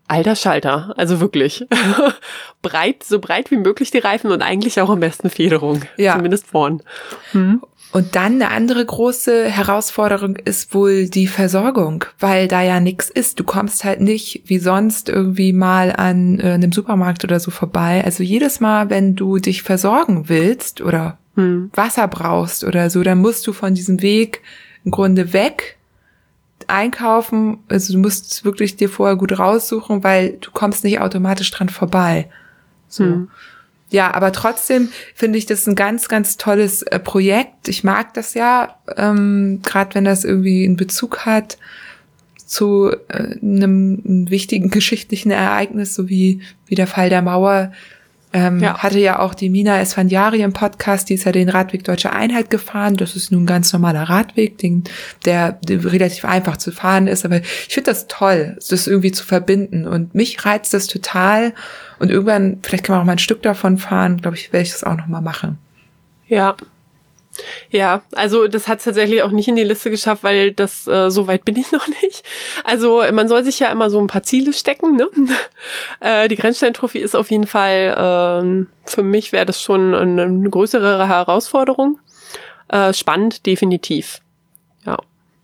Alter Schalter, also wirklich. breit, so breit wie möglich die Reifen und eigentlich auch am besten Federung. Ja. Zumindest vorn. Hm. Und dann eine andere große Herausforderung ist wohl die Versorgung, weil da ja nichts ist. Du kommst halt nicht wie sonst irgendwie mal an äh, einem Supermarkt oder so vorbei. Also jedes Mal, wenn du dich versorgen willst oder hm. Wasser brauchst oder so, dann musst du von diesem Weg im Grunde weg einkaufen. Also du musst wirklich dir vorher gut raussuchen, weil du kommst nicht automatisch dran vorbei. So. Hm. Ja, aber trotzdem finde ich das ein ganz, ganz tolles äh, Projekt. Ich mag das ja, ähm, gerade wenn das irgendwie einen Bezug hat zu äh, einem, einem wichtigen geschichtlichen Ereignis, so wie, wie der Fall der Mauer. Ähm, ja. Hatte ja auch die Mina Esfandiari im Podcast, die ist ja den Radweg Deutsche Einheit gefahren. Das ist nun ein ganz normaler Radweg, den, der, der relativ einfach zu fahren ist. Aber ich finde das toll, das irgendwie zu verbinden. Und mich reizt das total. Und irgendwann, vielleicht kann man auch mal ein Stück davon fahren, glaube ich, werde ich das auch noch mal machen. Ja. Ja, also das hat es tatsächlich auch nicht in die Liste geschafft, weil das äh, so weit bin ich noch nicht. Also man soll sich ja immer so ein paar Ziele stecken, ne? äh, die Grenzstein-Trophy ist auf jeden Fall, äh, für mich wäre das schon eine, eine größere Herausforderung. Äh, spannend, definitiv. Ja.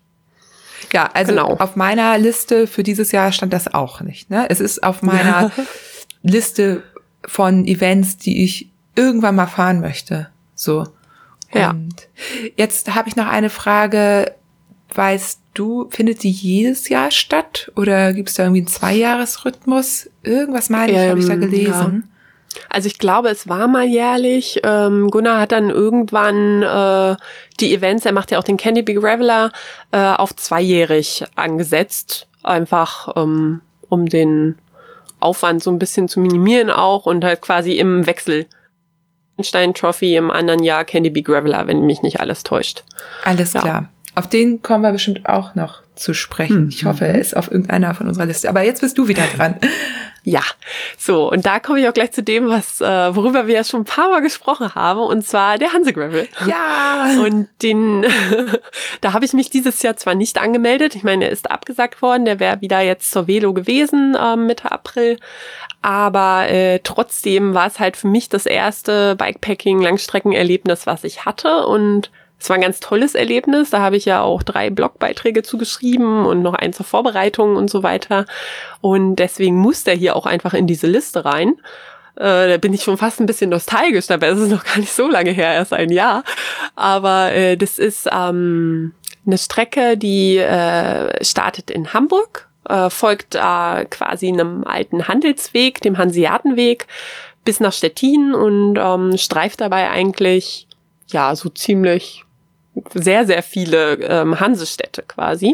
Ja, also genau. Auf meiner Liste für dieses Jahr stand das auch nicht, ne? Es ist auf meiner Liste von Events, die ich irgendwann mal fahren möchte. So. Ja. Und jetzt habe ich noch eine Frage. Weißt du, findet die jedes Jahr statt? Oder gibt es da irgendwie einen Zweijahresrhythmus? Irgendwas meine ich, ähm, habe ich da gelesen. Ja. Also ich glaube, es war mal jährlich. Ähm, Gunnar hat dann irgendwann äh, die Events, er macht ja auch den Candy Big Graveler, äh, auf zweijährig angesetzt. Einfach ähm, um den Aufwand so ein bisschen zu minimieren auch und halt quasi im Wechsel. Stein Trophy, im anderen Jahr Candy Big Graveler, wenn mich nicht alles täuscht. Alles ja. Klar. Auf den kommen wir bestimmt auch noch zu sprechen. Mhm. Ich hoffe, er ist auf irgendeiner von unserer Liste. Aber jetzt bist du wieder dran. Ja, so, und da komme ich auch gleich zu dem, was äh, worüber wir ja schon ein paar Mal gesprochen haben, und zwar der Hanse Gravel. Ja! Und den, da habe ich mich dieses Jahr zwar nicht angemeldet, ich meine, er ist abgesagt worden, der wäre wieder jetzt zur Velo gewesen, äh, Mitte April, aber äh, trotzdem war es halt für mich das erste Bikepacking-Langstreckenerlebnis, was ich hatte, und es war ein ganz tolles Erlebnis. Da habe ich ja auch drei Blogbeiträge zugeschrieben und noch einen zur Vorbereitung und so weiter. Und deswegen muss der hier auch einfach in diese Liste rein. Äh, da bin ich schon fast ein bisschen nostalgisch dabei. Es ist noch gar nicht so lange her, erst ein Jahr. Aber äh, das ist ähm, eine Strecke, die äh, startet in Hamburg, äh, folgt äh, quasi einem alten Handelsweg, dem Hanseatenweg, bis nach Stettin und ähm, streift dabei eigentlich ja so ziemlich sehr, sehr viele ähm, Hansestädte quasi.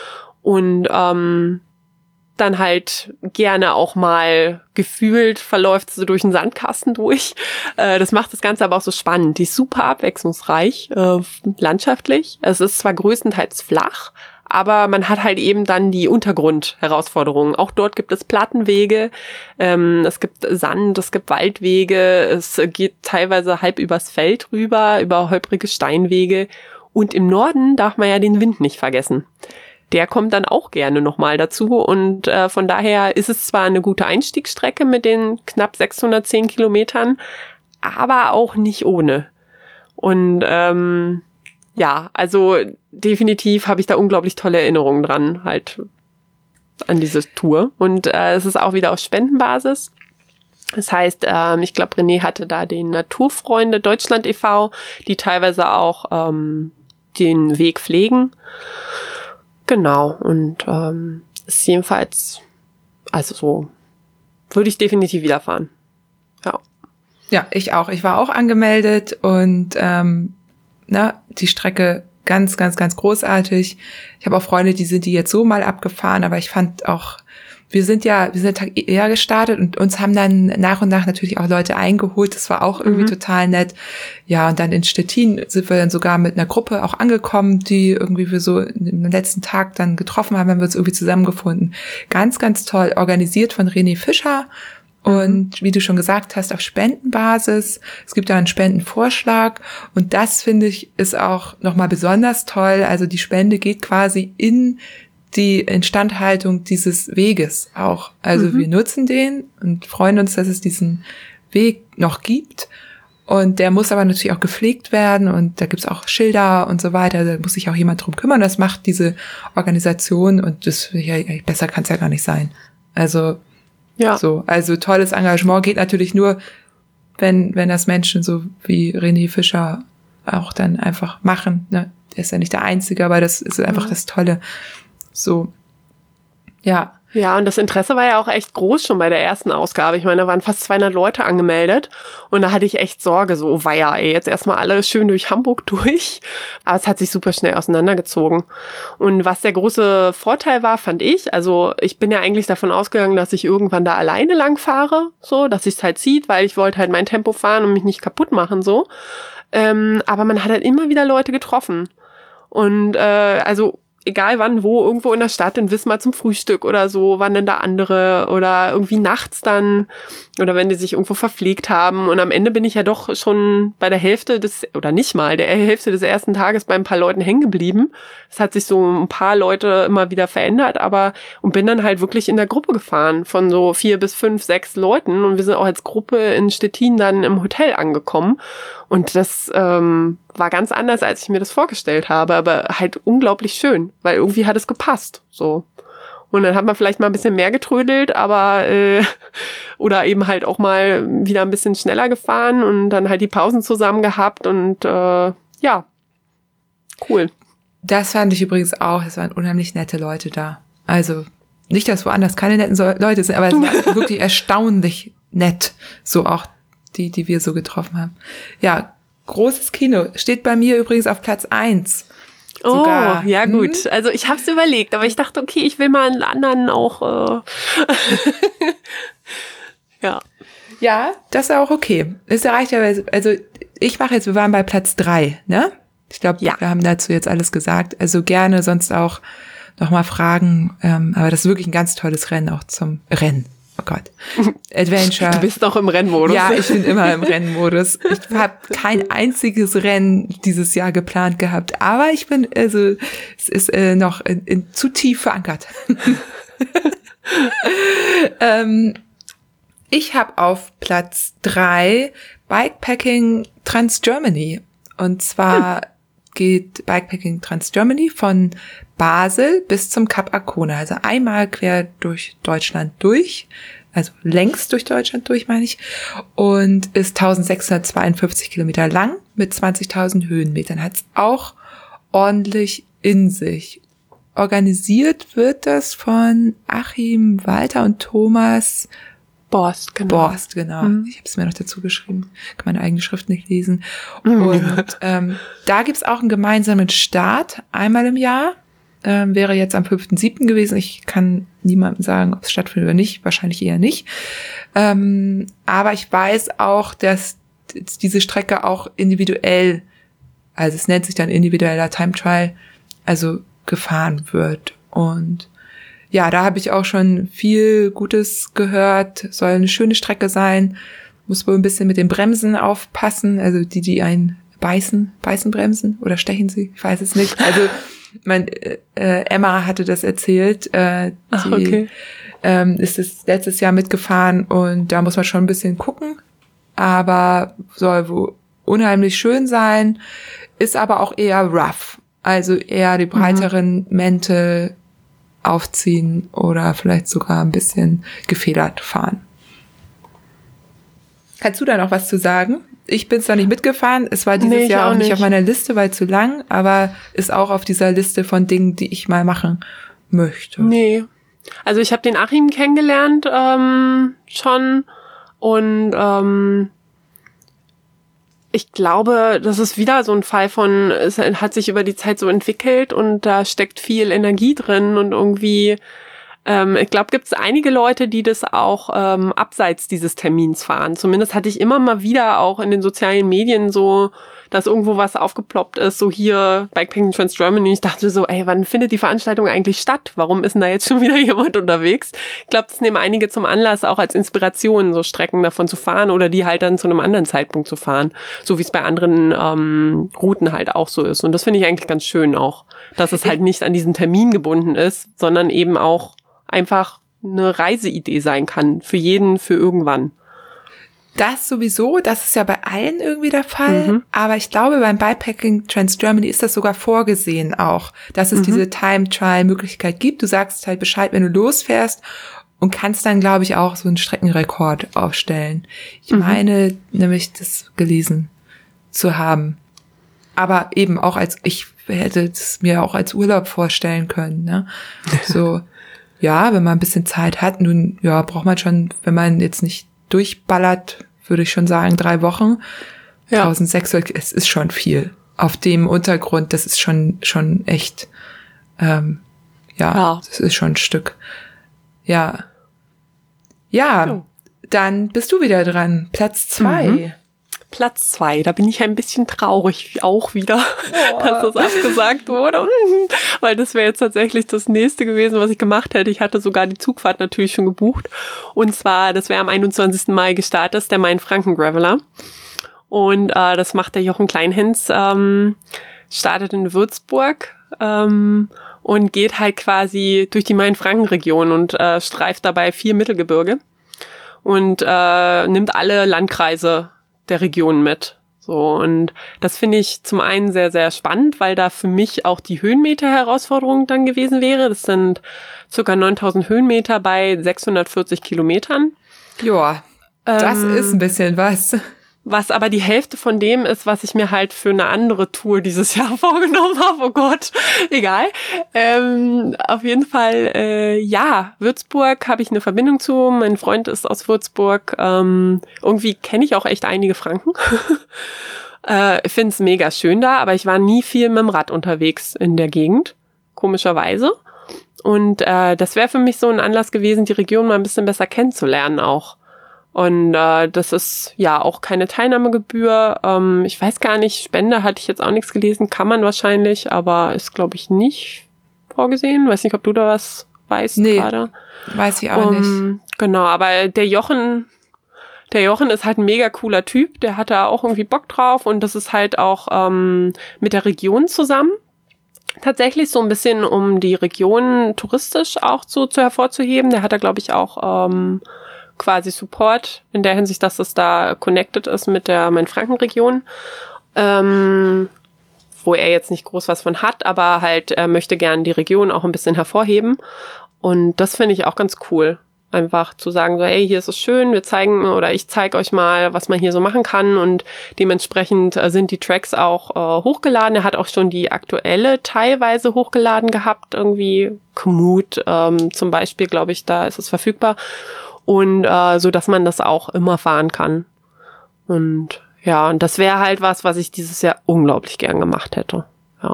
Und ähm, dann halt gerne auch mal gefühlt verläuft so durch einen Sandkasten durch. Äh, das macht das Ganze aber auch so spannend. Die ist super abwechslungsreich, äh, landschaftlich. Es ist zwar größtenteils flach, aber man hat halt eben dann die Untergrundherausforderungen. Auch dort gibt es Plattenwege, ähm, es gibt Sand, es gibt Waldwege, es geht teilweise halb übers Feld rüber, über holprige Steinwege. Und im Norden darf man ja den Wind nicht vergessen. Der kommt dann auch gerne nochmal dazu. Und äh, von daher ist es zwar eine gute Einstiegsstrecke mit den knapp sechshundertzehn Kilometern, aber auch nicht ohne. Und ähm, ja, also definitiv habe ich da unglaublich tolle Erinnerungen dran, halt an diese Tour. Und äh, es ist auch wieder auf Spendenbasis. Das heißt, ähm, ich glaube, René hatte da den Naturfreunde Deutschland e V, die teilweise auch ähm, den Weg pflegen. Genau, und ähm, ist jedenfalls, also so, würde ich definitiv wieder fahren. Ja. Ja, ich auch. Ich war auch angemeldet und ähm, na, die Strecke ganz, ganz, ganz großartig. Ich habe auch Freunde, die sind die jetzt so mal abgefahren, aber ich fand auch, wir sind ja, wir sind Tag eher gestartet und uns haben dann nach und nach natürlich auch Leute eingeholt. Das war auch irgendwie mhm. total nett. Ja, und dann in Stettin sind wir dann sogar mit einer Gruppe auch angekommen, die irgendwie wir so im letzten Tag dann getroffen haben, haben wir uns irgendwie zusammengefunden. Ganz, ganz toll, organisiert von René Fischer. Und wie du schon gesagt hast, auf Spendenbasis. Es gibt da einen Spendenvorschlag. Und das, finde ich, ist auch nochmal besonders toll. Also die Spende geht quasi in die Instandhaltung dieses Weges auch. Also mhm. wir nutzen den und freuen uns, dass es diesen Weg noch gibt. Und der muss aber natürlich auch gepflegt werden und da gibt's auch Schilder und so weiter. Da muss sich auch jemand drum kümmern. Das macht diese Organisation und das ja, besser kann's ja gar nicht sein. Also ja. so, also tolles Engagement geht natürlich nur, wenn wenn das Menschen so wie René Fischer auch dann einfach machen. Ne? Der ist ja nicht der Einzige, aber das ist einfach ja. das Tolle. So, ja. Ja, und das Interesse war ja auch echt groß schon bei der ersten Ausgabe. Ich meine, da waren fast zweihundert Leute angemeldet und da hatte ich echt Sorge, so, oh weia, ey, jetzt erstmal alle schön durch Hamburg durch. Aber es hat sich super schnell auseinandergezogen. Und was der große Vorteil war, fand ich, also ich bin ja eigentlich davon ausgegangen, dass ich irgendwann da alleine lang fahre, so, dass sich's halt zieht, weil ich wollte halt mein Tempo fahren und mich nicht kaputt machen, so. Ähm, aber man hat halt immer wieder Leute getroffen. Und äh, also egal wann, wo, irgendwo in der Stadt, in Wismar zum Frühstück oder so, waren denn da andere oder irgendwie nachts dann oder wenn die sich irgendwo verpflegt haben und am Ende bin ich ja doch schon bei der Hälfte des, oder nicht mal, der Hälfte des ersten Tages bei ein paar Leuten hängen geblieben. Es hat sich so ein paar Leute immer wieder verändert, aber und bin dann halt wirklich in der Gruppe gefahren von so vier bis fünf, sechs Leuten und wir sind auch als Gruppe in Stettin dann im Hotel angekommen und das ähm, war ganz anders, als ich mir das vorgestellt habe, aber halt unglaublich schön, weil irgendwie hat es gepasst, so. Und dann hat man vielleicht mal ein bisschen mehr getrödelt, aber äh, oder eben halt auch mal wieder ein bisschen schneller gefahren und dann halt die Pausen zusammen gehabt und äh, ja, cool. Das fand ich übrigens auch, es waren unheimlich nette Leute da. Also nicht, dass woanders keine netten so- Leute sind, aber es war wirklich erstaunlich nett, so auch die, die wir so getroffen haben. Ja, großes Kino. Steht bei mir übrigens auf Platz eins. Sogar. Oh, ja gut. Hm? Also ich habe es überlegt, aber ich dachte, okay, ich will mal einen anderen auch. Äh ja. Ja, das ist auch okay. Ist erreicht ja, also ich mache jetzt, wir waren bei Platz drei, ne? Ich glaube, ja. wir haben dazu jetzt alles gesagt. Also gerne sonst auch nochmal fragen. Ähm, aber das ist wirklich ein ganz tolles Rennen auch zum Rennen. Oh Gott. Adventure. Du bist doch im Rennmodus. Ja, ich bin immer im Rennmodus. Ich habe kein einziges Rennen dieses Jahr geplant gehabt, aber ich bin, also es ist äh, noch in, in, zu tief verankert. ähm, ich habe auf Platz drei Bikepacking Trans Germany. Und zwar hm. geht Bikepacking Trans Germany von Basel bis zum Kap Arkona, also einmal quer durch Deutschland durch, also längs durch Deutschland durch, meine ich, und ist eintausendsechshundertzweiundfünfzig Kilometer lang mit zwanzigtausend Höhenmetern, hat es auch ordentlich in sich. Organisiert wird das von Achim Walter und Thomas Borst, genau. Borst, genau. Mhm. Ich habe es mir noch dazu geschrieben. Kann meine eigene Schrift nicht lesen. Mhm. Und ähm, da gibt's auch einen gemeinsamen Start, einmal im Jahr. Ähm, wäre jetzt am fünften siebten gewesen. Ich kann niemandem sagen, ob es stattfindet oder nicht. Wahrscheinlich eher nicht. Ähm, aber ich weiß auch, dass diese Strecke auch individuell, also es nennt sich dann individueller Time Trial, also gefahren wird. Und ja, da habe ich auch schon viel Gutes gehört. Soll eine schöne Strecke sein. Muss wohl ein bisschen mit den Bremsen aufpassen. Also die, die einen beißen, beißen Bremsen oder stechen sie? Ich weiß es nicht. Also mein äh, Emma hatte das erzählt. Äh, die Ach, okay. ähm, ist es letztes Jahr mitgefahren und da muss man schon ein bisschen gucken. Aber soll wohl unheimlich schön sein. Ist aber auch eher rough. Also eher die breiteren mhm. Mäntel aufziehen oder vielleicht sogar ein bisschen gefedert fahren. Kannst du da noch was zu sagen? Ich bin zwar nicht mitgefahren, es war dieses nee, Jahr auch nicht auf meiner Liste, weil zu lang, aber ist auch auf dieser Liste von Dingen, die ich mal machen möchte. Nee, also ich habe den Achim kennengelernt ähm, schon und ähm, ich glaube, das ist wieder so ein Fall von, es hat sich über die Zeit so entwickelt und da steckt viel Energie drin und irgendwie, ähm, ich glaube, gibt es einige Leute, die das auch ähm, abseits dieses Termins fahren. Zumindest hatte ich immer mal wieder auch in den sozialen Medien so dass irgendwo was aufgeploppt ist, so hier Bikepacking Trans Germany. Ich dachte so, ey, wann findet die Veranstaltung eigentlich statt? Warum ist denn da jetzt schon wieder jemand unterwegs? Ich glaube, das nehmen einige zum Anlass, auch als Inspiration, so Strecken davon zu fahren oder die halt dann zu einem anderen Zeitpunkt zu fahren. So wie es bei anderen ähm, Routen halt auch so ist. Und das finde ich eigentlich ganz schön auch, dass es halt nicht an diesen Termin gebunden ist, sondern eben auch einfach eine Reiseidee sein kann. Für jeden, für irgendwann. Das sowieso, das ist ja bei allen irgendwie der Fall. Mhm. Aber ich glaube, beim Bikepacking Trans Germany ist das sogar vorgesehen auch, dass es mhm. diese Time-Trial-Möglichkeit gibt. Du sagst halt Bescheid, wenn du losfährst und kannst dann, glaube ich, auch so einen Streckenrekord aufstellen. Ich mhm. meine, nämlich das gelesen zu haben. Aber eben auch als, ich hätte es mir auch als Urlaub vorstellen können, ne? So, ja, wenn man ein bisschen Zeit hat, nun, ja, braucht man schon, wenn man jetzt nicht durchballert, würde ich schon sagen, drei Wochen. Ja. eintausendsechshundert, es ist schon viel. Auf dem Untergrund, das ist schon, schon echt, ähm, ja, ja, das ist schon ein Stück. Ja. Ja, oh. Dann bist du wieder dran. Platz zwei. Mhm. Platz zwei, da bin ich ein bisschen traurig auch wieder, oh. dass das abgesagt wurde, weil das wäre jetzt tatsächlich das nächste gewesen, was ich gemacht hätte. Ich hatte sogar die Zugfahrt natürlich schon gebucht und zwar, das wäre am einundzwanzigsten Mai gestartet, ist der Main-Franken-Graveler und äh, das macht der Jochen Kleinhens, ähm, startet in Würzburg ähm, und geht halt quasi durch die Main-Franken-Region und äh, streift dabei vier Mittelgebirge und äh, nimmt alle Landkreise der Region mit. So, und das finde ich zum einen sehr, sehr spannend, weil da für mich auch die Höhenmeter-Herausforderung dann gewesen wäre. Das sind circa neuntausend Höhenmeter bei sechshundertvierzig Kilometern. Joa, das ähm, ist ein bisschen was. Was aber die Hälfte von dem ist, was ich mir halt für eine andere Tour dieses Jahr vorgenommen habe. Oh Gott, egal. Ähm, auf jeden Fall, äh, ja, Würzburg habe ich eine Verbindung zu. Mein Freund ist aus Würzburg. Ähm, irgendwie kenne ich auch echt einige Franken. äh, ich finde es mega schön da, aber ich war nie viel mit dem Rad unterwegs in der Gegend, komischerweise. Und äh, das wäre für mich so ein Anlass gewesen, die Region mal ein bisschen besser kennenzulernen auch. Und äh, das ist ja auch keine Teilnahmegebühr. Ähm, ich weiß gar nicht, Spende hatte ich jetzt auch nichts gelesen, kann man wahrscheinlich, aber ist, glaube ich, nicht vorgesehen. Weiß nicht, ob du da was weißt nee, gerade. Weiß ich auch um, nicht. Genau, aber der Jochen, der Jochen ist halt ein mega cooler Typ. Der hat da auch irgendwie Bock drauf und das ist halt auch ähm, mit der Region zusammen. Tatsächlich so ein bisschen, um die Region touristisch auch so zu hervorzuheben. Der hat da, glaube ich, auch ähm, quasi Support in der Hinsicht, dass es da connected ist mit der Main-Franken-Region, ähm, wo er jetzt nicht groß was von hat, aber halt er möchte gern die Region auch ein bisschen hervorheben und das finde ich auch ganz cool, einfach zu sagen so, hey, hier ist es schön, wir zeigen oder ich zeige euch mal, was man hier so machen kann und dementsprechend äh, sind die Tracks auch äh, hochgeladen. Er hat auch schon die aktuelle teilweise hochgeladen gehabt, irgendwie Komoot ähm, zum Beispiel, glaube ich, da ist es verfügbar. Und äh, so, dass man das auch immer fahren kann. Und ja, und das wäre halt was, was ich dieses Jahr unglaublich gern gemacht hätte. Ja,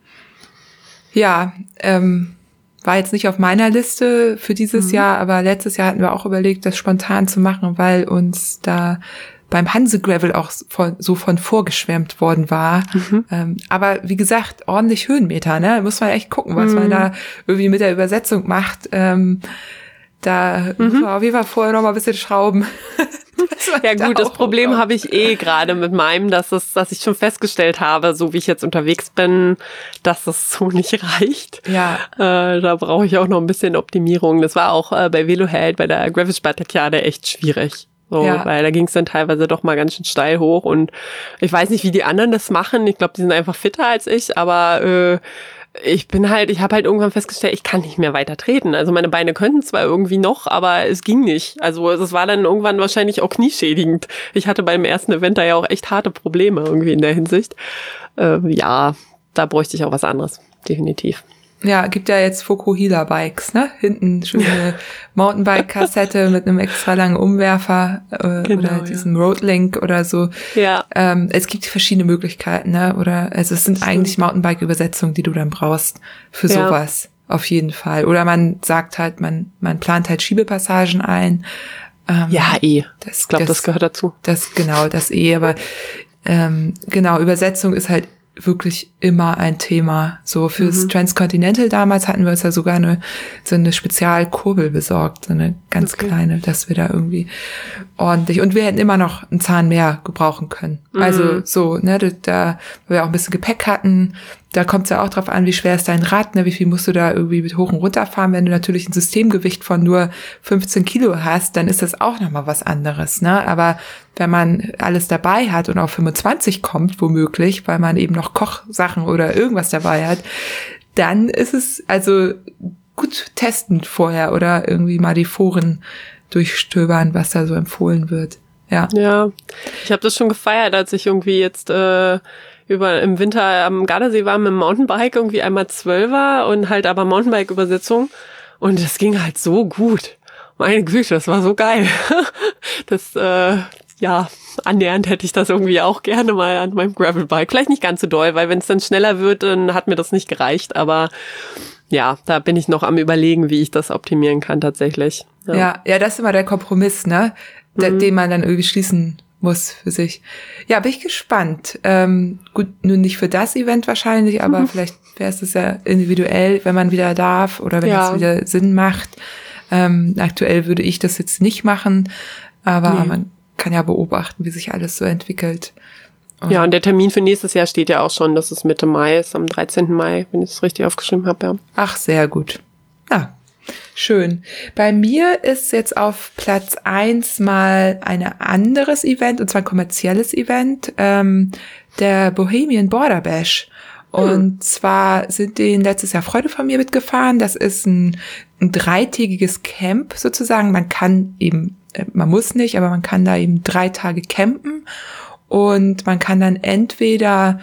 ja ähm, war jetzt nicht auf meiner Liste für dieses mhm. Jahr, aber letztes Jahr hatten wir auch überlegt, das spontan zu machen, weil uns da beim Hanse Gravel auch von, so von vorgeschwärmt worden war. Mhm. Ähm, aber wie gesagt, ordentlich Höhenmeter, ne? Muss man echt gucken, was mhm. man da irgendwie mit der Übersetzung macht. Ähm, Da mhm. muss man auf jeden Fall vorher noch mal ein bisschen schrauben. Ja gut, das Problem habe ich eh gerade mit meinem, dass es, dass ich schon festgestellt habe, so wie ich jetzt unterwegs bin, dass das so nicht reicht. Ja. Äh, da brauche ich auch noch ein bisschen Optimierung. Das war auch äh, bei Veloheld, bei der Gravel Spartakiade echt schwierig. So, ja. Weil da ging es dann teilweise doch mal ganz schön steil hoch und ich weiß nicht, wie die anderen das machen. Ich glaube, die sind einfach fitter als ich, aber äh, ich bin halt, ich habe halt irgendwann festgestellt, ich kann nicht mehr weiter treten. Also meine Beine könnten zwar irgendwie noch, aber es ging nicht. Also es war dann irgendwann wahrscheinlich auch knieschädigend. Ich hatte beim ersten Event da ja auch echt harte Probleme irgendwie in der Hinsicht. Äh, ja, da bräuchte ich auch was anderes, definitiv. Ja, gibt ja jetzt Fokuhila Bikes, ne? Hinten schöne Mountainbike-Kassette mit einem extra langen Umwerfer äh, genau, oder diesem ja. Roadlink oder so. Ja. Ähm, es gibt verschiedene Möglichkeiten, ne? Oder also es sind Stimmt. eigentlich Mountainbike-Übersetzungen, die du dann brauchst für ja. sowas. Auf jeden Fall. Oder man sagt halt, man man plant halt Schiebepassagen ein. Ähm, ja, eh. Das, ich glaube, das, das gehört dazu. Das genau, das eh. Aber ähm, genau, Übersetzung ist halt wirklich immer ein Thema. So fürs mhm. Transcontinental damals hatten wir uns ja sogar eine, so eine Spezialkurbel besorgt, so eine ganz okay. kleine, dass wir da irgendwie ordentlich, und wir hätten immer noch einen Zahn mehr gebrauchen können. Mhm. Also so, ne, da, da, weil wir auch ein bisschen Gepäck hatten, da kommt es ja auch drauf an, wie schwer ist dein Rad, ne, wie viel musst du da irgendwie mit hoch und runter fahren. Wenn du natürlich ein Systemgewicht von nur fünfzehn Kilo hast, dann ist das auch nochmal was anderes, ne, aber wenn man alles dabei hat und auf fünfundzwanzig kommt, womöglich, weil man eben noch Kochsachen oder irgendwas dabei hat, dann ist es also gut testen vorher oder irgendwie mal die Foren durchstöbern, was da so empfohlen wird. Ja, ja, ich habe das schon gefeiert, als ich irgendwie jetzt äh, über im Winter am Gardasee war mit dem Mountainbike, irgendwie einmal Zwölfer und halt aber Mountainbike-Übersetzung, und das ging halt so gut. Meine Güte, das war so geil. Das, äh, ja, annähernd hätte ich das irgendwie auch gerne mal an meinem Gravelbike. Vielleicht nicht ganz so doll, weil wenn es dann schneller wird, dann hat mir das nicht gereicht. Aber ja, da bin ich noch am Überlegen, wie ich das optimieren kann tatsächlich. Ja, ja, ja, das ist immer der Kompromiss, ne, D- mhm. den man dann irgendwie schließen muss für sich. Ja, bin ich gespannt. Ähm, gut, nun nicht für das Event wahrscheinlich, aber mhm. vielleicht wäre es ja individuell, wenn man wieder darf oder wenn ja. es wieder Sinn macht. Ähm, aktuell würde ich das jetzt nicht machen, aber nee. man kann ja beobachten, wie sich alles so entwickelt. Und ja, und der Termin für nächstes Jahr steht ja auch schon, dass es Mitte Mai ist, am dreizehnten Mai, wenn ich es richtig aufgeschrieben habe, ja. Ach, sehr gut. Ja, schön. Bei mir ist jetzt auf Platz eins mal ein anderes Event, und zwar ein kommerzielles Event, ähm, der Bohemian Border Bash. Und hm. zwar sind die letztes Jahr Freunde von mir mitgefahren. Das ist ein, ein dreitägiges Camp sozusagen. Man kann eben, man muss nicht, aber man kann da eben drei Tage campen. Und man kann dann entweder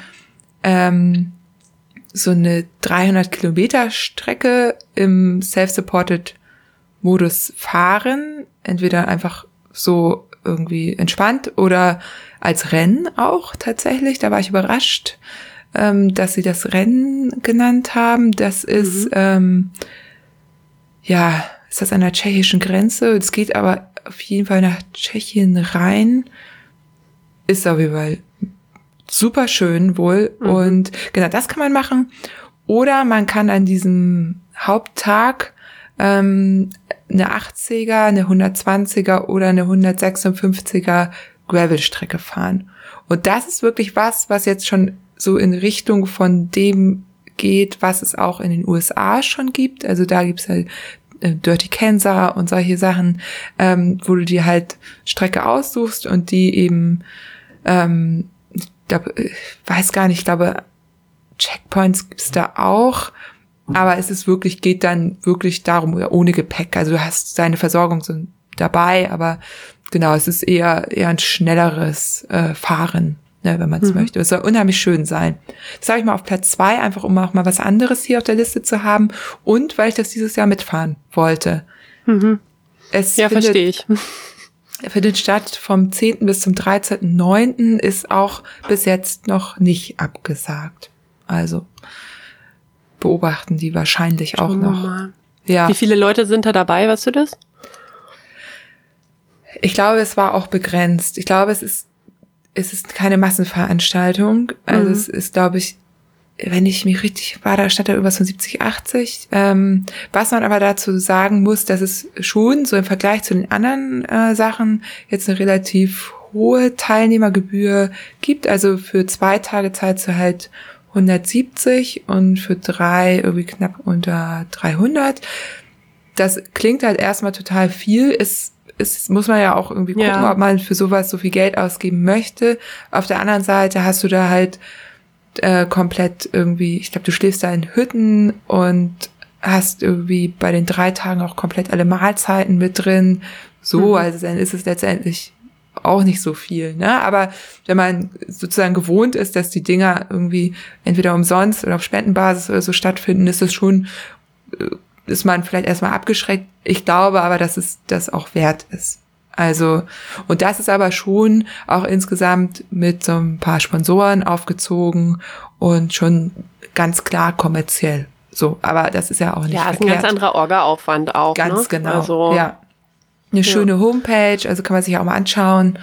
ähm, so eine dreihundert Kilometer Strecke im Self-Supported Modus fahren. Entweder einfach so irgendwie entspannt oder als Rennen auch tatsächlich. Da war ich überrascht, ähm, dass sie das Rennen genannt haben. Das ist, mhm. ähm, ja, ist das an der tschechischen Grenze? Es geht aber auf jeden Fall nach Tschechien rein. Ist auf jeden Fall super schön wohl. Mhm. Und genau, das kann man machen. Oder man kann an diesem Haupttag ähm, eine achtziger, eine hundertzwanziger oder eine hundertsechsundfünfziger Gravelstrecke fahren. Und das ist wirklich was, was jetzt schon so in Richtung von dem geht, was es auch in den U S A schon gibt. Also da gibt's halt äh, Dirty Kansas und solche Sachen, ähm, wo du dir halt Strecke aussuchst und die eben ähm, da, ich weiß gar nicht, ich glaube, Checkpoints gibt's da auch, aber es ist wirklich, geht dann wirklich darum, ohne Gepäck, also du hast deine Versorgung so dabei, aber genau, es ist eher eher ein schnelleres äh, Fahren, ne, wenn man es mhm. möchte. Es soll unheimlich schön sein. Das habe ich mal auf Platz zwei, einfach um auch mal was anderes hier auf der Liste zu haben und weil ich das dieses Jahr mitfahren wollte. Mhm. Es ja, findet, verstehe ich. Findet statt vom zehnten bis zum dreizehnten neunten ist auch bis jetzt noch nicht abgesagt. Also beobachten die wahrscheinlich auch Schauen wir noch. mal. Ja. Wie viele Leute sind da dabei, weißt du das? Ich glaube, es war auch begrenzt. Ich glaube, es ist es ist keine Massenveranstaltung. Also mhm. es ist, glaube ich, wenn ich mich richtig war, da stand da irgendwas von siebzig, achtzig. Ähm, was man aber dazu sagen muss, dass es schon so im Vergleich zu den anderen äh, Sachen jetzt eine relativ hohe Teilnehmergebühr gibt. Also für zwei Tage zahlst du halt hundertsiebzig und für drei irgendwie knapp unter dreihundert. Das klingt halt erstmal total viel. Es, es muss man ja auch irgendwie gucken, ja. ob man für sowas so viel Geld ausgeben möchte. Auf der anderen Seite hast du da halt Äh, komplett irgendwie, ich glaube, du schläfst da in Hütten und hast irgendwie bei den drei Tagen auch komplett alle Mahlzeiten mit drin. So, mhm. also dann ist es letztendlich auch nicht so viel, ne? Aber wenn man sozusagen gewohnt ist, dass die Dinger irgendwie entweder umsonst oder auf Spendenbasis oder so stattfinden, ist es schon, ist man vielleicht erstmal abgeschreckt. Ich glaube aber, dass es das auch wert ist. Also, und das ist aber schon auch insgesamt mit so ein paar Sponsoren aufgezogen und schon ganz klar kommerziell. So, aber das ist ja auch nicht ja, verkehrt. Ja, ist ein ganz anderer Orga-Aufwand auch. Ganz ne? genau, also, ja. Eine ja. schöne Homepage, also kann man sich auch mal anschauen.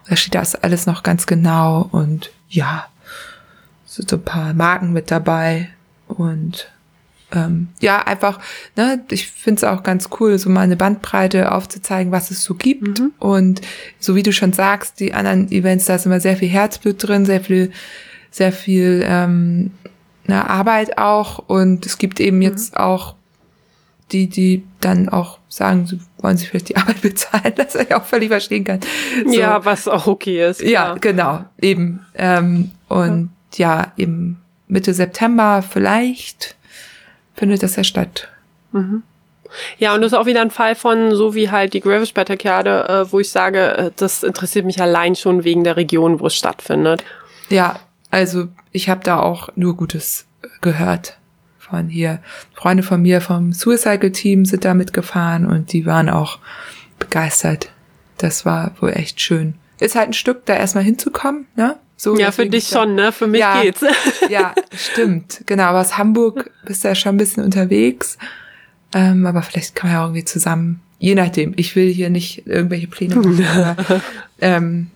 Da steht das alles noch ganz genau und ja, sind so ein paar Marken mit dabei und ähm, ja, einfach, ne, ich finde es auch ganz cool, so mal eine Bandbreite aufzuzeigen, was es so gibt. Mhm. Und so wie du schon sagst, die anderen Events, da ist immer sehr viel Herzblut drin, sehr viel, sehr viel ähm, eine Arbeit auch. Und es gibt eben mhm. jetzt auch die, die dann auch sagen, sie wollen sich vielleicht die Arbeit bezahlen, das ich auch völlig verstehen kann. So. Ja, was auch okay ist. Ja, klar. Genau, eben. Ähm, und ja. ja, eben Mitte September vielleicht findet das ja statt. Mhm. Ja, und das ist auch wieder ein Fall von, so wie halt die Gravel-Spartakiade, äh, wo ich sage, äh, das interessiert mich allein schon wegen der Region, wo es stattfindet. Ja, also ich habe da auch nur Gutes gehört von hier. Freunde von mir vom Suicycle-Team sind da mitgefahren und die waren auch begeistert. Das war wohl echt schön. Ist halt ein Stück, da erstmal hinzukommen, ne? So, ja, für dich schon, ne? Für mich ja, geht's. Ja, stimmt. Genau, aber aus Hamburg bist du ja schon ein bisschen unterwegs. Ähm, aber vielleicht kann man ja irgendwie zusammen, je nachdem. Ich will hier nicht irgendwelche Pläne machen, aber ähm,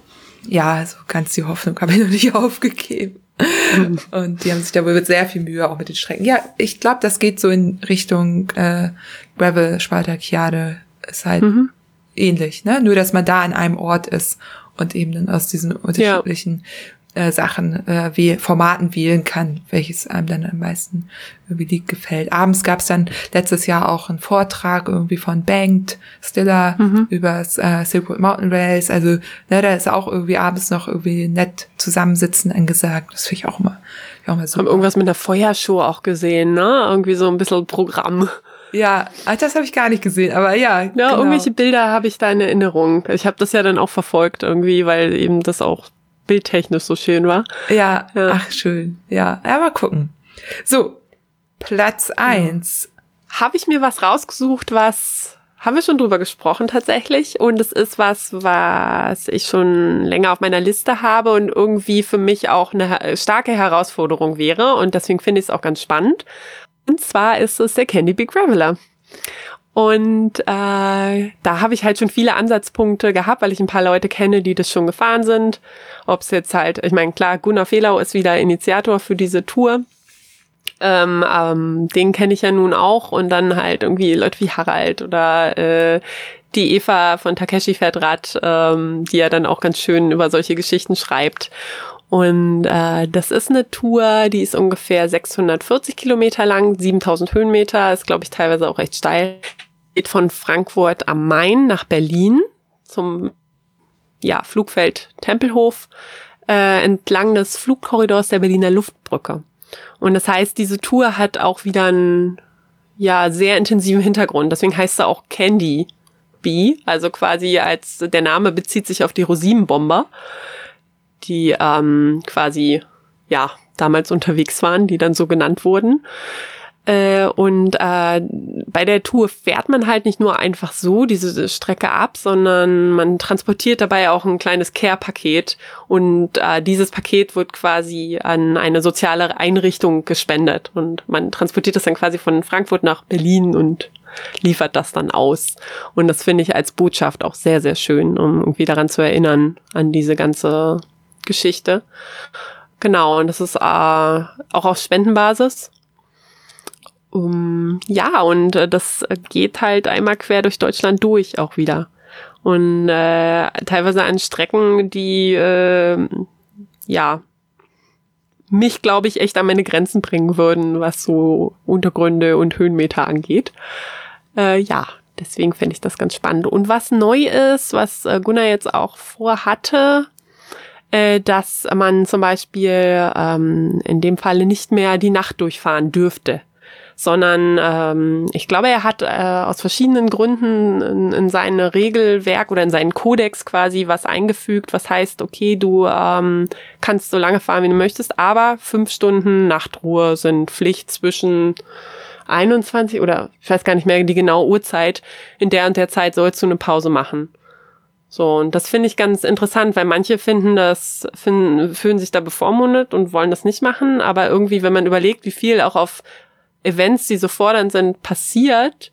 ja, so ganz die Hoffnung habe ich noch nicht aufgegeben. Und die haben sich da wohl mit sehr viel Mühe auch mit den Strecken. Ja, ich glaube, das geht so in Richtung äh, Gravel-Spartakiade. Ist halt mhm. ähnlich, ne? Nur, dass man da an einem Ort ist und eben dann aus diesen unterschiedlichen ja. äh, Sachen, äh, wie Formaten wählen kann, welches einem dann am meisten irgendwie liegt, gefällt. Abends gab es dann letztes Jahr auch einen Vortrag irgendwie von Banked Stiller mhm. über äh, Silk Road Mountain Rails. Also ne, da ist auch irgendwie abends noch irgendwie nett zusammensitzen angesagt. Das finde ich auch immer, auch mal super. Haben irgendwas mit einer Feuershow auch gesehen, ne? Irgendwie so ein bisschen Programm. Ja, das habe ich gar nicht gesehen, aber ja. Ja, genau. Irgendwelche Bilder habe ich da in Erinnerung. Ich habe das ja dann auch verfolgt irgendwie, weil eben das auch bildtechnisch so schön war. Ja, ja. Ach schön. Ja, ja, mal gucken. So, Platz eins. Ja. Habe ich mir was rausgesucht, was, haben wir schon drüber gesprochen tatsächlich. Und es ist was, was ich schon länger auf meiner Liste habe und irgendwie für mich auch eine starke Herausforderung wäre. Und deswegen finde ich es auch ganz spannend. Und zwar ist es der Candy Big Graveler. Und äh, da habe ich halt schon viele Ansatzpunkte gehabt, weil ich ein paar Leute kenne, die das schon gefahren sind. Ob es jetzt halt, ich meine, klar, Gunnar Fehlau ist wieder Initiator für diese Tour. Ähm, ähm, den kenne ich ja nun auch. Und dann halt irgendwie Leute wie Harald oder äh, die Eva von Takeshi fährt Rad, ähm, die ja dann auch ganz schön über solche Geschichten schreibt. Und äh, das ist eine Tour, die ist ungefähr sechshundertvierzig Kilometer lang, siebentausend Höhenmeter, ist glaube ich teilweise auch recht steil. Geht von Frankfurt am Main nach Berlin zum ja, Flugfeld Tempelhof äh, entlang des Flugkorridors der Berliner Luftbrücke. Und das heißt, diese Tour hat auch wieder einen ja, sehr intensiven Hintergrund. Deswegen heißt sie auch Candy Bee, also quasi als der Name bezieht sich auf die Rosinenbomber, die ähm, quasi, ja, damals unterwegs waren, die dann so genannt wurden. Äh, und äh, bei der Tour fährt man halt nicht nur einfach so diese Strecke ab, sondern man transportiert dabei auch ein kleines Care-Paket. Und äh, dieses Paket wird quasi an eine soziale Einrichtung gespendet. Und man transportiert das dann quasi von Frankfurt nach Berlin und liefert das dann aus. Und das finde ich als Botschaft auch sehr, sehr schön, um irgendwie daran zu erinnern, an diese ganze Geschichte. Genau, und das ist äh, auch auf Spendenbasis. Um, ja, und äh, das geht halt einmal quer durch Deutschland durch auch wieder. Und äh, teilweise an Strecken, die äh, ja mich, glaube ich, echt an meine Grenzen bringen würden, was so Untergründe und Höhenmeter angeht. Äh, ja, deswegen fände ich das ganz spannend. Und was neu ist, was äh, Gunnar jetzt auch vorhatte, äh, dass man zum Beispiel ähm, in dem Falle nicht mehr die Nacht durchfahren dürfte, sondern ähm, ich glaube, er hat äh, aus verschiedenen Gründen in, in sein Regelwerk oder in seinen Kodex quasi was eingefügt, was heißt, okay, du ähm, kannst so lange fahren, wie du möchtest, aber fünf Stunden Nachtruhe sind Pflicht zwischen einundzwanzig oder ich weiß gar nicht mehr die genaue Uhrzeit, in der und der Zeit sollst du eine Pause machen. So, und das finde ich ganz interessant, weil manche finden das, finden, fühlen sich da bevormundet und wollen das nicht machen, aber irgendwie, wenn man überlegt, wie viel auch auf Events, die so fordernd sind, passiert,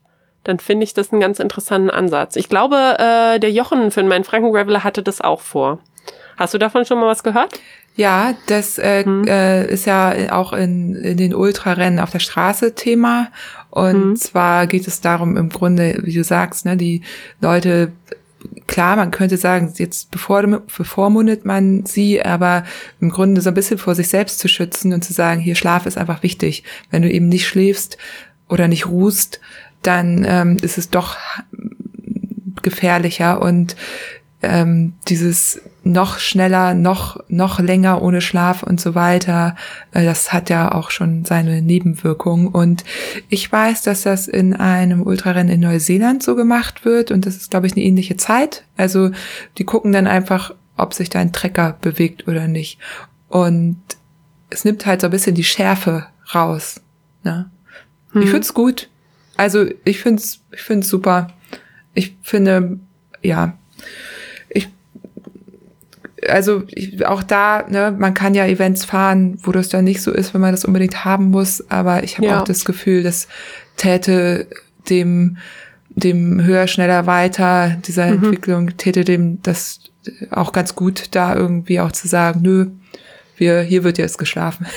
dann finde ich das einen ganz interessanten Ansatz. Ich glaube, äh, der Jochen für meinen Franken-Graveler hatte das auch vor. Hast du davon schon mal was gehört? Ja, das äh, hm. äh, ist ja auch in, in den Ultrarennen auf der Straße Thema. Und hm. zwar geht es darum, im Grunde, wie du sagst, ne, die Leute, klar, man könnte sagen, jetzt bevormundet man sie, aber im Grunde so ein bisschen vor sich selbst zu schützen und zu sagen, hier, Schlaf ist einfach wichtig. Wenn du eben nicht schläfst oder nicht ruhst, dann ähm, ist es doch gefährlicher und ähm, dieses noch schneller, noch noch länger ohne Schlaf und so weiter, äh, das hat ja auch schon seine Nebenwirkungen. Und ich weiß, dass das in einem Ultrarennen in Neuseeland so gemacht wird und das ist, glaube ich, eine ähnliche Zeit. Also die gucken dann einfach, ob sich dein Trecker bewegt oder nicht. Und es nimmt halt so ein bisschen die Schärfe raus. Ne? Hm. Ich find's gut. Also ich find's, ich find's super. Ich finde, ja, ich, also ich, auch da, ne, man kann ja Events fahren, wo das dann nicht so ist, wenn man das unbedingt haben muss. Aber ich habe ja. auch das Gefühl, das täte dem, dem höher, schneller, weiter dieser mhm. Entwicklung täte dem das auch ganz gut, da irgendwie auch zu sagen, nö, wir, hier wird jetzt geschlafen.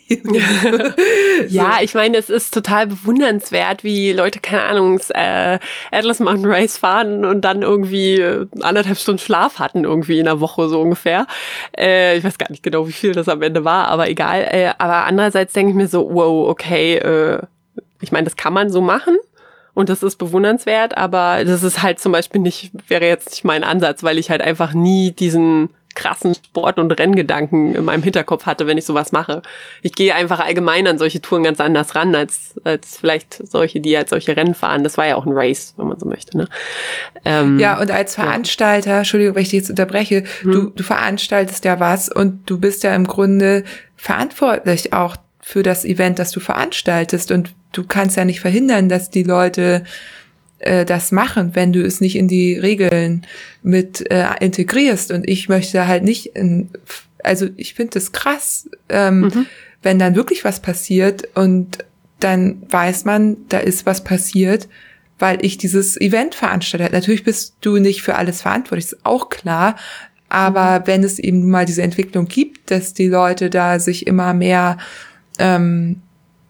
Ja, ich meine, es ist total bewundernswert, wie Leute, keine Ahnung, äh, Atlas Mountain Race fahren und dann irgendwie anderthalb Stunden Schlaf hatten, irgendwie in der Woche so ungefähr. Äh, ich weiß gar nicht genau, wie viel das am Ende war, aber egal. Äh, aber andererseits denke ich mir so, wow, okay, äh, ich meine, das kann man so machen. Und das ist bewundernswert, aber das ist halt zum Beispiel nicht, wäre jetzt nicht mein Ansatz, weil ich halt einfach nie diesen krassen Sport- und Renngedanken in meinem Hinterkopf hatte, wenn ich sowas mache. Ich gehe einfach allgemein an solche Touren ganz anders ran, als als vielleicht solche, die halt solche Rennen fahren. Das war ja auch ein Race, wenn man so möchte. Ne? Ähm, ja, und als Veranstalter, ja. Entschuldigung, wenn ich dich jetzt unterbreche, hm. du, du veranstaltest ja was und du bist ja im Grunde verantwortlich auch für das Event, das du veranstaltest und du kannst ja nicht verhindern, dass die Leute äh, das machen, wenn du es nicht in die Regeln mit äh, integrierst. Und ich möchte halt nicht, in, also ich finde das krass, ähm, mhm. wenn dann wirklich was passiert und dann weiß man, da ist was passiert, weil ich dieses Event veranstaltet. Natürlich bist du nicht für alles verantwortlich, ist auch klar. Aber mhm. wenn es eben mal diese Entwicklung gibt, dass die Leute da sich immer mehr ähm,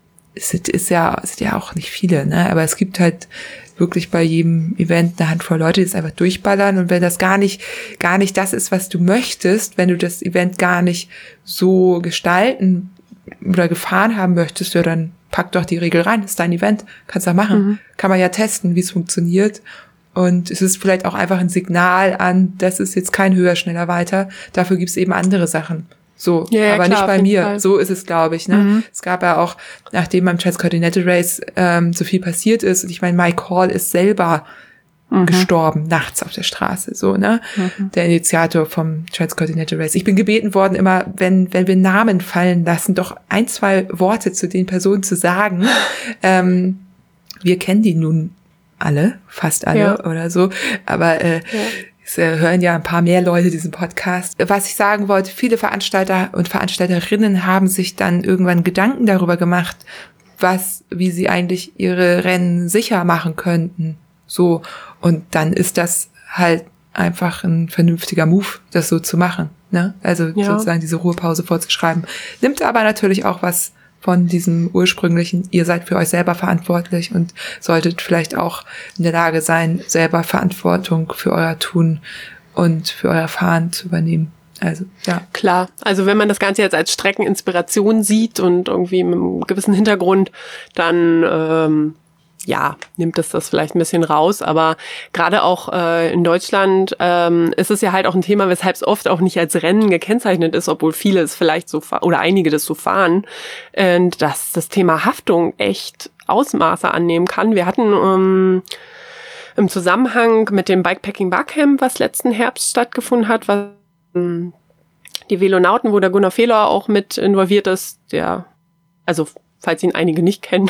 es ist ja, es sind ja auch nicht viele, ne, aber es gibt halt wirklich bei jedem Event eine Handvoll Leute, die es einfach durchballern und wenn das gar nicht, gar nicht das ist, was du möchtest, wenn du das Event gar nicht so gestalten oder gefahren haben möchtest, ja, dann pack doch die Regel rein, das ist dein Event, kannst du machen, mhm. kann man ja testen, wie es funktioniert und es ist vielleicht auch einfach ein Signal an, das ist jetzt kein höher, schneller, weiter, dafür gibt's eben andere Sachen. So, ja, ja, aber klar, nicht bei mir. Fall. So ist es, glaube ich. Ne? Mhm. Es gab ja auch, nachdem beim Transcontinental Race ähm, so viel passiert ist, und ich meine, Mike Hall ist selber mhm. gestorben, nachts auf der Straße, so, ne? Mhm. Der Initiator vom Transcontinental Race. Ich bin gebeten worden, immer, wenn wenn wir Namen fallen lassen, doch ein, zwei Worte zu den Personen zu sagen. ähm, wir kennen die nun alle, fast alle ja. oder so, aber äh, ja. es äh, hören ja ein paar mehr Leute diesen Podcast. Was ich sagen wollte, viele Veranstalter und Veranstalterinnen haben sich dann irgendwann Gedanken darüber gemacht, was, wie sie eigentlich ihre Rennen sicher machen könnten. So. Und dann ist das halt einfach ein vernünftiger Move, das so zu machen, ne? Also ja. sozusagen diese Ruhepause vorzuschreiben. Nimmt aber natürlich auch was von diesem ursprünglichen, ihr seid für euch selber verantwortlich und solltet vielleicht auch in der Lage sein, selber Verantwortung für euer Tun und für euer Fahren zu übernehmen. Also, ja. Klar. Also, wenn man das Ganze jetzt als Streckeninspiration sieht und irgendwie mit einem gewissen Hintergrund, dann, ähm, ja, nimmt es das vielleicht ein bisschen raus, aber gerade auch äh, in Deutschland ähm, ist es ja halt auch ein Thema, weshalb es oft auch nicht als Rennen gekennzeichnet ist, obwohl viele es vielleicht so fahren oder einige das so fahren, äh, dass das Thema Haftung echt Ausmaße annehmen kann. Wir hatten ähm, im Zusammenhang mit dem Bikepacking Barcamp, was letzten Herbst stattgefunden hat, was ähm, die Velonauten, wo der Gunnar Fehler auch mit involviert ist, der, also falls ihn einige nicht kennen,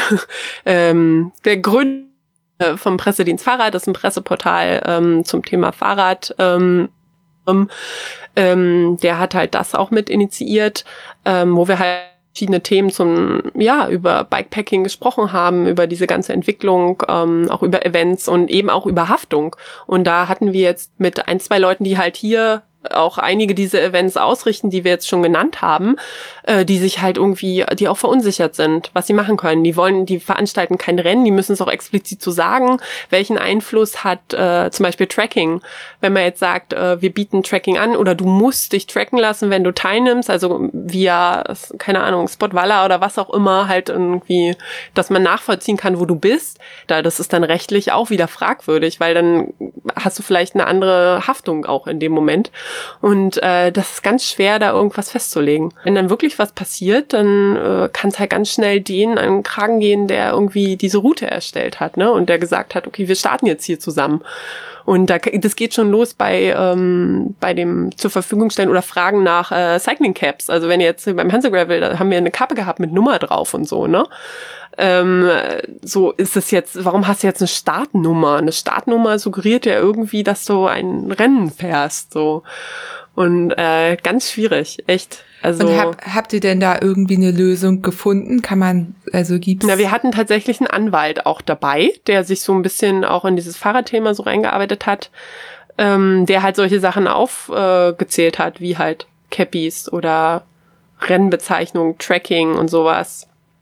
ähm, der Gründer vom Pressedienst Fahrrad, das ist ein Presseportal ähm, zum Thema Fahrrad, ähm, ähm, der hat halt das auch mit initiiert, ähm, wo wir halt verschiedene Themen zum, ja, über Bikepacking gesprochen haben, über diese ganze Entwicklung, ähm, auch über Events und eben auch über Haftung. Und da hatten wir jetzt mit ein, zwei Leuten, die halt hier auch einige dieser Events ausrichten, die wir jetzt schon genannt haben, äh, die sich halt irgendwie, die auch verunsichert sind, was sie machen können. Die wollen, die veranstalten kein Rennen, die müssen es auch explizit so sagen, welchen Einfluss hat äh, zum Beispiel Tracking. Wenn man jetzt sagt, äh, wir bieten Tracking an oder du musst dich tracken lassen, wenn du teilnimmst, also via, keine Ahnung, Spotwalla oder was auch immer, halt irgendwie, dass man nachvollziehen kann, wo du bist, da das ist dann rechtlich auch wieder fragwürdig, weil dann hast du vielleicht eine andere Haftung auch in dem Moment. Und äh, das ist ganz schwer, da irgendwas festzulegen. Wenn dann wirklich was passiert, dann äh, kann es halt ganz schnell denen an den Kragen gehen, der irgendwie diese Route erstellt hat, ne? Und der gesagt hat, okay, wir starten jetzt hier zusammen. Und da, das geht schon los bei ähm, bei dem zur Verfügung stellen oder Fragen nach äh, Cycling Caps. Also wenn jetzt beim Hansegravel, da haben wir eine Kappe gehabt mit Nummer drauf und so, ne? Ähm, so ist es jetzt, warum hast du jetzt eine Startnummer? Eine Startnummer suggeriert ja irgendwie, dass du ein Rennen fährst, so. Und äh, ganz schwierig, echt. Also, und hab, habt ihr denn da irgendwie eine Lösung gefunden? Kann man, also gibt's? Na, wir hatten tatsächlich einen Anwalt auch dabei, der sich so ein bisschen auch in dieses Fahrradthema so reingearbeitet hat, ähm, der halt solche Sachen aufgezählt äh, hat, wie halt Cappies oder Rennbezeichnung, Tracking und sowas.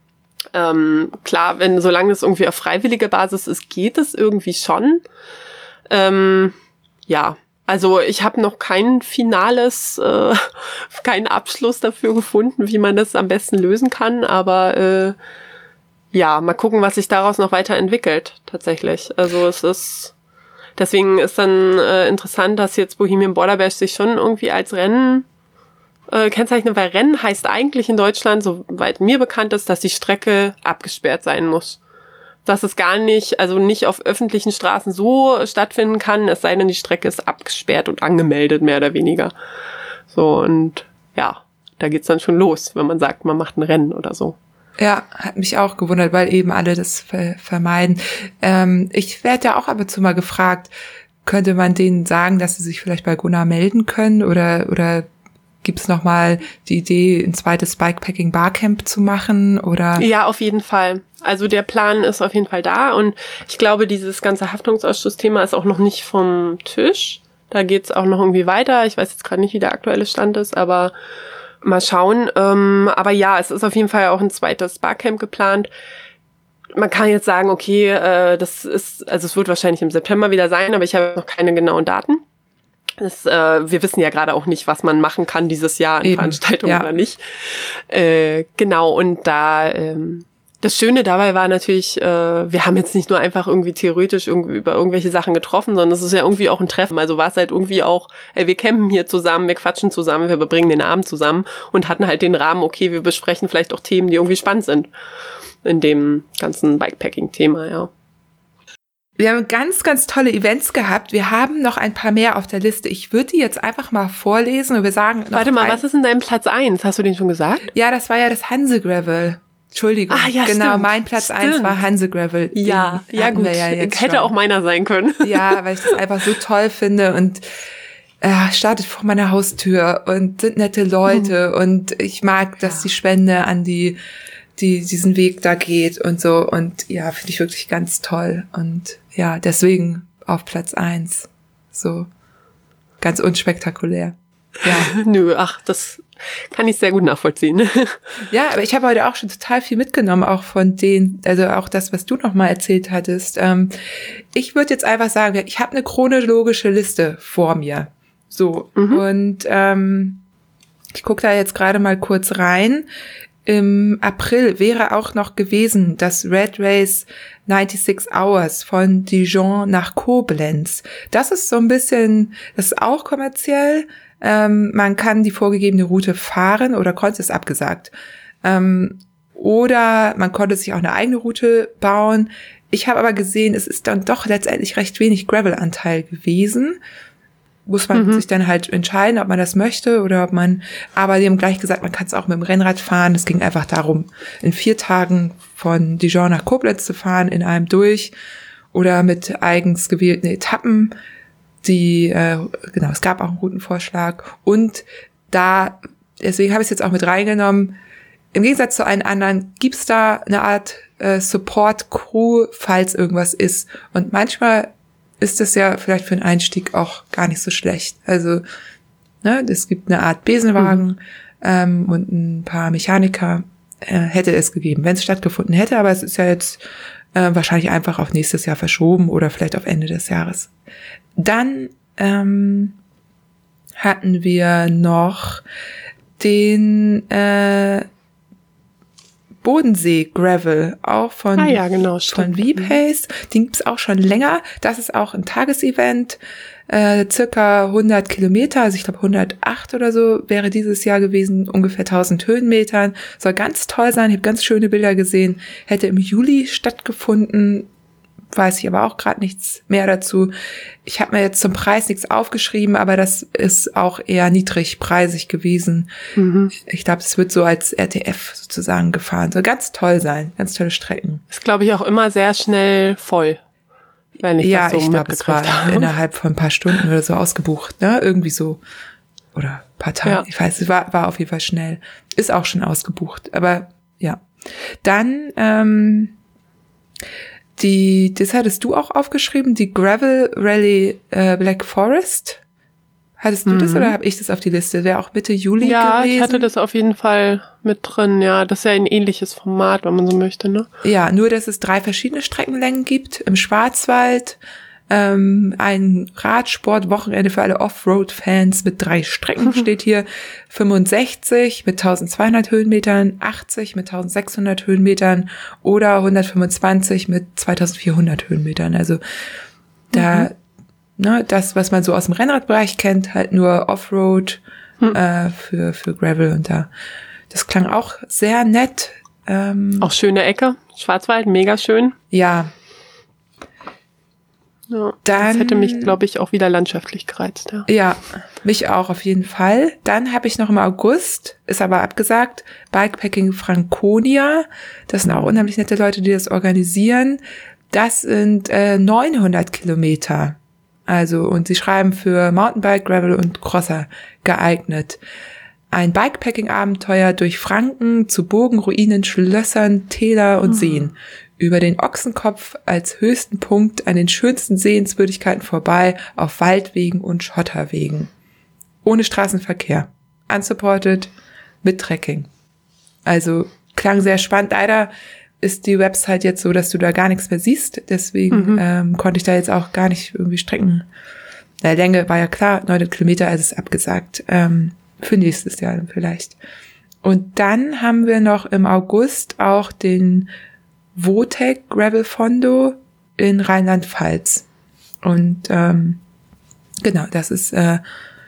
Ähm, klar, wenn, solange es irgendwie auf freiwilliger Basis ist, geht es irgendwie schon. Ähm, ja, also ich habe noch kein finales, äh, keinen Abschluss dafür gefunden, wie man das am besten lösen kann, aber äh, ja, mal gucken, was sich daraus noch weiterentwickelt, tatsächlich. Also es ist, deswegen ist dann äh, interessant, dass jetzt Bohemian Border Bash sich schon irgendwie als Rennen Äh, kennzeichnen, weil Rennen heißt eigentlich in Deutschland, soweit mir bekannt ist, dass die Strecke abgesperrt sein muss. Dass es gar nicht, also nicht auf öffentlichen Straßen so stattfinden kann, es sei denn, die Strecke ist abgesperrt und angemeldet, mehr oder weniger. So, und ja, da geht's dann schon los, wenn man sagt, man macht ein Rennen oder so. Ja, hat mich auch gewundert, weil eben alle das ver- vermeiden. Ähm, ich werde ja auch ab und zu mal gefragt, könnte man denen sagen, dass sie sich vielleicht bei Gunnar melden können oder, oder gibt's noch mal die Idee, ein zweites Bikepacking Barcamp zu machen oder? Ja, auf jeden Fall. Also der Plan ist auf jeden Fall da und ich glaube, dieses ganze Haftungsausschussthema ist auch noch nicht vom Tisch. Da geht's auch noch irgendwie weiter. Ich weiß jetzt gerade nicht, wie der aktuelle Stand ist, aber mal schauen. Ähm, aber ja, es ist auf jeden Fall auch ein zweites Barcamp geplant. Man kann jetzt sagen, okay, äh, das ist, also es wird wahrscheinlich im September wieder sein, aber ich habe noch keine genauen Daten. Das, äh, wir wissen ja gerade auch nicht, was man machen kann dieses Jahr an Eben, Veranstaltungen ja. oder nicht. Äh, genau, und da ähm, das Schöne dabei war natürlich, äh, wir haben jetzt nicht nur einfach irgendwie theoretisch irgendwie über irgendwelche Sachen getroffen, sondern es ist ja irgendwie auch ein Treffen. Also war es halt irgendwie auch, ey, wir campen hier zusammen, wir quatschen zusammen, wir verbringen den Abend zusammen und hatten halt den Rahmen, okay, wir besprechen vielleicht auch Themen, die irgendwie spannend sind in dem ganzen Bikepacking-Thema, ja. Wir haben ganz, ganz tolle Events gehabt. Wir haben noch ein paar mehr auf der Liste. Ich würde die jetzt einfach mal vorlesen und wir sagen noch Warte mal, ein- was ist in deinem Platz eins? Hast du den schon gesagt? Ja, das war ja das Hansegravel. Entschuldigung. Ah, ja, genau, stimmt. mein Platz Stimmt. eins war Hansegravel. Den Ja, ja hatten gut. wir ja jetzt Hätte schon. auch meiner sein können. Ja, weil ich das einfach so toll finde und äh, startet vor meiner Haustür und sind nette Leute Hm. und ich mag, dass die Spende an die, die diesen Weg da geht und so und ja, finde ich wirklich ganz toll und ja, deswegen auf Platz eins. So ganz unspektakulär. Ja. Nö, ach, das kann ich sehr gut nachvollziehen. Ja, aber ich habe heute auch schon total viel mitgenommen, auch von denen, also auch das, was du noch mal erzählt hattest. Ähm, ich würde jetzt einfach sagen, ich habe eine chronologische Liste vor mir. So, Mhm. und ähm, ich gucke da jetzt gerade mal kurz rein. Im April wäre auch noch gewesen das Red Race sechsundneunzig Hours von Dijon nach Koblenz. Das ist so ein bisschen, das ist auch kommerziell. Ähm, man kann die vorgegebene Route fahren oder konnte es abgesagt. Ähm, oder man konnte sich auch eine eigene Route bauen. Ich habe aber gesehen, es ist dann doch letztendlich recht wenig Gravel-Anteil gewesen. Muss man Mhm. sich dann halt entscheiden, ob man das möchte oder ob man, aber die haben gleich gesagt, man kann es auch mit dem Rennrad fahren. Es ging einfach darum, in vier Tagen von Dijon nach Koblenz zu fahren, in einem durch oder mit eigens gewählten Etappen. Die, äh, genau, es gab auch einen Routenvorschlag und da, deswegen habe ich es jetzt auch mit reingenommen, im Gegensatz zu allen anderen gibt's da eine Art äh, Support-Crew, falls irgendwas ist. Und manchmal ist das ja vielleicht für einen Einstieg auch gar nicht so schlecht. Also, ne, es gibt eine Art Besenwagen mhm. ähm, und ein paar Mechaniker äh, hätte es gegeben, wenn es stattgefunden hätte. Aber es ist ja jetzt äh, wahrscheinlich einfach auf nächstes Jahr verschoben oder vielleicht auf Ende des Jahres. Dann ähm, hatten wir noch den äh, Bodensee Gravel, auch von, ah, ja, genau, von V-Pace. Den gibt's auch schon länger. Das ist auch ein Tagesevent, äh, circa hundert Kilometer, also ich glaube hundertacht oder so wäre dieses Jahr gewesen, ungefähr tausend Höhenmetern. Soll ganz toll sein, ich habe ganz schöne Bilder gesehen. Hätte im Juli stattgefunden, weiß ich aber auch gerade nichts mehr dazu. Ich habe mir jetzt zum Preis nichts aufgeschrieben, aber das ist auch eher niedrigpreisig gewesen. Mhm. Ich glaube, es wird so als R T F sozusagen gefahren. Soll ganz toll sein, ganz tolle Strecken. Ist, glaube ich, auch immer sehr schnell voll, wenn ich ja, das so ich glaube, es war habe. innerhalb von ein paar Stunden oder so ausgebucht, ne? Irgendwie so. Oder ein paar Tage. Ja. Ich weiß, es war, war auf jeden Fall schnell. Ist auch schon ausgebucht, aber ja. Dann, ähm, Die, das hattest du auch aufgeschrieben, die Gravel Rally äh, Black Forest. Hattest du mhm. das oder habe ich das auf die Liste? Wäre auch Mitte Juli ja, gewesen. Ja, ich hatte das auf jeden Fall mit drin. Ja, das ist ja ein ähnliches Format, wenn man so möchte, ne? Ja, nur dass es drei verschiedene Streckenlängen gibt. Im Schwarzwald, ähm, ein Radsport-Wochenende für alle Offroad-Fans mit drei Strecken steht hier. fünfundsechzig mit tausendzweihundert Höhenmetern, achtzig mit tausendsechshundert Höhenmetern oder hundertfünfundzwanzig mit zweitausendvierhundert Höhenmetern. Also da, mhm. ne, das, was man so aus dem Rennradbereich kennt, halt nur Offroad mhm. äh, für für Gravel. Und da, das klang auch sehr nett. Ähm, auch schöne Ecke, Schwarzwald, mega schön. Ja. Ja, dann, das hätte mich, glaube ich, auch wieder landschaftlich gereizt. Ja. ja, mich auch auf jeden Fall. Dann habe ich noch im August, ist aber abgesagt, Bikepacking Franconia. Das sind auch unheimlich nette Leute, die das organisieren. Das sind äh, neunhundert Kilometer. Also, und sie schreiben für Mountainbike, Gravel und Crosser geeignet. Ein Bikepacking-Abenteuer durch Franken zu Burgen, Ruinen, Schlössern, Täler und mhm. Seen. Über den Ochsenkopf als höchsten Punkt an den schönsten Sehenswürdigkeiten vorbei auf Waldwegen und Schotterwegen. Ohne Straßenverkehr. Unsupported, mit Trekking. Also klang sehr spannend. Leider ist die Website jetzt so, dass du da gar nichts mehr siehst. Deswegen mhm. ähm, konnte ich da jetzt auch gar nicht irgendwie Strecken. Na, Länge war ja klar, neunhundert Kilometer, also ist abgesagt. Ähm, für nächstes Jahr vielleicht. Und dann haben wir noch im August auch den Votec Gravel Fondo in Rheinland-Pfalz. Und ähm, genau, das ist äh,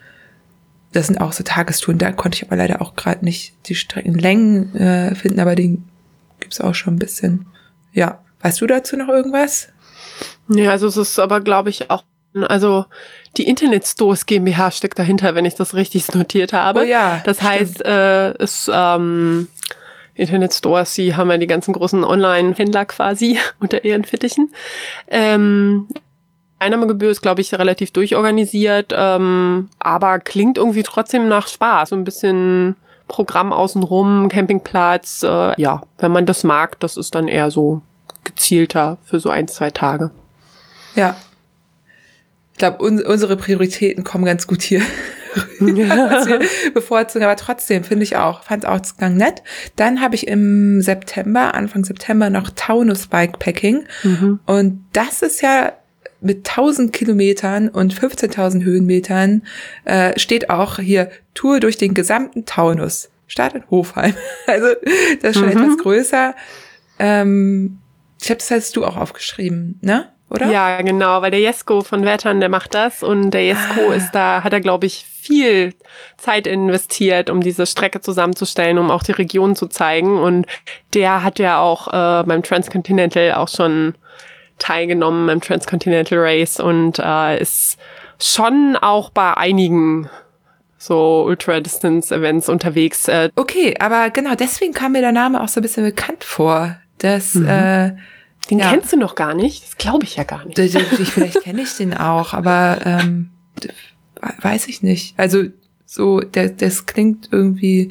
das sind auch so Tagestouren. Da konnte ich aber leider auch gerade nicht die Streckenlängen äh, finden, aber den gibt's auch schon ein bisschen. Ja, weißt du dazu noch irgendwas? Ja, also es ist aber, glaube ich, auch, also die Internet Stores GmbH steckt dahinter, wenn ich das richtig notiert habe. Oh ja. Das heißt, äh, es ähm, Internet Stores, die haben ja die ganzen großen Online-Händler quasi unter ihren Fittichen. Ähm, Einnahmegebühr ist, glaube ich, relativ durchorganisiert, ähm, aber klingt irgendwie trotzdem nach Spaß. So ein bisschen Programm außenrum, Campingplatz. Äh, ja, wenn man das mag, das ist dann eher so gezielter für so ein, zwei Tage. Ja. Ich glaube, un- unsere Prioritäten kommen ganz gut hier. Ja. Was wir bevorzugen, aber trotzdem finde ich auch, fand es auch ganz nett. Dann habe ich im September, Anfang September noch Taunus Bikepacking. Mhm. Und das ist ja mit tausend Kilometern und fünfzehntausend Höhenmetern äh, steht auch hier Tour durch den gesamten Taunus. Start in Hofheim. Also das ist schon mhm. etwas größer. Ähm, ich habe das hast du auch aufgeschrieben, ne? Oder? Ja, genau, weil der Jesko von Wettern, der macht das und der Jesko ah. ist da, hat er, glaube ich, viel Zeit investiert, um diese Strecke zusammenzustellen, um auch die Region zu zeigen, und der hat ja auch äh, beim Transcontinental auch schon teilgenommen, beim Transcontinental Race, und äh, ist schon auch bei einigen so Ultra-Distance-Events unterwegs. Äh. Okay, aber genau, deswegen kam mir der Name auch so ein bisschen bekannt vor, dass mhm. äh, Den ja. kennst du noch gar nicht? Das glaube ich ja gar nicht. Ich, vielleicht kenne ich den auch, aber ähm, weiß ich nicht. Also so, der, das klingt irgendwie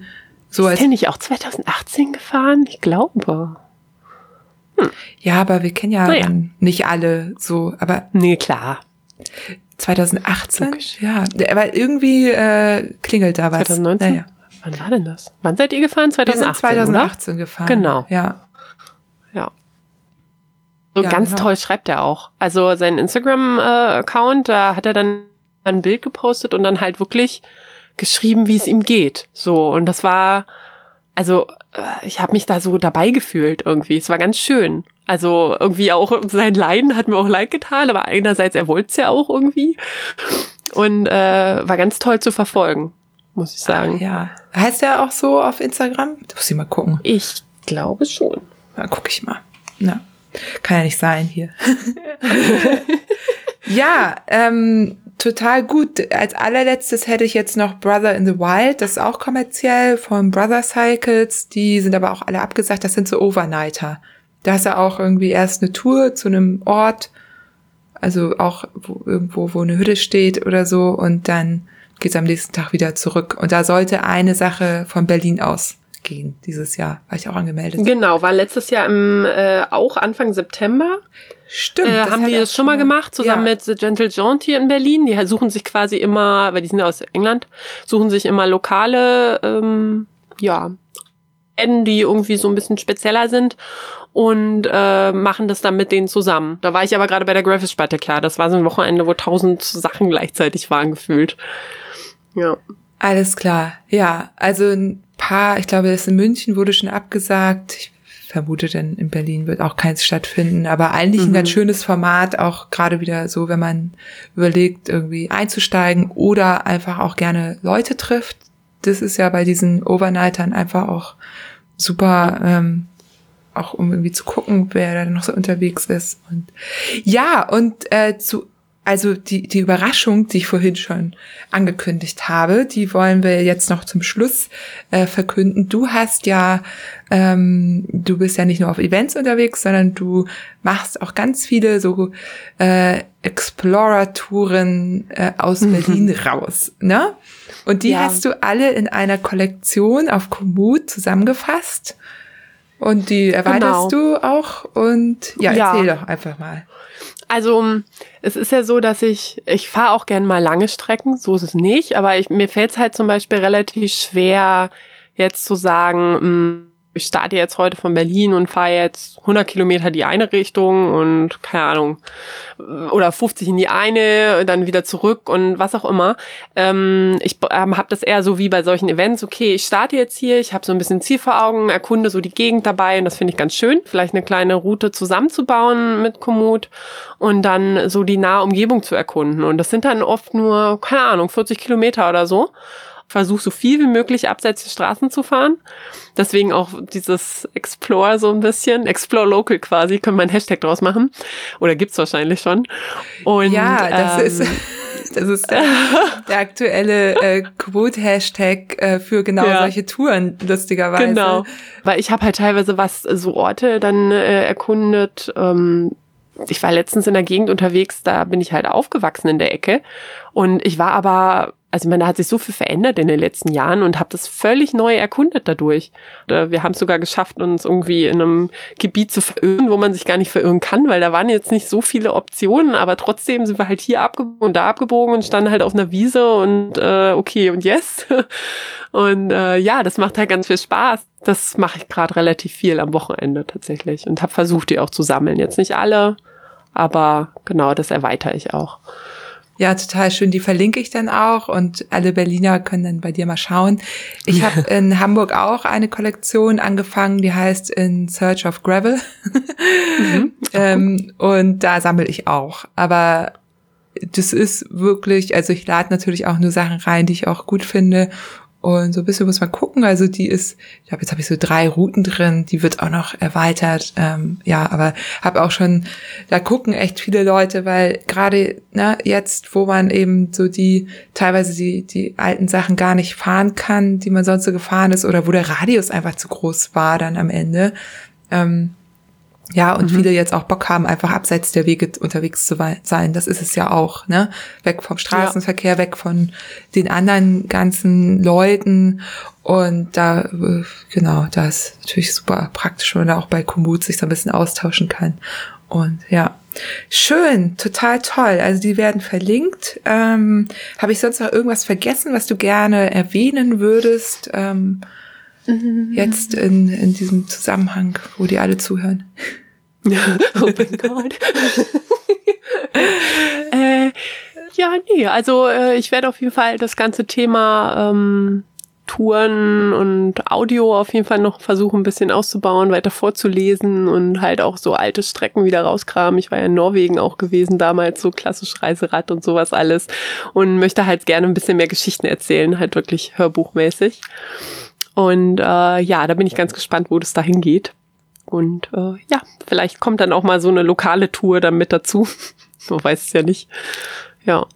So ist als der nicht auch zwanzig achtzehn gefahren? Ich glaube. Hm. Ja, aber wir kennen ja naja. nicht alle so, aber. Nee, klar. zwanzig achtzehn? Logisch. Ja, aber irgendwie äh, klingelt da was. zwanzig neunzehn? Naja. Wann war denn das? Wann seid ihr gefahren? zwanzig achtzehn, wir sind zwanzig achtzehn oder? gefahren. Genau. Ja. Ja. So ja, ganz genau. toll schreibt er auch. Also sein Instagram-Account, da hat er dann ein Bild gepostet und dann halt wirklich geschrieben, wie es ihm geht. So, und das war, also ich habe mich da so dabei gefühlt irgendwie. Es war ganz schön. Also irgendwie auch sein Leiden hat mir auch leid getan, aber einerseits, er wollte es ja auch irgendwie. Und äh, war ganz toll zu verfolgen, muss ich sagen. Ach, ja. Heißt der auch so auf Instagram? Da muss ich mal gucken. Ich glaube schon. Na, guck ich mal. Na, kann ja nicht sein hier. Ja, ähm, total gut. Als allerletztes hätte ich jetzt noch Brother in the Wild. Das ist auch kommerziell von Brother Cycles. Die sind aber auch alle abgesagt. Das sind so Overnighter. Da hast du auch irgendwie erst eine Tour zu einem Ort, also auch wo, irgendwo, wo eine Hütte steht oder so, und dann geht's am nächsten Tag wieder zurück. Und da sollte eine Sache von Berlin aus gehen dieses Jahr, war ich auch angemeldet. Genau, war letztes Jahr im äh, auch Anfang September. Stimmt. Äh, haben die das schon mal gemacht, zusammen ja. mit The Gentle Jaunt hier in Berlin. Die suchen sich quasi immer, weil die sind ja aus England, suchen sich immer lokale, ähm, ja, Enden, die irgendwie so ein bisschen spezieller sind und äh, machen das dann mit denen zusammen. Da war ich aber gerade bei der Gravel-Spalte, klar. Das war so ein Wochenende, wo tausend Sachen gleichzeitig waren gefühlt. Ja. Alles klar. Ja, also ein paar, ich glaube, das in München wurde schon abgesagt. Ich vermute, denn in Berlin wird auch keins stattfinden. Aber eigentlich mhm. ein ganz schönes Format, auch gerade wieder so, wenn man überlegt, irgendwie einzusteigen oder einfach auch gerne Leute trifft. Das ist ja bei diesen Overnightern einfach auch super, ähm, auch um irgendwie zu gucken, wer da noch so unterwegs ist. Und ja, und äh, zu Also die die Überraschung, die ich vorhin schon angekündigt habe, die wollen wir jetzt noch zum Schluss äh, verkünden. Du hast ja, ähm, du bist ja nicht nur auf Events unterwegs, sondern du machst auch ganz viele so äh, Explorer-Touren äh, aus mhm. Berlin raus, ne? Und die ja. hast du alle in einer Kollektion auf Komoot zusammengefasst. Und die erweiterst genau. du auch. Und ja, erzähl ja. doch einfach mal. Also es ist ja so, dass ich, ich fahre auch gern mal lange Strecken, so ist es nicht, aber ich, mir fällt es halt zum Beispiel relativ schwer, jetzt zu sagen, mh, ich starte jetzt heute von Berlin und fahre jetzt hundert Kilometer die eine Richtung und keine Ahnung, oder fünfzig in die eine, dann wieder zurück und was auch immer. Ähm, ich ähm, habe das eher so wie bei solchen Events, okay, ich starte jetzt hier, ich habe so ein bisschen Ziel vor Augen, erkunde so die Gegend dabei und das finde ich ganz schön, vielleicht eine kleine Route zusammenzubauen mit Komoot und dann so die nahe Umgebung zu erkunden. Und das sind dann oft nur, keine Ahnung, vierzig Kilometer oder so. Versuche so viel wie möglich abseits der Straßen zu fahren. Deswegen auch dieses Explore so ein bisschen. Explore Local quasi, können wir einen Hashtag draus machen. Oder gibt's wahrscheinlich schon. Und, ja, das ähm, ist das ist der, der aktuelle äh, Quote-Hashtag äh, für genau ja. solche Touren, lustigerweise. Genau, weil ich habe halt teilweise was, so Orte dann äh, erkundet. Ähm, ich war letztens in der Gegend unterwegs, da bin ich halt aufgewachsen in der Ecke. Und ich war aber... Also ich meine, da hat sich so viel verändert in den letzten Jahren und habe das völlig neu erkundet dadurch. Wir haben es sogar geschafft, uns irgendwie in einem Gebiet zu verirren, wo man sich gar nicht verirren kann, weil da waren jetzt nicht so viele Optionen, aber trotzdem sind wir halt hier abgebogen und da abgebogen und standen halt auf einer Wiese und äh, okay und yes. Und äh, ja, das macht halt ganz viel Spaß. Das mache ich gerade relativ viel am Wochenende tatsächlich und habe versucht, die auch zu sammeln. Jetzt nicht alle, aber genau, das erweitere ich auch. Ja, total schön. Die verlinke ich dann auch und alle Berliner können dann bei dir mal schauen. Ich habe in Hamburg auch eine Kollektion angefangen, die heißt In Search of Gravel. Mhm, ähm, und da sammle ich auch. Aber das ist wirklich, also ich lade natürlich auch nur Sachen rein, die ich auch gut finde. Und so ein bisschen muss man gucken. Also die ist, ich glaube, jetzt habe ich so drei Routen drin, die wird auch noch erweitert. Ähm, ja, aber habe auch schon, da gucken echt viele Leute, weil gerade ne, jetzt, wo man eben so die, teilweise die die alten Sachen gar nicht fahren kann, die man sonst so gefahren ist, oder wo der Radius einfach zu groß war dann am Ende, ähm, Ja, und Mhm. viele jetzt auch Bock haben, einfach abseits der Wege unterwegs zu wei- sein. Das ist es ja auch, ne? Weg vom Straßenverkehr, weg von den anderen ganzen Leuten. Und da, äh, genau, da ist natürlich super praktisch, wenn man da auch bei Komoot sich so ein bisschen austauschen kann. Und ja, schön, total toll. Also die werden verlinkt. Ähm, habe ich sonst noch irgendwas vergessen, was du gerne erwähnen würdest? Ähm, Jetzt in, in diesem Zusammenhang, wo die alle zuhören. Oh mein Gott. äh, ja, nee, also äh, ich werde auf jeden Fall das ganze Thema ähm, Touren und Audio auf jeden Fall noch versuchen, ein bisschen auszubauen, weiter vorzulesen und halt auch so alte Strecken wieder rauskramen. Ich war ja in Norwegen auch gewesen damals, so klassisch Reiserad und sowas alles und möchte halt gerne ein bisschen mehr Geschichten erzählen, halt wirklich hörbuchmäßig. Und äh, ja, da bin ich ganz gespannt, wo das dahin geht. Und äh, ja, vielleicht kommt dann auch mal so eine lokale Tour dann mit dazu. Man weiß es ja nicht. Ja.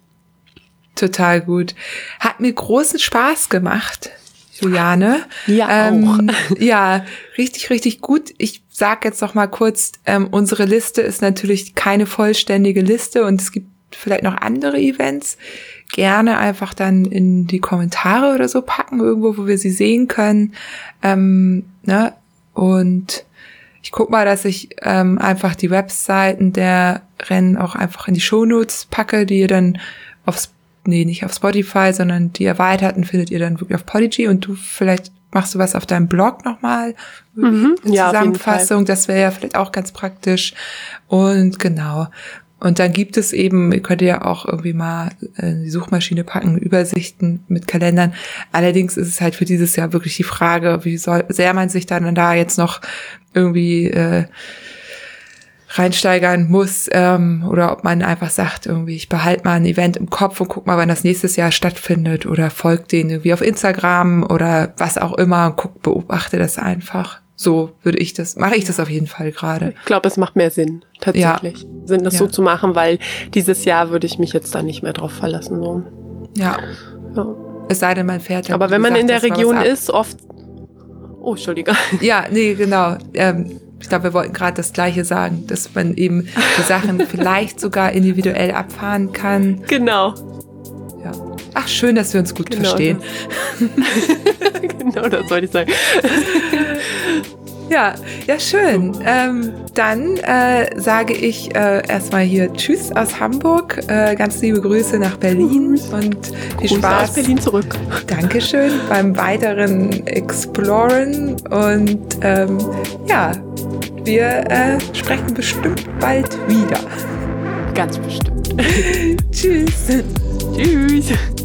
Total gut. Hat mir großen Spaß gemacht, Juliane. Ja, ähm, ja, richtig, richtig gut. Ich sag jetzt noch mal kurz, ähm, unsere Liste ist natürlich keine vollständige Liste und es gibt vielleicht noch andere Events. Gerne einfach dann in die Kommentare oder so packen, irgendwo, wo wir sie sehen können. Ähm, ne? Und ich guck mal, dass ich ähm, einfach die Webseiten der Rennen auch einfach in die Shownotes packe, die ihr dann aufs, nee, nicht auf Spotify, sondern die erweiterten findet ihr dann wirklich auf Podigy und du vielleicht machst du was auf deinem Blog nochmal, Mhm. eine Ja, auf jeden Zusammenfassung, das wäre ja vielleicht auch ganz praktisch. Und genau. Und dann gibt es eben, ihr könnt ja auch irgendwie mal in die Suchmaschine packen, Übersichten mit Kalendern. Allerdings ist es halt für dieses Jahr wirklich die Frage, wie soll, sehr man sich dann da jetzt noch irgendwie äh, reinsteigern muss ähm, oder ob man einfach sagt, irgendwie ich behalte mal ein Event im Kopf und guck mal, wann das nächstes Jahr stattfindet oder folgt denen irgendwie auf Instagram oder was auch immer und guck, beobachte das einfach. So würde ich das, mache ich das auf jeden Fall gerade. Ich glaube, es macht mehr Sinn, tatsächlich. Sinn, das Ja. so zu machen, weil dieses Jahr würde ich mich jetzt da nicht mehr drauf verlassen. So. Ja. Ja. Es sei denn, man fährt ja. Aber wie wenn man gesagt, in der das war was Region ab- ist, oft... Oh, Entschuldigung. Ja, nee, genau. Ähm, ich glaube, wir wollten gerade das Gleiche sagen, dass man eben die Sachen vielleicht sogar individuell abfahren kann. Genau. Ja. Ach, schön, dass wir uns gut Genau verstehen. Genau, das wollte ich sagen. Ja, ja, schön. Ähm, dann äh, sage ich äh, erstmal hier Tschüss aus Hamburg. Äh, ganz liebe Grüße nach Berlin und viel Grüße Spaß. aus Berlin zurück. Dankeschön beim weiteren Exploren. Und ähm, ja, wir äh, sprechen bestimmt bald wieder. Ganz bestimmt. Tschüss. Tschüss.